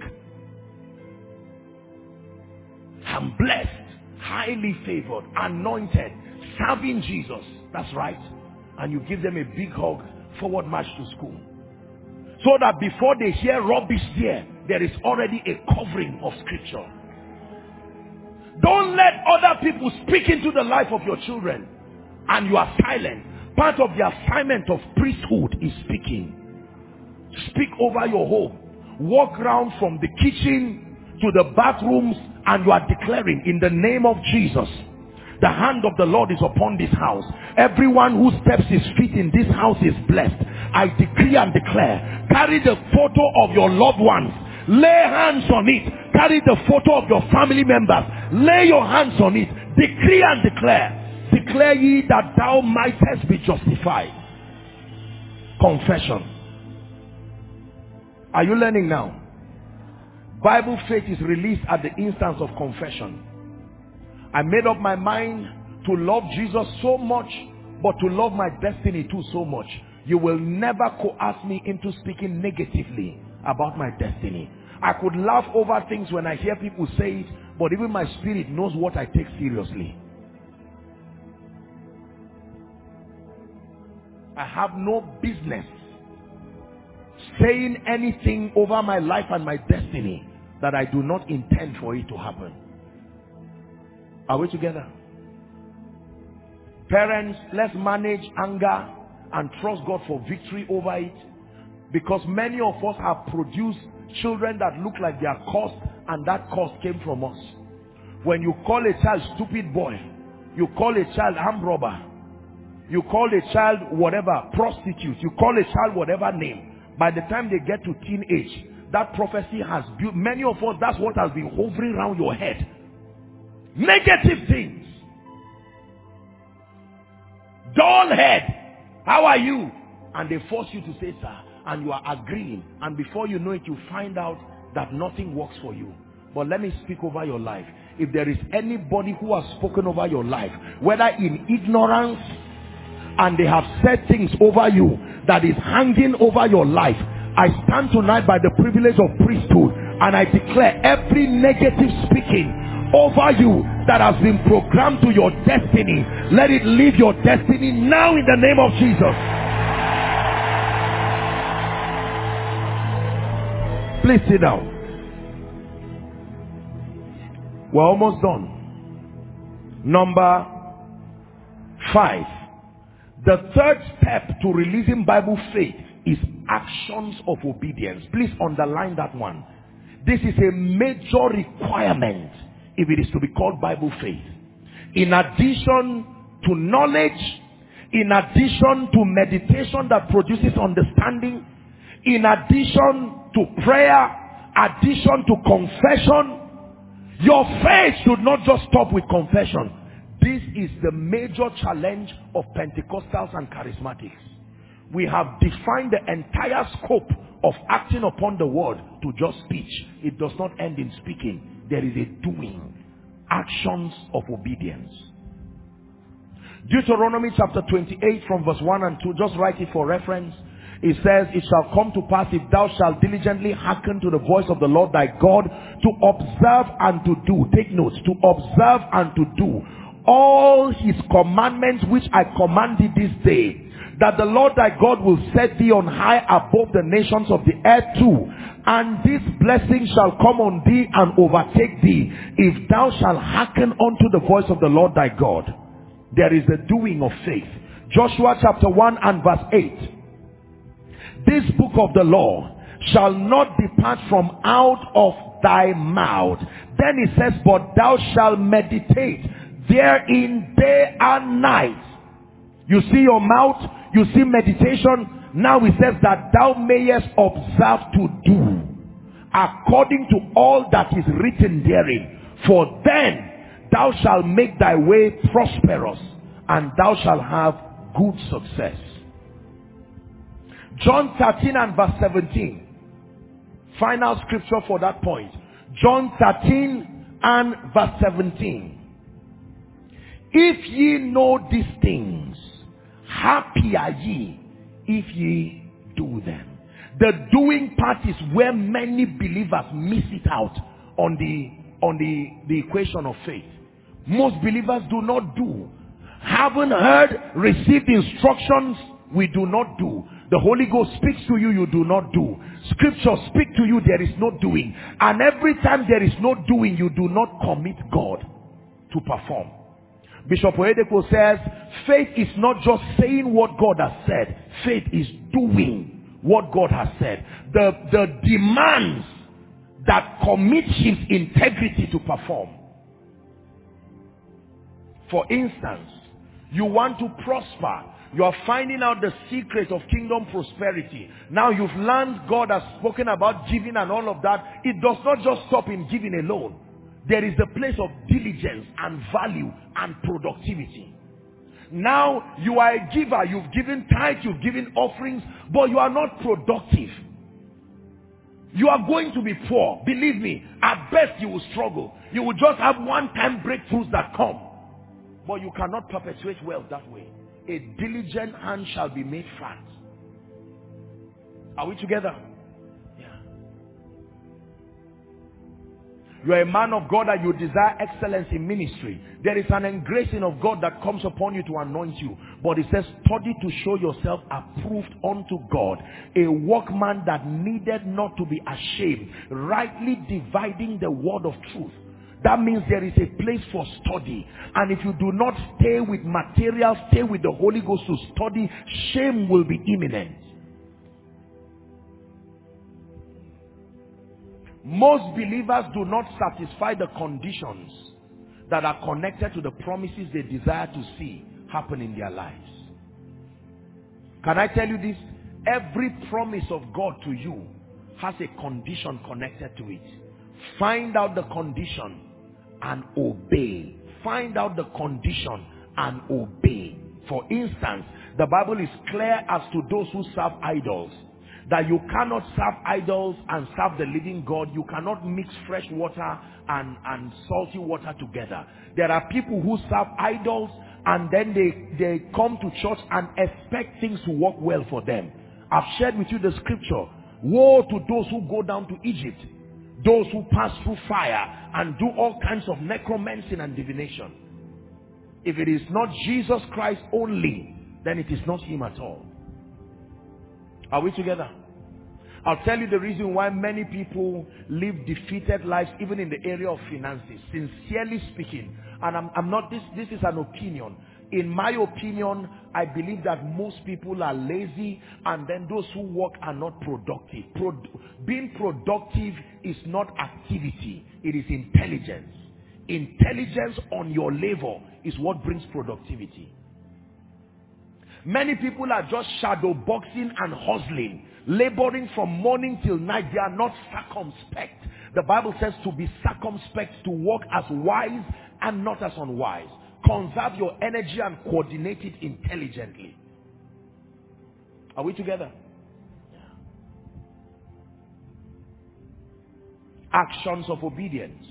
I'm blessed, highly favored, anointed, serving Jesus. That's right. And you give them a big hug, forward march to school. So that before they hear rubbish there is already a covering of scripture. Don't let other people speak into the life of your children and you are silent. Part of the assignment of priesthood is speaking. Speak over your home. Walk around from the kitchen to the bathrooms and you are declaring, in the name of Jesus, the hand of the Lord is upon this house. Everyone who steps his feet in this house is blessed. I decree and declare, carry the photo of your loved ones. Lay hands on it. Carry the photo of your family members. Lay your hands on it. Decree and declare. Declare ye that thou mightest be justified. Confession. Are you learning now? Bible faith is released at the instance of confession. I made up my mind to love Jesus so much, but to love my destiny too so much. You will never coerce me into speaking negatively about my destiny. I could laugh over things when I hear people say it, but even my spirit knows what I take seriously. I have no business saying anything over my life and my destiny that I do not intend for it to happen. Are we together? Parents, let's manage anger and trust God for victory over it, because many of us have produced children that look like they are cursed, and that curse came from us. When you call a child stupid boy, you call a child armed robber, you call a child whatever, prostitute, you call a child whatever name, by the time they get to teenage, that prophecy has built. Many of us, that's what has been hovering around your head. Negative things. Dull head. How are you? And they force you to say, sir, and you are agreeing, and before you know it, you find out that nothing works for you. But let me speak over your life. If there is anybody who has spoken over your life, whether in ignorance, and they have said things over you that is hanging over your life, I stand tonight by the privilege of priesthood and I declare every negative speaking over you that has been programmed to your destiny, let it leave your destiny now in the name of Jesus. Please sit down. We're almost done. Number 5. The third step to releasing Bible faith is actions of obedience. Please underline that one. This is a major requirement if it is to be called Bible faith. In addition to knowledge, in addition to meditation that produces understanding, in addition to prayer, addition to confession, your faith should not just stop with confession. This is the major challenge of Pentecostals and charismatics. We have defined the entire scope of acting upon the word to just speech. It does not end in speaking. There is a doing. Actions of obedience. Deuteronomy chapter 28 from verse 1 and 2. Just write it for reference. It says, it shall come to pass if thou shalt diligently hearken to the voice of the Lord thy God, to observe and to do, take notes, to observe and to do all his commandments which I command thee this day, that the Lord thy God will set thee on high above the nations of the earth too. And this blessing shall come on thee and overtake thee, if thou shalt hearken unto the voice of the Lord thy God. There is the doing of faith. Joshua chapter 1 and verse 8. This book of the law shall not depart from out of thy mouth. Then it says, but thou shalt meditate therein day and night. You see your mouth, you see meditation. Now it says that thou mayest observe to do according to all that is written therein. For then thou shalt make thy way prosperous, and thou shalt have good success. John 13 and verse 17. Final scripture for that point. John 13 and verse 17. If ye know these things, happy are ye if ye do them. The doing part is where many believers miss it out on the equation of faith. Most believers do not do. Haven't heard, received instructions, we do not do. The Holy Ghost speaks to you, you do not do. Scripture speak to you, there is no doing. And every time there is no doing, you do not commit God to perform. Bishop Oyedepo says, faith is not just saying what God has said. Faith is doing what God has said. The demands that commit his integrity to perform. For instance, you want to prosper. You are finding out the secret of kingdom prosperity. Now you've learned God has spoken about giving and all of that. It does not just stop in giving alone. There is a place of diligence and value and productivity. Now you are a giver. You've given tithes, you've given offerings, but you are not productive. You are going to be poor. Believe me, at best you will struggle. You will just have one-time breakthroughs that come. But you cannot perpetuate wealth that way. A diligent hand shall be made fat. Are we together? Yeah. You are a man of God and you desire excellence in ministry. There is an engracing of God that comes upon you to anoint you. But it says, study to show yourself approved unto God, a workman that needed not to be ashamed, rightly dividing the word of truth. That means there is a place for study. And if you do not stay with material, stay with the Holy Ghost to study, shame will be imminent. Most believers do not satisfy the conditions that are connected to the promises they desire to see happen in their lives. Can I tell you this? Every promise of God to you has a condition connected to it. Find out the condition and obey. Find out the condition and obey. For instance, the Bible is clear as to those who serve idols, that you cannot serve idols and serve the living God. You cannot mix fresh water and salty water together. There are people who serve idols and then they come to church and expect things to work well for them. I've shared with you the scripture. Woe to those who go down to Egypt, those who pass through fire and do all kinds of necromancy and divination. If it is not Jesus Christ only, then it is not him at all. Are we together? I'll tell you the reason why many people live defeated lives, even in the area of finances. Sincerely speaking, and I'm not, this is an opinion. In my opinion, I believe that most people are lazy, and then those who work are not productive. Being productive is not activity, it is intelligence. Intelligence on your labor is what brings productivity. Many people are just shadow boxing and hustling, laboring from morning till night. They are not circumspect. The Bible says to be circumspect, to walk as wise and not as unwise. Conserve your energy and coordinate it intelligently. Are we together? Actions of obedience.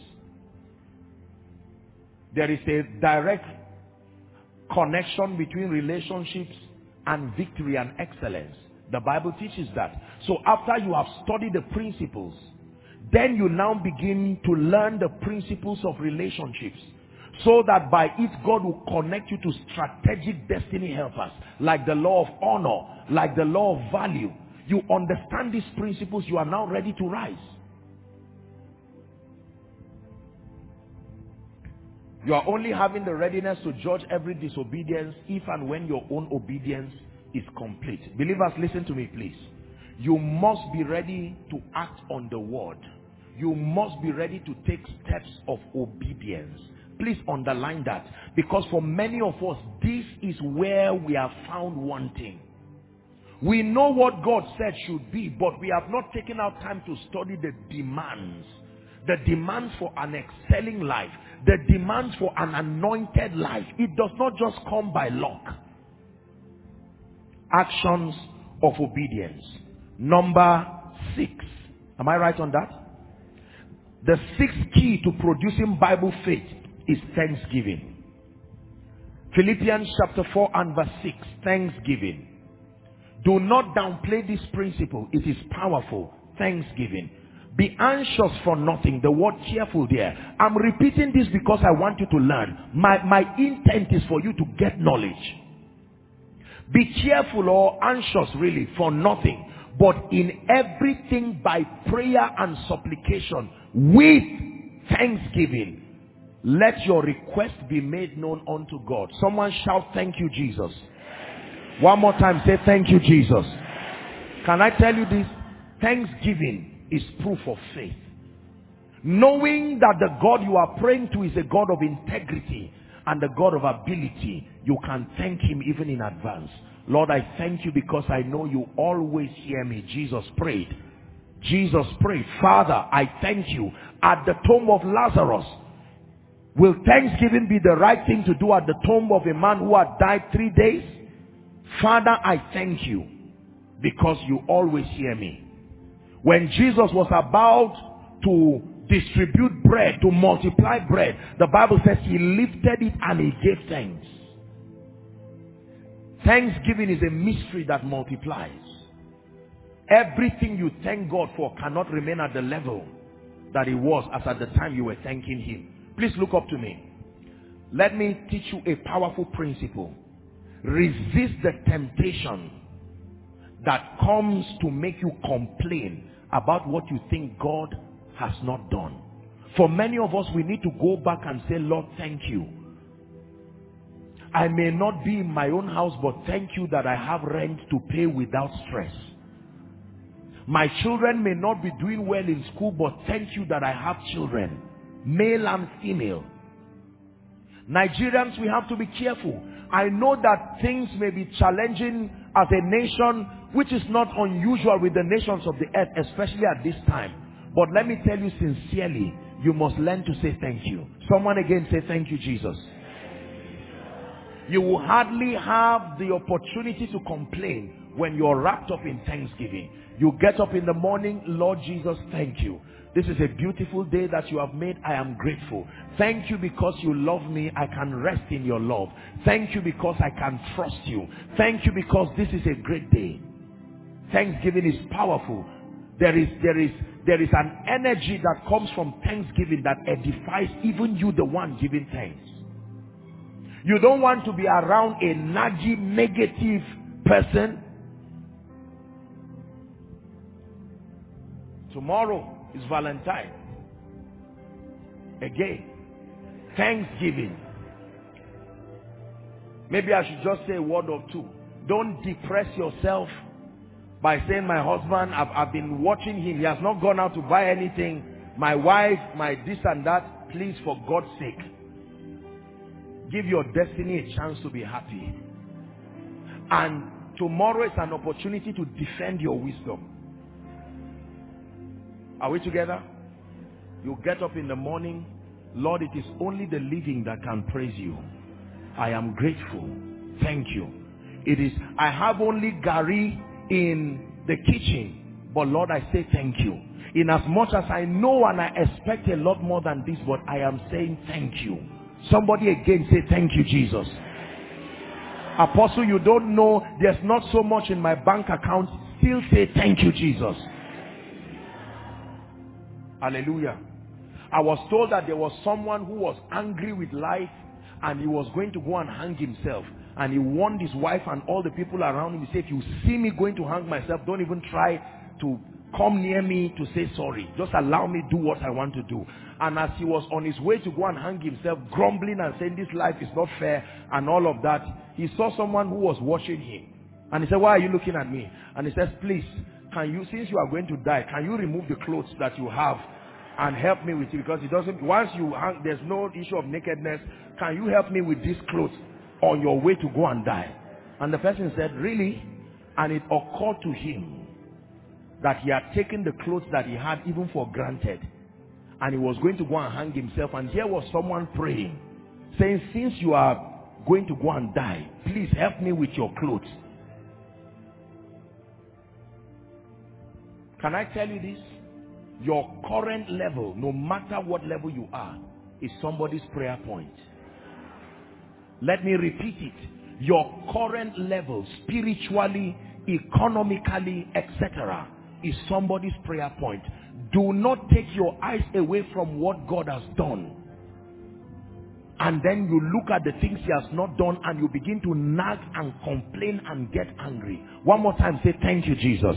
There is a direct connection between relationships and victory and excellence. The Bible teaches that. So after you have studied the principles, then you now begin to learn the principles of relationships, so that by it God will connect you to strategic destiny helpers, like the law of honor, like the law of value. You understand these principles, you are now ready to rise. You are only having the readiness to judge every disobedience if and when your own obedience is complete. Believers, listen to me please. You must be ready to act on the word. You must be ready to take steps of obedience. Please underline that, because for many of us, this is where we are found wanting. We know what God said should be, but we have not taken our time to study the demands. The demands for an excelling life. The demands for an anointed life. It does not just come by luck. Actions of obedience. Number 6. Am I right on that? The 6th key to producing Bible faith is thanksgiving. Philippians chapter 4 and verse 6. Thanksgiving. Do not downplay this principle. It is powerful. Thanksgiving. Be anxious for nothing. The word cheerful there. I'm repeating this because I want you to learn. My intent is for you to get knowledge. Be cheerful or anxious really for nothing, but in everything by prayer and supplication with thanksgiving. Let your request be made known unto God. Someone shout, thank you, Jesus. One more time, say thank you, Jesus. Can I tell you this? Thanksgiving is proof of faith. Knowing that the God you are praying to is a God of integrity and the God of ability, you can thank him even in advance. Lord, I thank you because I know you always hear me. Jesus prayed. Jesus prayed. Father, I thank you. At the tomb of Lazarus, will thanksgiving be the right thing to do at the tomb of a man who had died 3 days? Father, I thank you because you always hear me. When Jesus was about to distribute bread, to multiply bread, the Bible says he lifted it and he gave thanks. Thanksgiving is a mystery that multiplies. Everything you thank God for cannot remain at the level that it was as at the time you were thanking him. Please look up to me. Let me teach you a powerful principle. Resist the temptation that comes to make you complain about what you think God has not done. For many of us, we need to go back and say, Lord, thank you. I may not be in my own house, but thank you that I have rent to pay without stress. My children may not be doing well in school, but thank you that I have children, male and female. Nigerians, we have to be careful. I know that things may be challenging as a nation, which is not unusual with the nations of the earth, especially at this time. But let me tell you sincerely, you must learn to say thank you. Someone again say thank you, Jesus. You will hardly have the opportunity to complain when you're wrapped up in thanksgiving. You get up in the morning, Lord Jesus, thank you. This is a beautiful day that you have made. I am grateful. Thank you because you love me. I can rest in your love. Thank you because I can trust you. Thank you because this is a great day. Thanksgiving is powerful. There is an energy that comes from thanksgiving that edifies even you, the one giving thanks. You don't want to be around a naggy, negative person. Tomorrow is Valentine. Again, Thanksgiving. Maybe I should just say a word or two. Don't depress yourself by saying, my husband, I've been watching him. He has not gone out to buy anything. My wife, my this and that. Please, for God's sake, give your destiny a chance to be happy. And tomorrow is an opportunity to defend your wisdom. Are we together? You get up in the morning. Lord, it is only the living that can praise you. I am grateful. Thank you. It is, I have only Gary in the kitchen, but Lord, I say thank you. In as much as I know and I expect a lot more than this, but I am saying thank you. Somebody again say thank you, Jesus. Apostle, you don't know, there's not so much in my bank account. still say, thank you, Jesus. Hallelujah. I was told that there was someone who was angry with life and he was going to go and hang himself. And he warned his wife and all the people around him. He said, if you see me going to hang myself, don't even try to come near me to say sorry. Just allow me do what I want to do. And as he was on his way to go and hang himself, grumbling and saying this life is not fair and all of that, he saw someone who was watching him. And he said, why are you looking at me? And he says, please, can you, since you are going to die, can you remove the clothes that you have and help me with it? Because it doesn't, once you hang, there's no issue of nakedness. Can you help me with these clothes on your way to go and die? And the person said, really? And it occurred to him that he had taken the clothes that he had even for granted, and he was going to go and hang himself. And here was someone praying, saying, since you are going to go and die, please help me with your clothes. Can I tell you this? Your current level, no matter what level you are, is somebody's prayer point. Let me repeat it. Your current level, spiritually, economically, etc., is somebody's prayer point. Do not take your eyes away from what God has done, and then you look at the things he has not done and you begin to nag and complain and get angry. One more time, say, thank you, Jesus.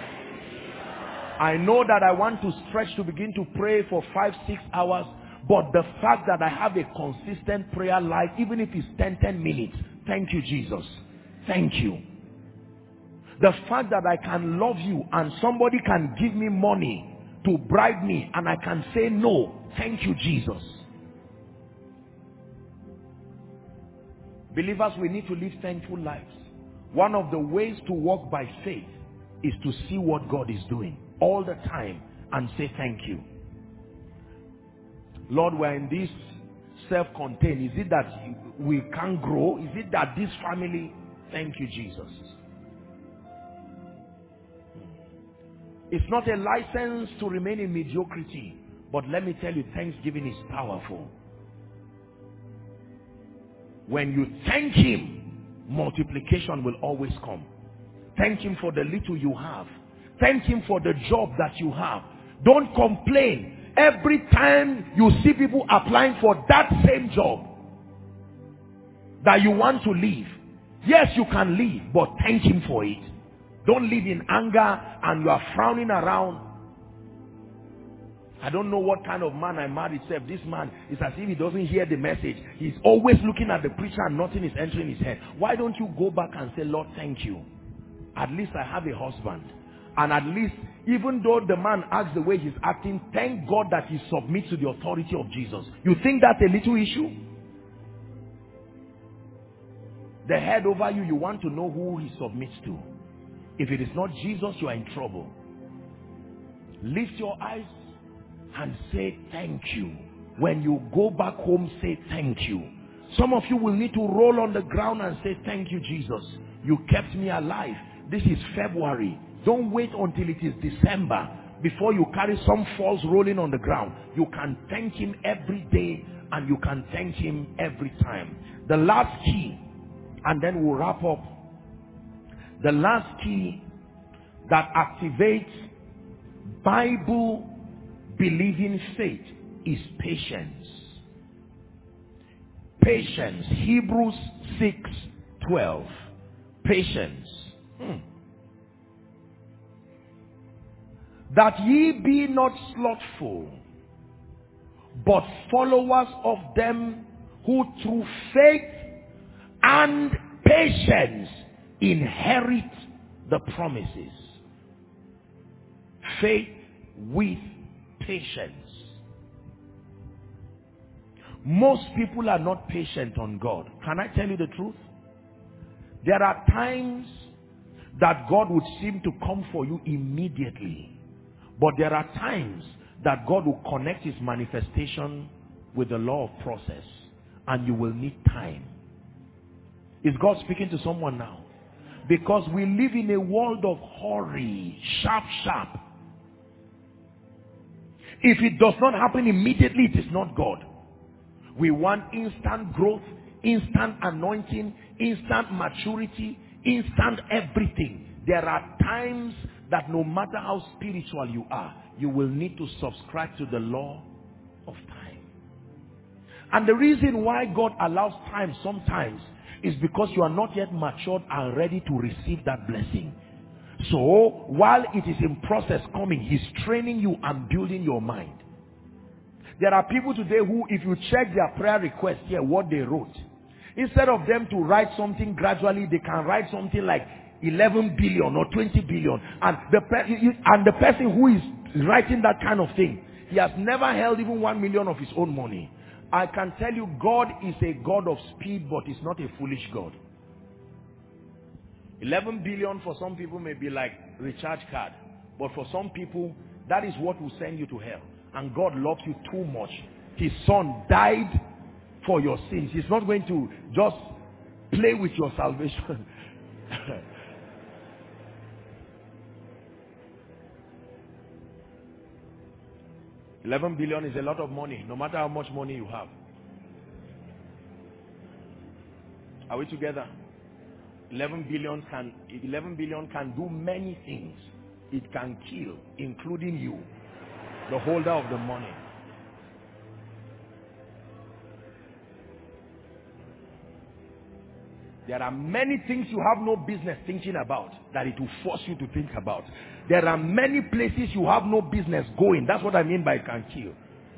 I know that I want to stretch to begin to pray for 5-6 hours, but the fact that I have a consistent prayer life, even if it's 10 minutes, thank you, Jesus. Thank you. The fact that I can love you and somebody can give me money to bribe me and I can say no, thank you, Jesus. Believers, we need to live thankful lives. One of the ways to walk by faith is to see what God is doing all the time and say thank you. Lord, we're in this self-contained. Is it that we can't grow? Is it that this family? Thank you, Jesus. It's not a license to remain in mediocrity, but let me tell you, thanksgiving is powerful. When you thank him, multiplication will always come. Thank him for the little you have. Thank him for the job that you have. Don't complain every time you see people applying for that same job that you want to leave. Yes, you can leave, but thank him for it. Don't live in anger and you are frowning around. I don't know what kind of man I married. Except this man is as if he doesn't hear the message. He's always looking at the preacher and nothing is entering his head. Why don't you go back and say, Lord, thank you. At least I have a husband. And at least, even though the man acts the way he's acting, thank God that he submits to the authority of Jesus. You think that's a little issue? The head over you, you want to know who he submits to. If it is not Jesus, you are in trouble. Lift your eyes and say thank you. When you go back home, say thank you. Some of you will need to roll on the ground and say thank you, Jesus. You kept me alive. This is February. Don't wait until it is December before you carry some falls rolling on the ground. You can thank him every day and you can thank him every time. The last key, and then we'll wrap up. The last key that activates Bible believing faith is patience. Patience. Hebrews 6:12. Patience. That ye be not slothful, but followers of them who through faith and patience inherit the promises. Faith with patience. Most people are not patient on God. Can I tell you the truth? There are times that God would seem to come for you immediately. But there are times that God will connect his manifestation with the law of process. And you will need time. Is God speaking to someone now? Because we live in a world of hurry, sharp. If it does not happen immediately, it is not God. We want instant growth, instant anointing, instant maturity, instant everything. There are times that no matter how spiritual you are, you will need to subscribe to the law of time. And the reason why God allows time sometimes is because you are not yet matured and ready to receive that blessing. So while it is in process coming, he's training you and building your mind. There are people today who, if you check their prayer request here, what they wrote, instead of them to write something gradually, they can write something like 11 billion or 20 billion. And the person who is writing that kind of thing, he has never held even 1 million of his own money. I can tell you, God is a God of speed, but he's not a foolish God. 11 billion for some people may be like recharge card, but for some people, that is what will send you to hell. And God loves you too much. His son died for your sins. He's not going to just play with your salvation. 11 billion is a lot of money, no matter how much money you have. Are we together? 11 billion can do many things. It can kill, including you, the holder of the money. There are many things you have no business thinking about that it will force you to think about. There are many places you have no business going. That's what I mean by can kill.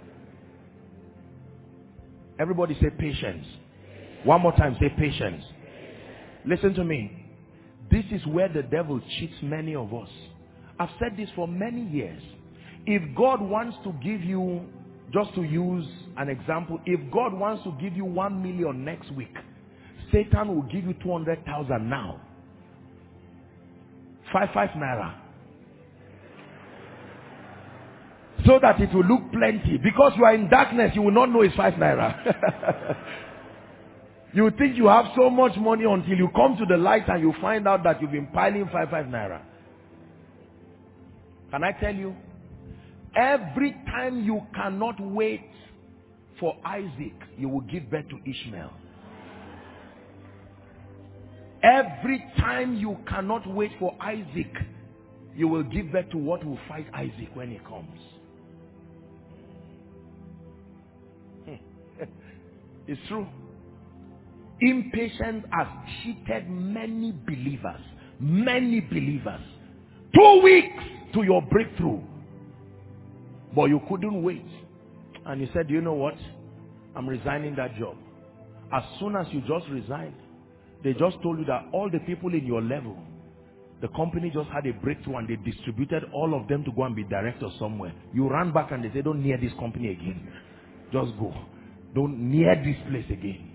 Everybody say patience. One more time, say patience. Listen to me. This is where the devil cheats many of us. I've said this for many years. If God wants to give you, just to use an example, if God wants to give you 1 million next week, Satan will give you 200,000 now. 5 naira. So that it will look plenty. Because you are in darkness, you will not know it's 5 naira. You think you have so much money until you come to the light and you find out that you've been piling 5 naira. Can I tell you? Every time you cannot wait for Isaac, you will give birth to Ishmael. Every time you cannot wait for Isaac, you will give birth to what will fight Isaac when he comes. It's true. Impatience has cheated many believers. Many believers. 2 weeks to your breakthrough. But you couldn't wait. And you said, you know what? I'm resigning that job. As soon as you just resigned, they just told you that all the people in your level, the company just had a breakthrough and they distributed all of them to go and be directors somewhere. You ran back and they said, don't near this company again. Just go. Don't near this place again.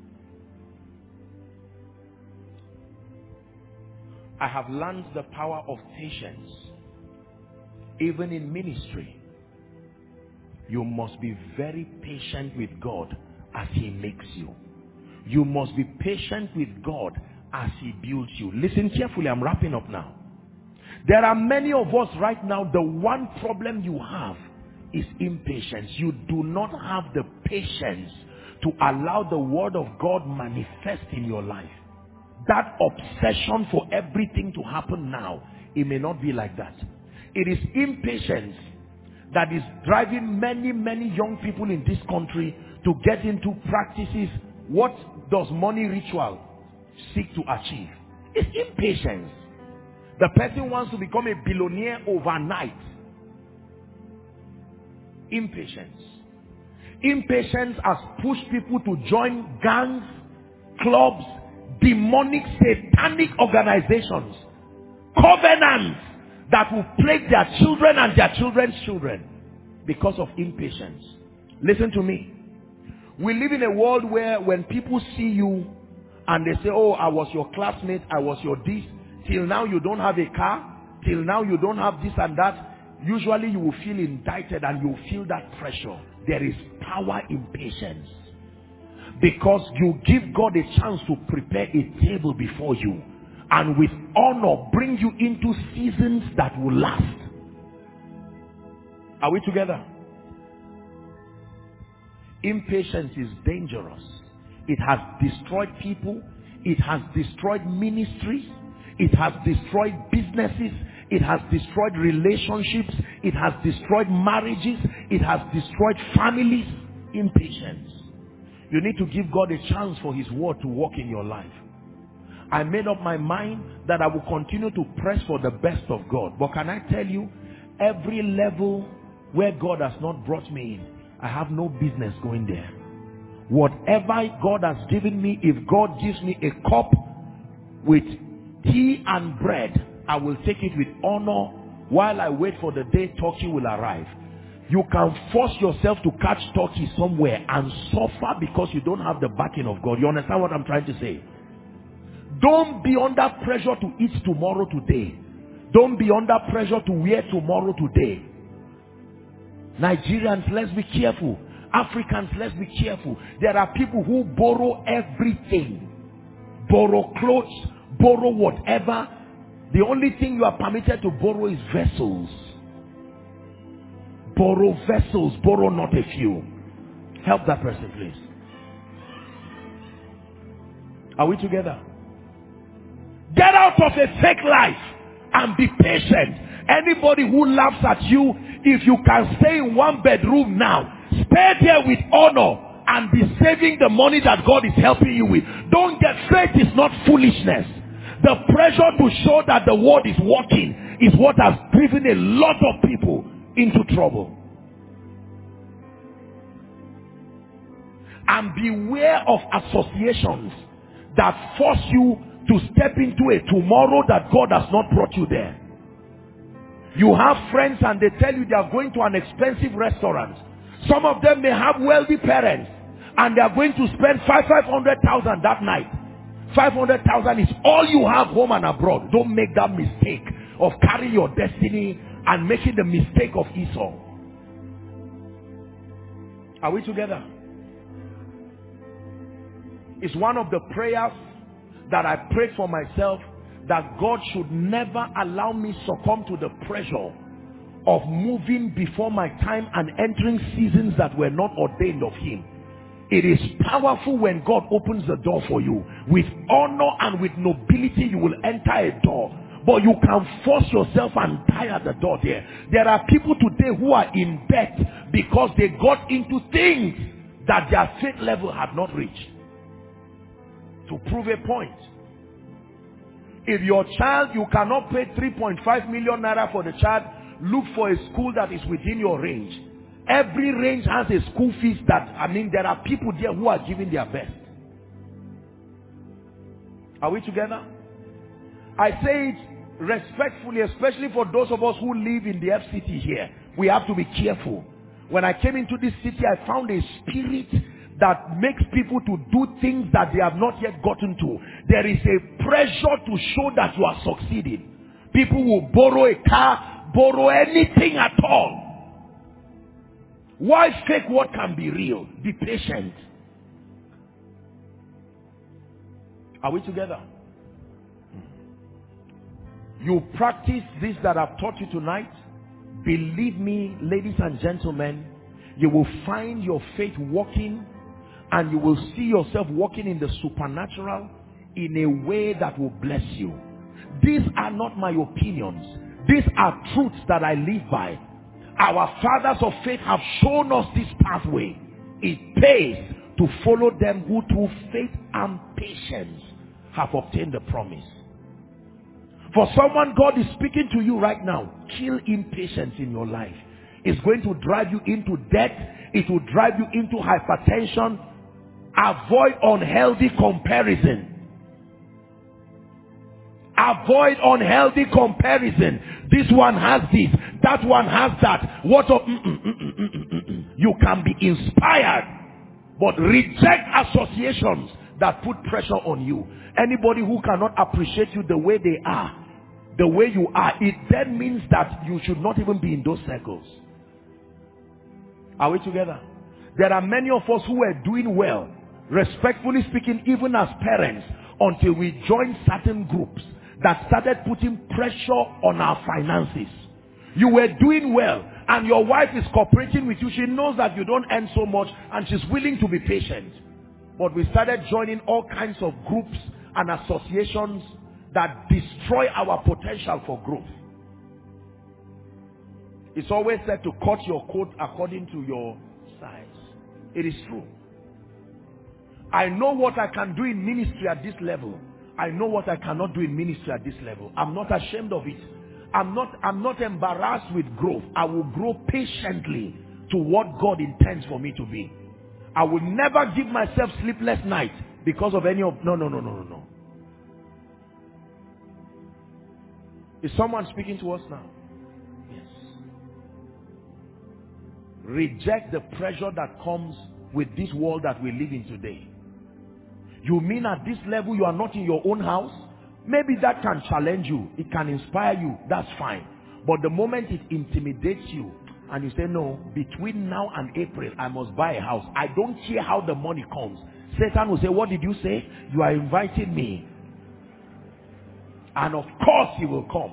I have learned the power of patience. Even in ministry, you must be very patient with God as he makes you. You must be patient with God as he builds you. Listen carefully, I'm wrapping up now. There are many of us right now, the one problem you have is impatience. You do not have the patience to allow the word of God manifest in your life. That obsession for everything to happen now, it may not be like that. It is impatience that is driving many young people in this country to get into practices. What does money ritual seek to achieve? It's impatience. The person wants to become a billionaire overnight. Impatience. Impatience has pushed people to join gangs, clubs, demonic, satanic organizations, covenants that will plague their children and their children's children because of impatience. Listen to me. We live in a world where when people see you and they say, oh, I was your classmate, I was your this, till now you don't have a car, till now you don't have this and that, usually you will feel indicted and you will feel that pressure. There is power in patience. Because you give God a chance to prepare a table before you and with honor bring you into seasons that will last. Are we together? Impatience is dangerous. It has destroyed people. It has destroyed ministries. It has destroyed businesses. It has destroyed relationships. It has destroyed marriages. It has destroyed families. Impatience. You need to give God a chance for his word to work in your life. I made up my mind that I will continue to press for the best of God. But can I tell you, every level where God has not brought me in, I have no business going there. Whatever God has given me, if God gives me a cup with tea and bread, I will take it with honor while I wait for the day turkey will arrive. You can force yourself to catch turkey somewhere and suffer because you don't have the backing of God. You understand what I'm trying to say? Don't be under pressure to eat tomorrow today. Don't be under pressure to wear tomorrow today. Nigerians, let's be careful. Africans, let's be careful. There are people who borrow everything. Borrow clothes, borrow whatever. The only thing you are permitted to borrow is vessels. Borrow vessels, borrow not a few. Help that person, please. Are we together? Get out of a fake life and be patient. Anybody who laughs at you, if you can stay in one bedroom now, stay there with honor and be saving the money that God is helping you with. Don't get faith is not foolishness. The pressure to show that the word is working is what has driven a lot of people into trouble. And beware of associations that force you to step into a tomorrow that God has not brought you there. You have friends and they tell you they are going to an expensive restaurant. Some of them may have wealthy parents and they are going to spend 500,000 that night. 500,000 is all you have home and abroad. Don't make that mistake of carrying your destiny and making the mistake of Esau. Are we together? It's one of the prayers that I prayed for myself, that God should never allow me succumb to the pressure of moving before my time and entering seasons that were not ordained of him. It is powerful when God opens the door for you. With honor and with nobility, you will enter a door. But you can force yourself and die at the door there. There are people today who are in debt because they got into things that their faith level had not reached. To prove a point. If your child, you cannot pay 3.5 million naira for the child, look for a school that is within your range. Every range has a school fees that, there are people there who are giving their best. Are we together? I say it respectfully, especially for those of us who live in the FCT here. We have to be careful. When I came into this city, I found a spirit that makes people to do things that they have not yet gotten to. There is a pressure to show that you are succeeding. People will borrow a car, borrow anything at all. Why fake what can be real? Be patient. Are we together? You practice this that I've taught you tonight. Believe me, ladies and gentlemen, you will find your faith working, and you will see yourself walking in the supernatural in a way that will bless you. These are not my opinions. These are truths that I live by. Our fathers of faith have shown us this pathway. It pays to follow them who through faith and patience have obtained the promise. For someone, God is speaking to you right now. Kill impatience in your life. It's going to drive you into debt. It will drive you into hypertension. Avoid unhealthy comparison. Avoid unhealthy comparison. This one has this, that one has that. What of you can be inspired, but reject associations that put pressure on you. Anybody who cannot appreciate you the way they are, the way you are, it then means that you should not even be in those circles. Are we together? There are many of us who are doing well, respectfully speaking, even as parents, until we joined certain groups that started putting pressure on our finances. You were doing well and your wife is cooperating with you. She knows that you don't earn so much and she's willing to be patient. But we started joining all kinds of groups and associations that destroy our potential for growth. It's always said to cut your coat according to your size. It is true. I know what I can do in ministry at this level. I know what I cannot do in ministry at this level. I'm not ashamed of it. I'm not embarrassed with growth. I will grow patiently to what God intends for me to be. I will never give myself sleepless nights because of any of... No. Is someone speaking to us now? Yes. Reject the pressure that comes with this world that we live in today. You mean at this level you are not in your own house? Maybe that can challenge you. It can inspire you. That's fine. But the moment it intimidates you and you say, no, between now and April, I must buy a house. I don't care how the money comes. Satan will say, what did you say? You are inviting me. And of course he will come.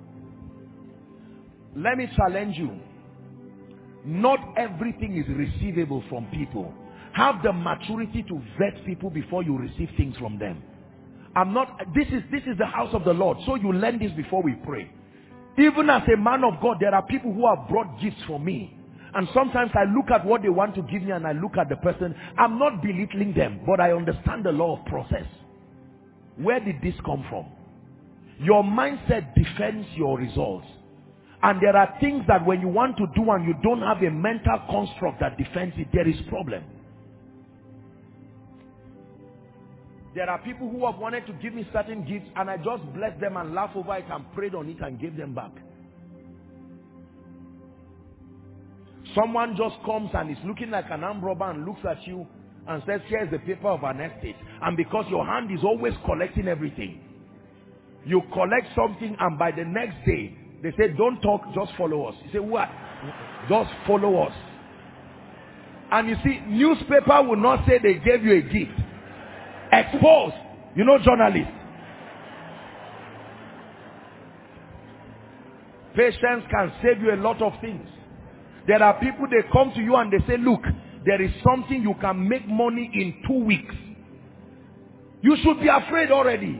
Let me challenge you. Not everything is receivable from people. Have the maturity to vet people before you receive things from them. This is the house of the Lord. So you learn this before we pray. Even as a man of God, there are people who have brought gifts for me. And sometimes I look at what they want to give me and I look at the person. I'm not belittling them, but I understand the law of process. Where did this come from? Your mindset defends your results. And there are things that when you want to do and you don't have a mental construct that defends it, there is problem. There are people who have wanted to give me certain gifts and I just blessed them and laughed over it and prayed on it and gave them back. Someone just comes and is looking like an armed robber and looks at you and says, here's the paper of an estate. And because your hand is always collecting everything, you collect something and by the next day, they say, don't talk, just follow us. You say, what? Just follow us. And you see, newspaper will not say they gave you a gift. Exposed. You know, journalists. Patience can save you a lot of things. There are people, they come to you and they say, look, there is something you can make money in 2 weeks. You should be afraid already.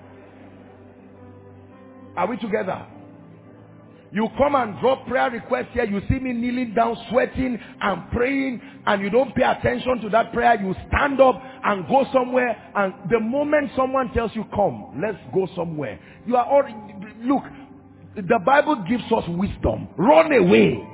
Are we together? You come and drop prayer requests here. You see me kneeling down, sweating and praying, and you don't pay attention to that prayer. You stand up and go somewhere, and the moment someone tells you, come, let's go somewhere, you are already... Look, the Bible gives us wisdom. Run away.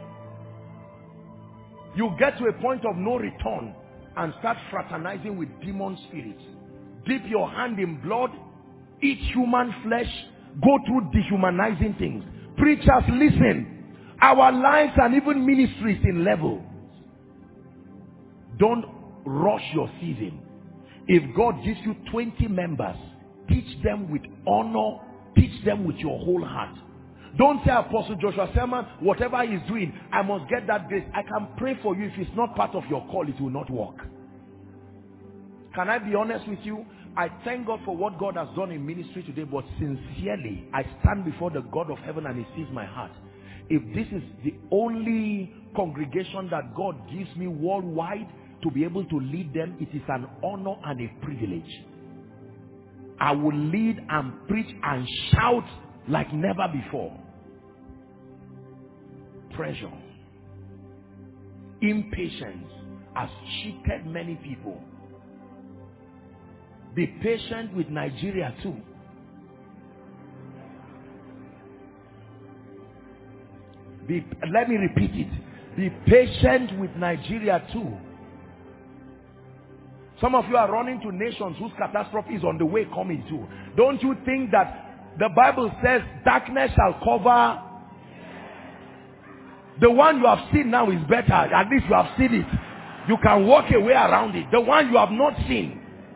You get to a point of no return and start fraternizing with demon spirits. Dip your hand in blood, eat human flesh, go through dehumanizing things. Preachers, listen. Our lives and even ministries in level. Don't rush your season. If God gives you 20 members, teach them with honor, teach them with your whole heart. Don't say, Apostle Joshua Selman, whatever he's doing, I must get that grace. I can pray for you. If it's not part of your call, it will not work. Can I be honest with you? I thank God for what God has done in ministry today, but sincerely, I stand before the God of heaven and he sees my heart. If this is the only congregation that God gives me worldwide to be able to lead them, it is an honor and a privilege. I will lead and preach and shout like never before. Pressure, impatience has cheated many people. Be patient with Nigeria too. Let me repeat it. Be patient with Nigeria too. Some of you are running to nations whose catastrophe is on the way coming too. Don't you think that the Bible says darkness shall cover? The one you have seen now is better. At least you have seen it. You can walk a way around it. The one you have not seen.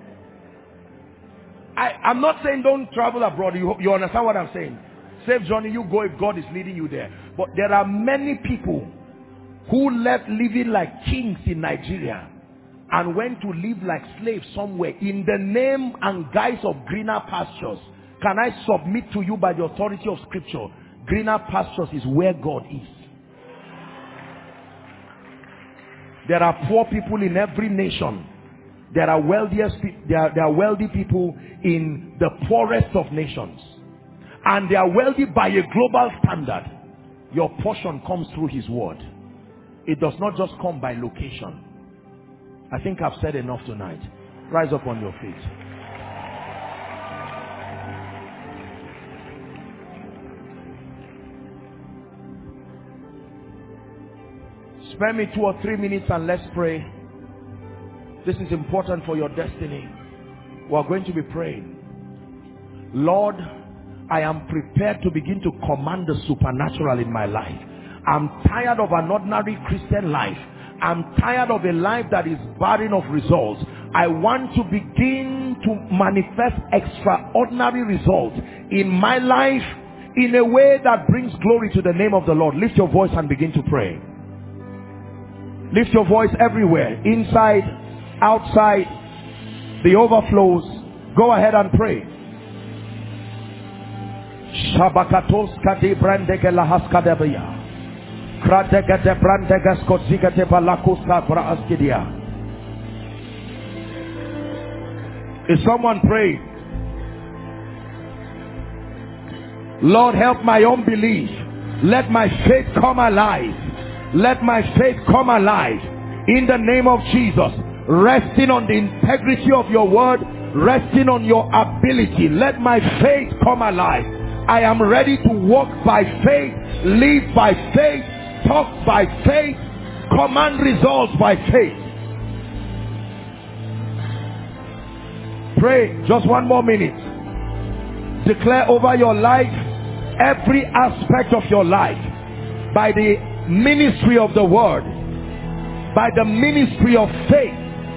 I'm not saying don't travel abroad. You understand what I'm saying? Safe journey, you go if God is leading you there. But there are many people who left living like kings in Nigeria and went to live like slaves somewhere in the name and guise of greener pastures. Can I submit to you by the authority of scripture? Greener pastures is where God is. There are poor people in every nation. There are wealthy people in the poorest of nations, and they are wealthy by a global standard. Your portion comes through his word. It does not just come by location. I think I've said enough tonight. Rise up on your feet. Spare me 2 or 3 minutes and let's pray. This is important for your destiny. We are going to be praying. Lord, I am prepared to begin to command the supernatural in my life. I'm tired of an ordinary Christian life. I'm tired of a life that is barren of results. I want to begin to manifest extraordinary results in my life in a way that brings glory to the name of the Lord. Lift your voice and begin to pray. Lift your voice everywhere, inside, outside, the overflows. Go ahead and pray. Shabakatos kati brandeke lahaskadebia. Kratekete brandeke skotzikete balakuska braaskidia. Is someone praying? Lord, help my unbelief. Let my faith come alive. Let my faith come alive. In the name of Jesus. Resting on the integrity of your word. Resting on your ability. Let my faith come alive. I am ready to walk by faith. Live by faith. Talk by faith. Command results by faith. Pray. Just 1 more minute. Declare over your life, every aspect of your life, by the ministry of the word, by the ministry of faith.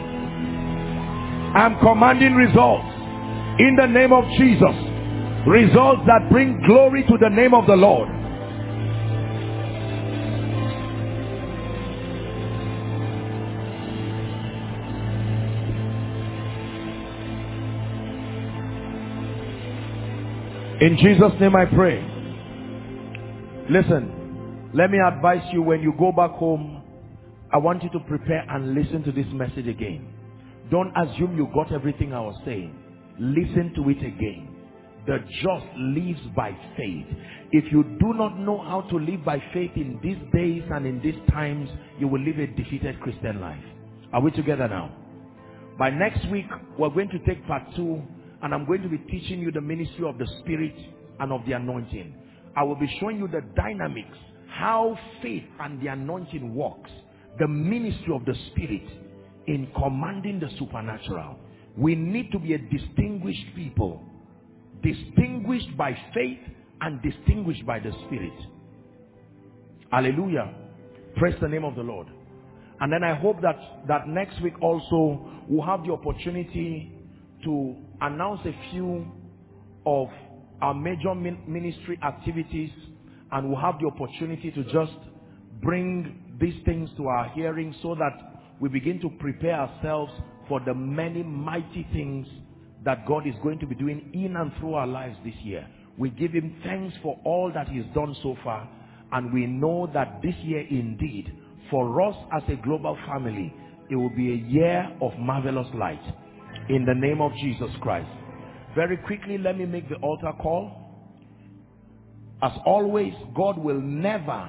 I'm commanding results in the name of Jesus. Results that bring glory to the name of the Lord. In Jesus' name I pray. Listen, let me advise you, when you go back home, I want you to prepare and listen to this message again. Don't assume you got everything I was saying. Listen to it again. The just lives by faith. If you do not know how to live by faith in these days and in these times, you will live a defeated Christian life. Are we together now? By next week, we're going to take part 2, and I'm going to be teaching you the ministry of the Spirit and of the anointing. I will be showing you the dynamics, how faith and the anointing works, the ministry of the Spirit in commanding the supernatural. We need to be a distinguished people, distinguished by faith and distinguished by the Spirit. Hallelujah. Praise the name of the Lord. And then I hope that next week also we'll have the opportunity to announce a few of our major ministry activities, and we'll have the opportunity to just bring these things to our hearing so that we begin to prepare ourselves for the many mighty things that God is going to be doing in and through our lives this year. We give him thanks for all that he's done so far, and we know that this year indeed, for us as a global family, it will be a year of marvelous light. In the name of Jesus Christ. Very quickly, let me make the altar call. As always, God will never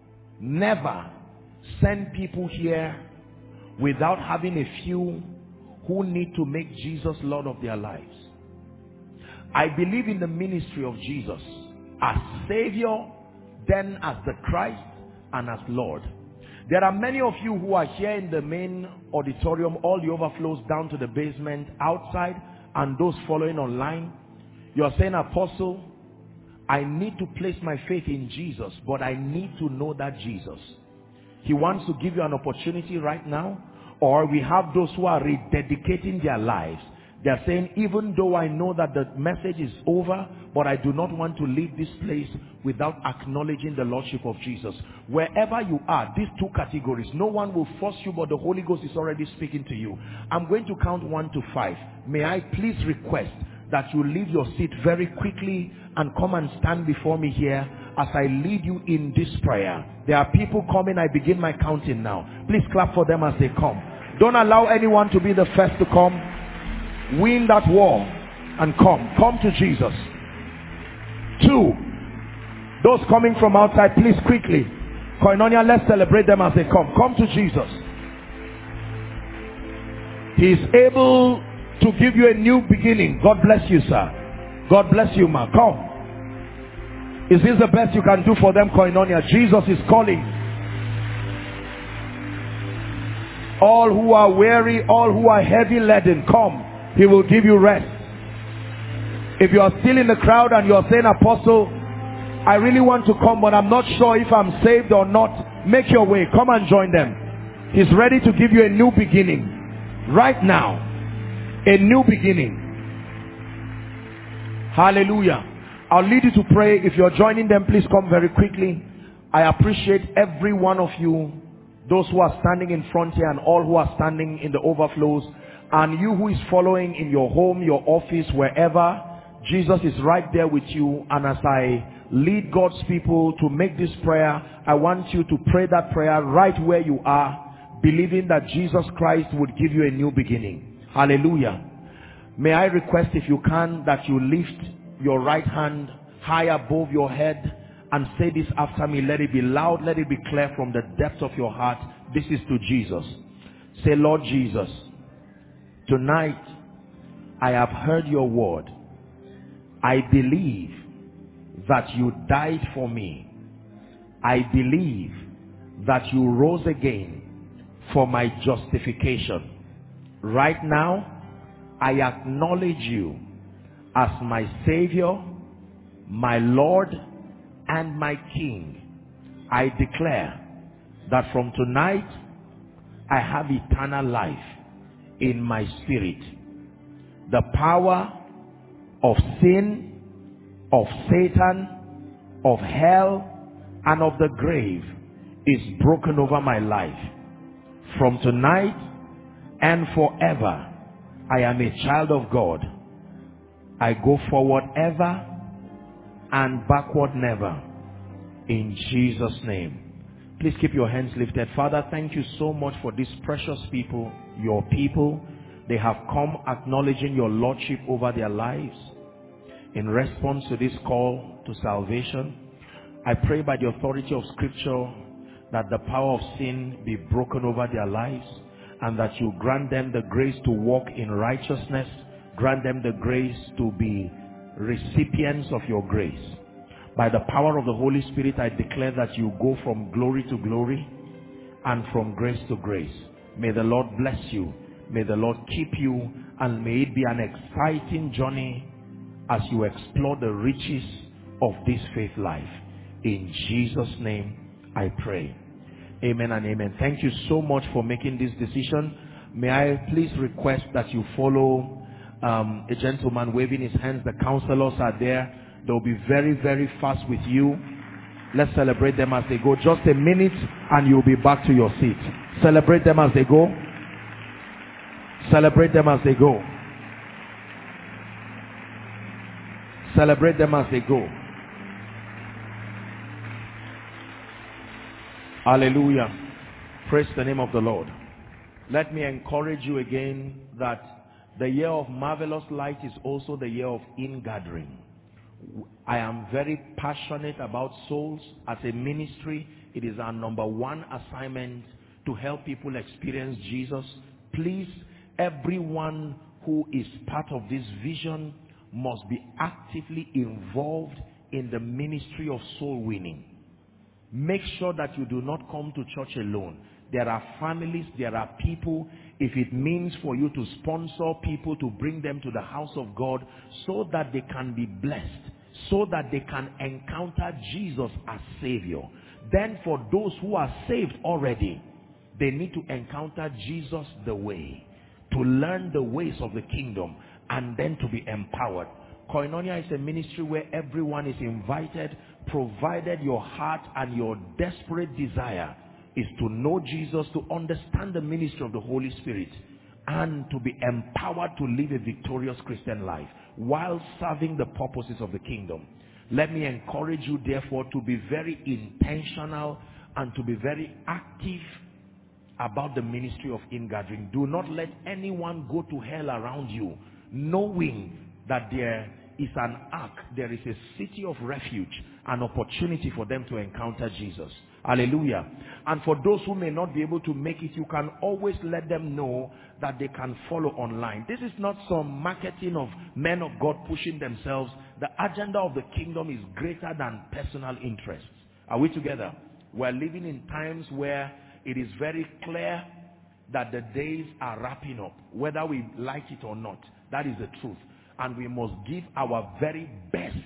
send people here without having a few who need to make Jesus Lord of their lives. I believe in the ministry of Jesus as Savior, then as the Christ, and as Lord. There are many of you who are here in the main auditorium, all the overflows down to the basement, outside, and those following online. You are saying, Apostle, I need to place my faith in Jesus, but I need to know that Jesus. He wants to give you an opportunity right now. Or we have those who are rededicating their lives. They are saying, even though I know that the message is over, but I do not want to leave this place without acknowledging the Lordship of Jesus. Wherever you are, these two categories, no one will force you, but the Holy Ghost is already speaking to you. I'm going to count 1 to 5. May I please request that you leave your seat very quickly and come and stand before me here as I lead you in this prayer. There are people coming. I begin my counting now. Please clap for them as they come. Don't allow anyone to be the first to come. Win that war and come to Jesus. 2, those coming from outside, please quickly, Koinonia, let's celebrate them as they come to Jesus. He is able to give you a new beginning. God bless you, sir. God bless you, ma. Come. Is this the best you can do for them, Koinonia? Jesus is calling. All who are weary, all who are heavy laden, come. He will give you rest. If you are still in the crowd and you are saying, Apostle, I really want to come, but I'm not sure if I'm saved or not, make your way. Come and join them. He's ready to give you a new beginning. Right now. A new beginning. Hallelujah. I'll lead you to pray. If you're joining them, please come very quickly. I appreciate every one of you, those who are standing in front here and all who are standing in the overflows, and you who is following in your home, your office, wherever. Jesus is right there with you. And as I lead God's people to make this prayer, I want you to pray that prayer right where you are, believing that Jesus Christ would give you a new beginning. Hallelujah. May I request, if you can, that you lift your right hand high above your head and say this after me. Let it be loud, let it be clear from the depths of your heart. This is to Jesus. Say, Lord Jesus, tonight I have heard your word. I believe that you died for me. I believe that you rose again for my justification. Right now, I acknowledge you as my Savior, my Lord, and my King. I declare that from tonight, I have eternal life in my spirit. The power of sin, of Satan, of hell, and of the grave is broken over my life. From tonight and forever, I am a child of God. I go forward ever and backward never. In Jesus' name. Please keep your hands lifted. Father, thank you so much for these precious people, your people. They have come acknowledging your lordship over their lives. In response to this call to salvation, I pray by the authority of Scripture that the power of sin be broken over their lives, and that you grant them the grace to walk in righteousness, grant them the grace to be recipients of your grace. By the power of the Holy Spirit, I declare that you go from glory to glory and from grace to grace. May the Lord bless you. May the Lord keep you, and may it be an exciting journey as you explore the riches of this faith life. In Jesus' name I pray. Amen and amen. Thank you so much for making this decision. May I please request that you follow a gentleman waving his hands. The counselors are there. They'll be very, very fast with you. Let's celebrate them as they go. Just a minute and you'll be back to your seat. Celebrate them as they go. Celebrate them as they go. Celebrate them as they go. Hallelujah. Praise the name of the Lord. Let me encourage you again that the year of marvelous light is also the year of ingathering. I am very passionate about souls. As a ministry, it is our #1 assignment to help people experience Jesus. Please, everyone who is part of this vision must be actively involved in the ministry of soul winning. Make sure that you do not come to church alone. There are families, there are people. If it means for you to sponsor people to bring them to the house of God so that they can be blessed, so that they can encounter Jesus as Savior. Then for those who are saved already, they need to encounter Jesus the way, to learn the ways of the kingdom, and then to be empowered. Koinonia is a ministry where everyone is invited, provided your heart and your desperate desire is to know Jesus, to understand the ministry of the Holy Spirit, and to be empowered to live a victorious Christian life while serving the purposes of the kingdom. Let me encourage you, therefore, to be very intentional and to be very active about the ministry of ingathering. Do not let anyone go to hell around you, knowing that there is an ark, there is a city of refuge, an opportunity for them to encounter Jesus. Hallelujah. And for those who may not be able to make it, you can always let them know that they can follow online. This is not some marketing of men of God pushing themselves. The agenda of the kingdom is greater than personal interests. Are we together? We're living in times where it is very clear that the days are wrapping up, whether we like it or not. That is the truth. And we must give our very best,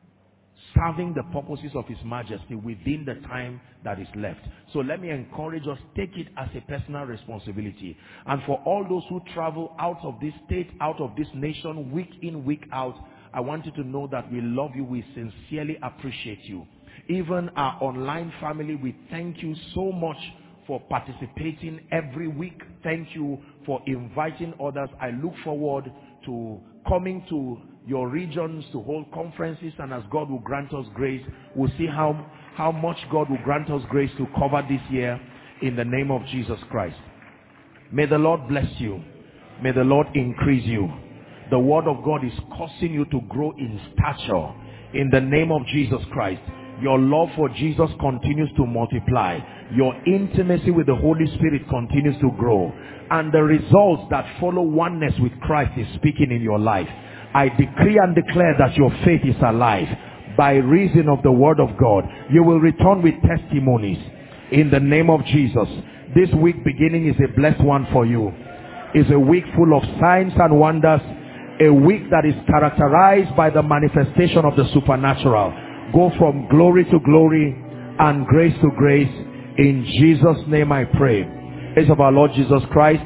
serving the purposes of His Majesty within the time that is left. So let me encourage us, take it as a personal responsibility. And for all those who travel out of this state, out of this nation, week in, week out, I want you to know that we love you, we sincerely appreciate you. Even our online family, we thank you so much for participating every week. Thank you for inviting others. I look forward to coming to your regions to hold conferences, and as God will grant us grace, we'll see how much God will grant us grace to cover this year in the name of Jesus Christ. May the Lord bless you. May the Lord increase you. The word of God is causing you to grow in stature in the name of Jesus Christ. Your love for Jesus continues to multiply. Your intimacy with the Holy Spirit continues to grow. And the results that follow oneness with Christ is speaking in your life. I decree and declare that your faith is alive. By reason of the word of God, you will return with testimonies in the name of Jesus. This week beginning is a blessed one for you. It's a week full of signs and wonders. A week that is characterized by the manifestation of the supernatural. Go from glory to glory and grace to grace. In Jesus' name I pray. Praise of our Lord Jesus Christ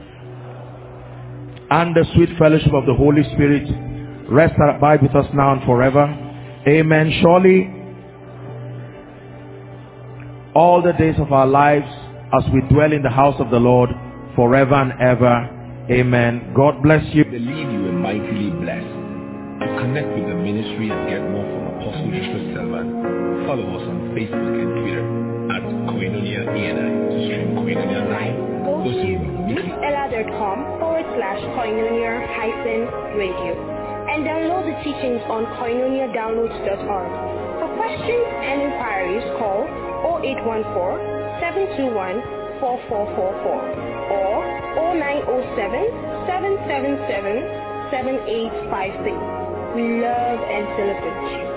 and the sweet fellowship of the Holy Spirit rest and abide with us now and forever. Amen. Surely all the days of our lives as we dwell in the house of the Lord forever and ever. Amen. God bless you. Believe you are mightily blessed. To connect with the ministry and get more from Apostle Joshua Selman, follow us on Facebook and Twitter at Koinonia ENI. To stream Koinonia Live, go to mixella.com/Koinonia-radio and download the teachings on koinoniadownloads.org. For questions and inquiries, call 0814-721-4444 or 0907-777-7856. We love and celebrate you.